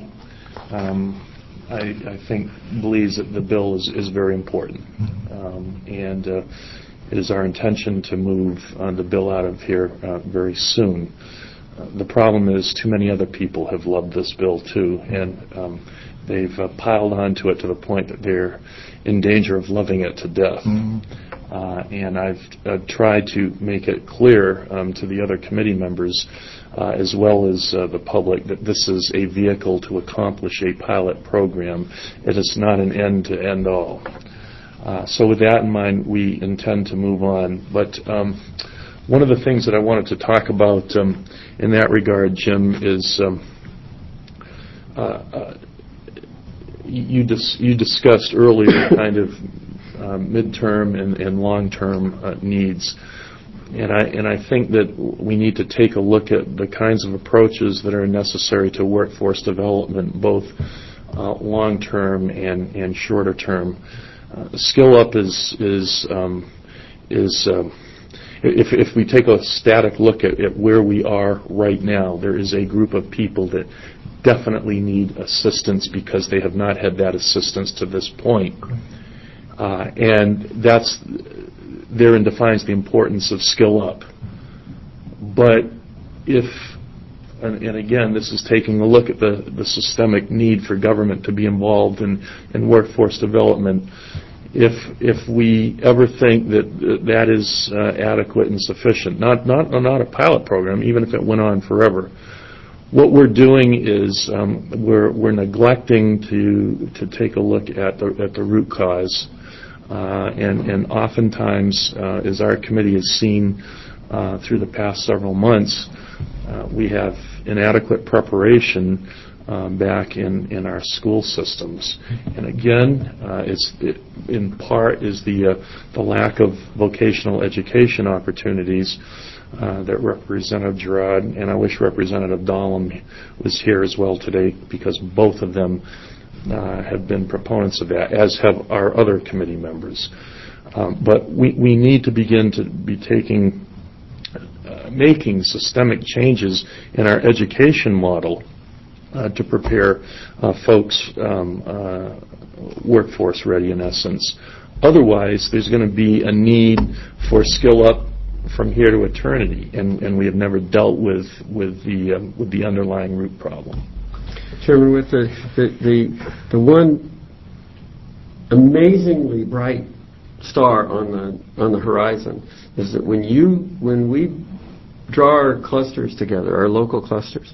I think, believes that the bill is very important, and it is our intention to move the bill out of here very soon. The problem is too many other people have loved this bill too, and they've piled onto it to the point that they're in danger of loving it to death. And I've tried to make it clear to the other committee members as well as the public that this is a vehicle to accomplish a pilot program. It is not an end-to-end all. So with that in mind, we intend to move on. But one of the things that I wanted to talk about in that regard, Jim, is you discussed earlier kind of midterm and long-term needs. And I think that we need to take a look at the kinds of approaches that are necessary to workforce development, both long-term and shorter term. Skill Up is if we take a static look at where we are right now, there is a group of people that definitely need assistance because they have not had that assistance to this point. And that's therein defines the importance of Skill Up. But and again, this is taking a look at the systemic need for government to be involved in workforce development. If we ever think that is adequate and sufficient, not a pilot program, even if it went on forever, what we're doing is we're neglecting to take a look at the root cause, and oftentimes, as our committee has seen through the past several months, we have inadequate preparation back in our school systems. And again, in part is the lack of vocational education opportunities that Representative Girard, and I wish Representative Dahlem was here as well today, because both of them have been proponents of that, as have our other committee members. But we need to begin to be making systemic changes in our education model to prepare folks workforce ready, in essence. Otherwise, there's going to be a need for skill up from here to eternity, and we have never dealt with the underlying root problem. Chairman, with the one amazingly bright star on the horizon is that when we draw our clusters together, our local clusters,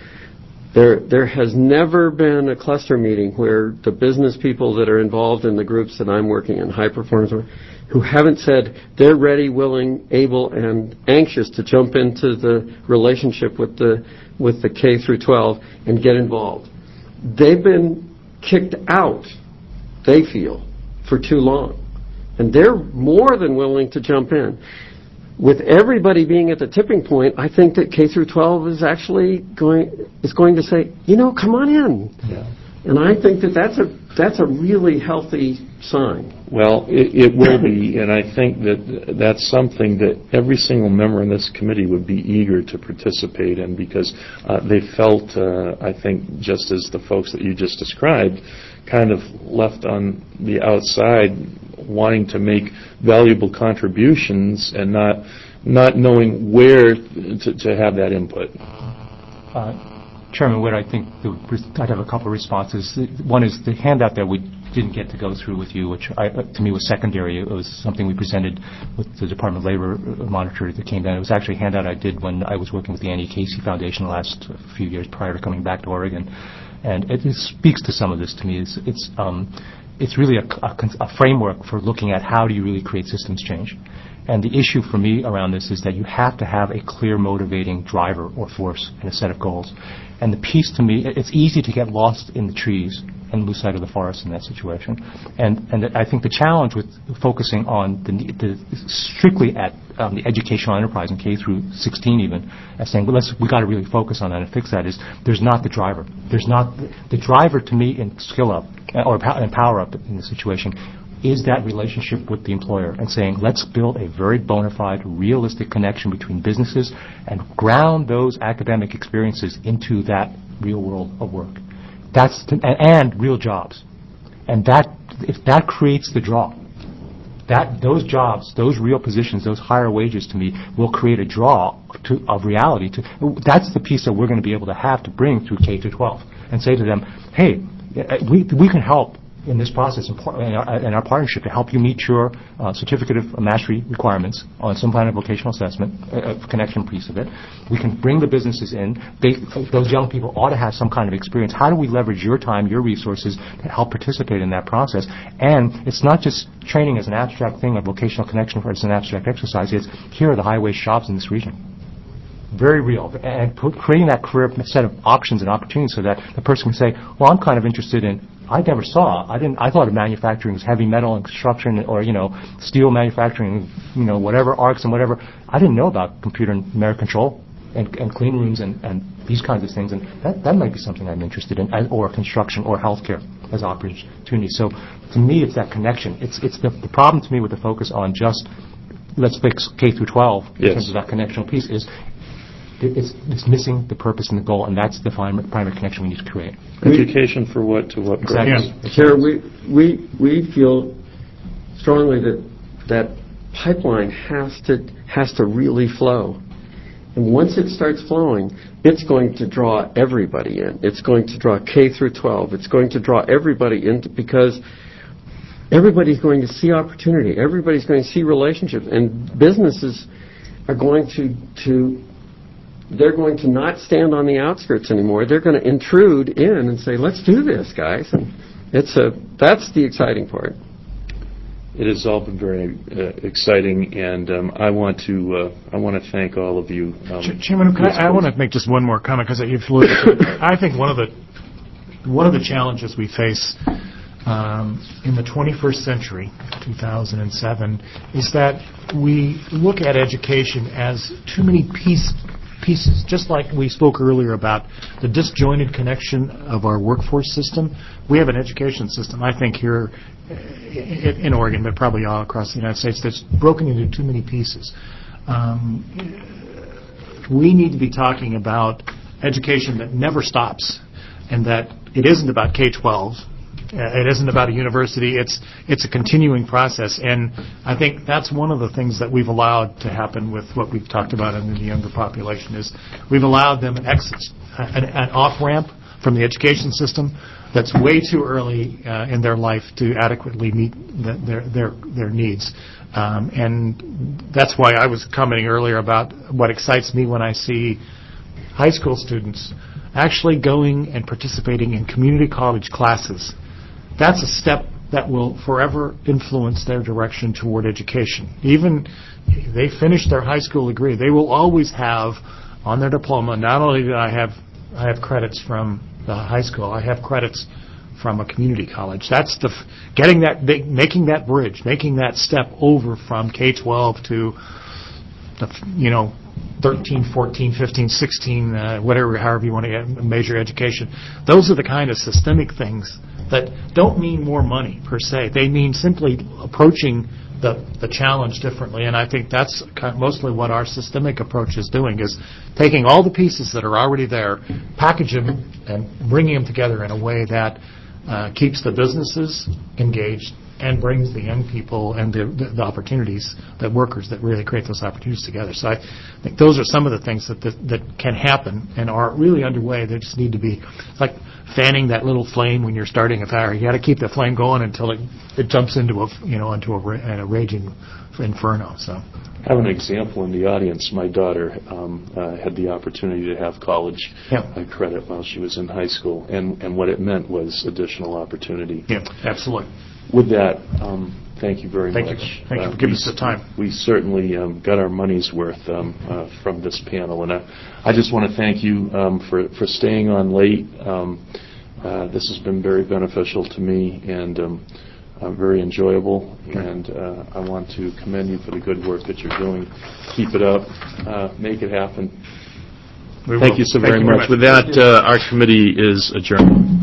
there has never been a cluster meeting where the business people that are involved in the groups that I'm working in, high performance, who haven't said they're ready, willing, able, and anxious to jump into the relationship with the K through 12 and get involved. They've been kicked out, they feel, for too long. And they're more than willing to jump in. With everybody being at the tipping point, I think that K through 12 is actually going to say, come on in. Yeah. And I think that's a really healthy sign. Well, it will be, and I think that's something that every single member in this committee would be eager to participate in, because they felt, I think, just as the folks that you just described, kind of left on the outside, wanting to make valuable contributions and not knowing where to have that input. Chairman Witt, I think I'd have a couple of responses. One is the handout that we didn't get to go through with you, which to me was secondary. It was something we presented with the Department of Labor monitor that came down. It was actually a handout I did when I was working with the Annie Casey Foundation the last few years prior to coming back to Oregon. And it speaks to some of this to me. It's really a framework for looking at how do you really create systems change. And the issue for me around this is that you have to have a clear motivating driver or force and a set of goals. And the piece to me, it's easy to get lost in the trees and lose sight of the forest in that situation. And I think the challenge with focusing on strictly at the educational enterprise in K through 16 even, as saying, well, we got to really focus on that and fix that, is there's not the driver. There's not the driver to me in Skill Up or in Power Up in this situation is that relationship with the employer and saying, let's build a very bona fide, realistic connection between businesses and ground those academic experiences into that real world of work. And real jobs. And if that creates the draw, those jobs, those real positions, those higher wages to me will create a draw of reality. That's the piece that we're going to be able to have to bring through K through 12 and say to them, hey, we can help in this process in our partnership to help you meet your certificate of mastery requirements on some kind of vocational assessment, connection piece of it. We can bring the businesses in. Those young people ought to have some kind of experience. How do we leverage your time, your resources to help participate in that process? And it's not just training as an abstract thing, a vocational connection as an abstract exercise. It's here are the high-wage jobs in this region. Very real. And creating that career set of options and opportunities so that the person can say, well, I'm kind of interested in, I thought of manufacturing was heavy metal and construction or, steel manufacturing, whatever, arcs and whatever. I didn't know about computer and numeric control and clean rooms and these kinds of things. And that might be something I'm interested in, or construction or healthcare as opportunities. So to me, it's that connection. It's the problem to me with the focus on just let's fix K through 12 in terms of that connectional piece is it's missing the purpose and the goal, and that's the primary connection we need to create. Education for what to what purpose? Exactly. Chair, we feel strongly that pipeline has to really flow. And once it starts flowing, it's going to draw everybody in. It's going to draw K through 12. It's going to draw everybody in because everybody's going to see opportunity. Everybody's going to see relationships. And businesses are going they're going to not stand on the outskirts anymore. They're going to intrude in and say, let's do this, guys. And that's the exciting part. It has all been very exciting, and I want to thank all of you. Chairman, I want to make just one more comment because I think one of the one of the challenges we face in the 21st century, 2007, is that we look at education as too many pieces, just like we spoke earlier about the disjointed connection of our workforce system. We have an education system, I think, here in Oregon, but probably all across the United States, that's broken into too many pieces. We need to be talking about education that never stops, and that it isn't about K-12. It isn't about a university. It's a continuing process, and I think that's one of the things that we've allowed to happen with what we've talked about in the younger population is we've allowed them an exit, an off-ramp from the education system that's way too early in their life to adequately meet their needs. And that's why I was commenting earlier about what excites me when I see high school students actually going and participating in community college classes. That's a step that will forever influence their direction toward education. Even if they finish their high school degree, they will always have on their diploma, not only do I have credits from the high school, I have credits from a community college. That's making that bridge, making that step over from K-12 to the, 13, 14, 15, 16, however you want to measure education. Those are the kind of systemic things that don't mean more money per se. They mean simply approaching the challenge differently, and I think that's mostly what our systemic approach is doing, is taking all the pieces that are already there, packaging them, and bringing them together in a way that keeps the businesses engaged and brings the young people and the opportunities, the workers that really create those opportunities together. So I think those are some of the things that can happen and are really underway. They just need to be, it's like fanning that little flame when you're starting a fire. You got to keep the flame going until it jumps into a raging inferno. So I have an example in the audience. My daughter had the opportunity to have college credit while she was in high school, and what it meant was additional opportunity. Yeah, absolutely. With that, thank you very much. Thank you for giving us the time. We certainly got our money's worth from this panel, and I just want to thank you for staying on late. This has been very beneficial to me and very enjoyable, and I want to commend you for the good work that you're doing. Keep it up. Make it happen. Thank you so very much. With that, our committee is adjourned.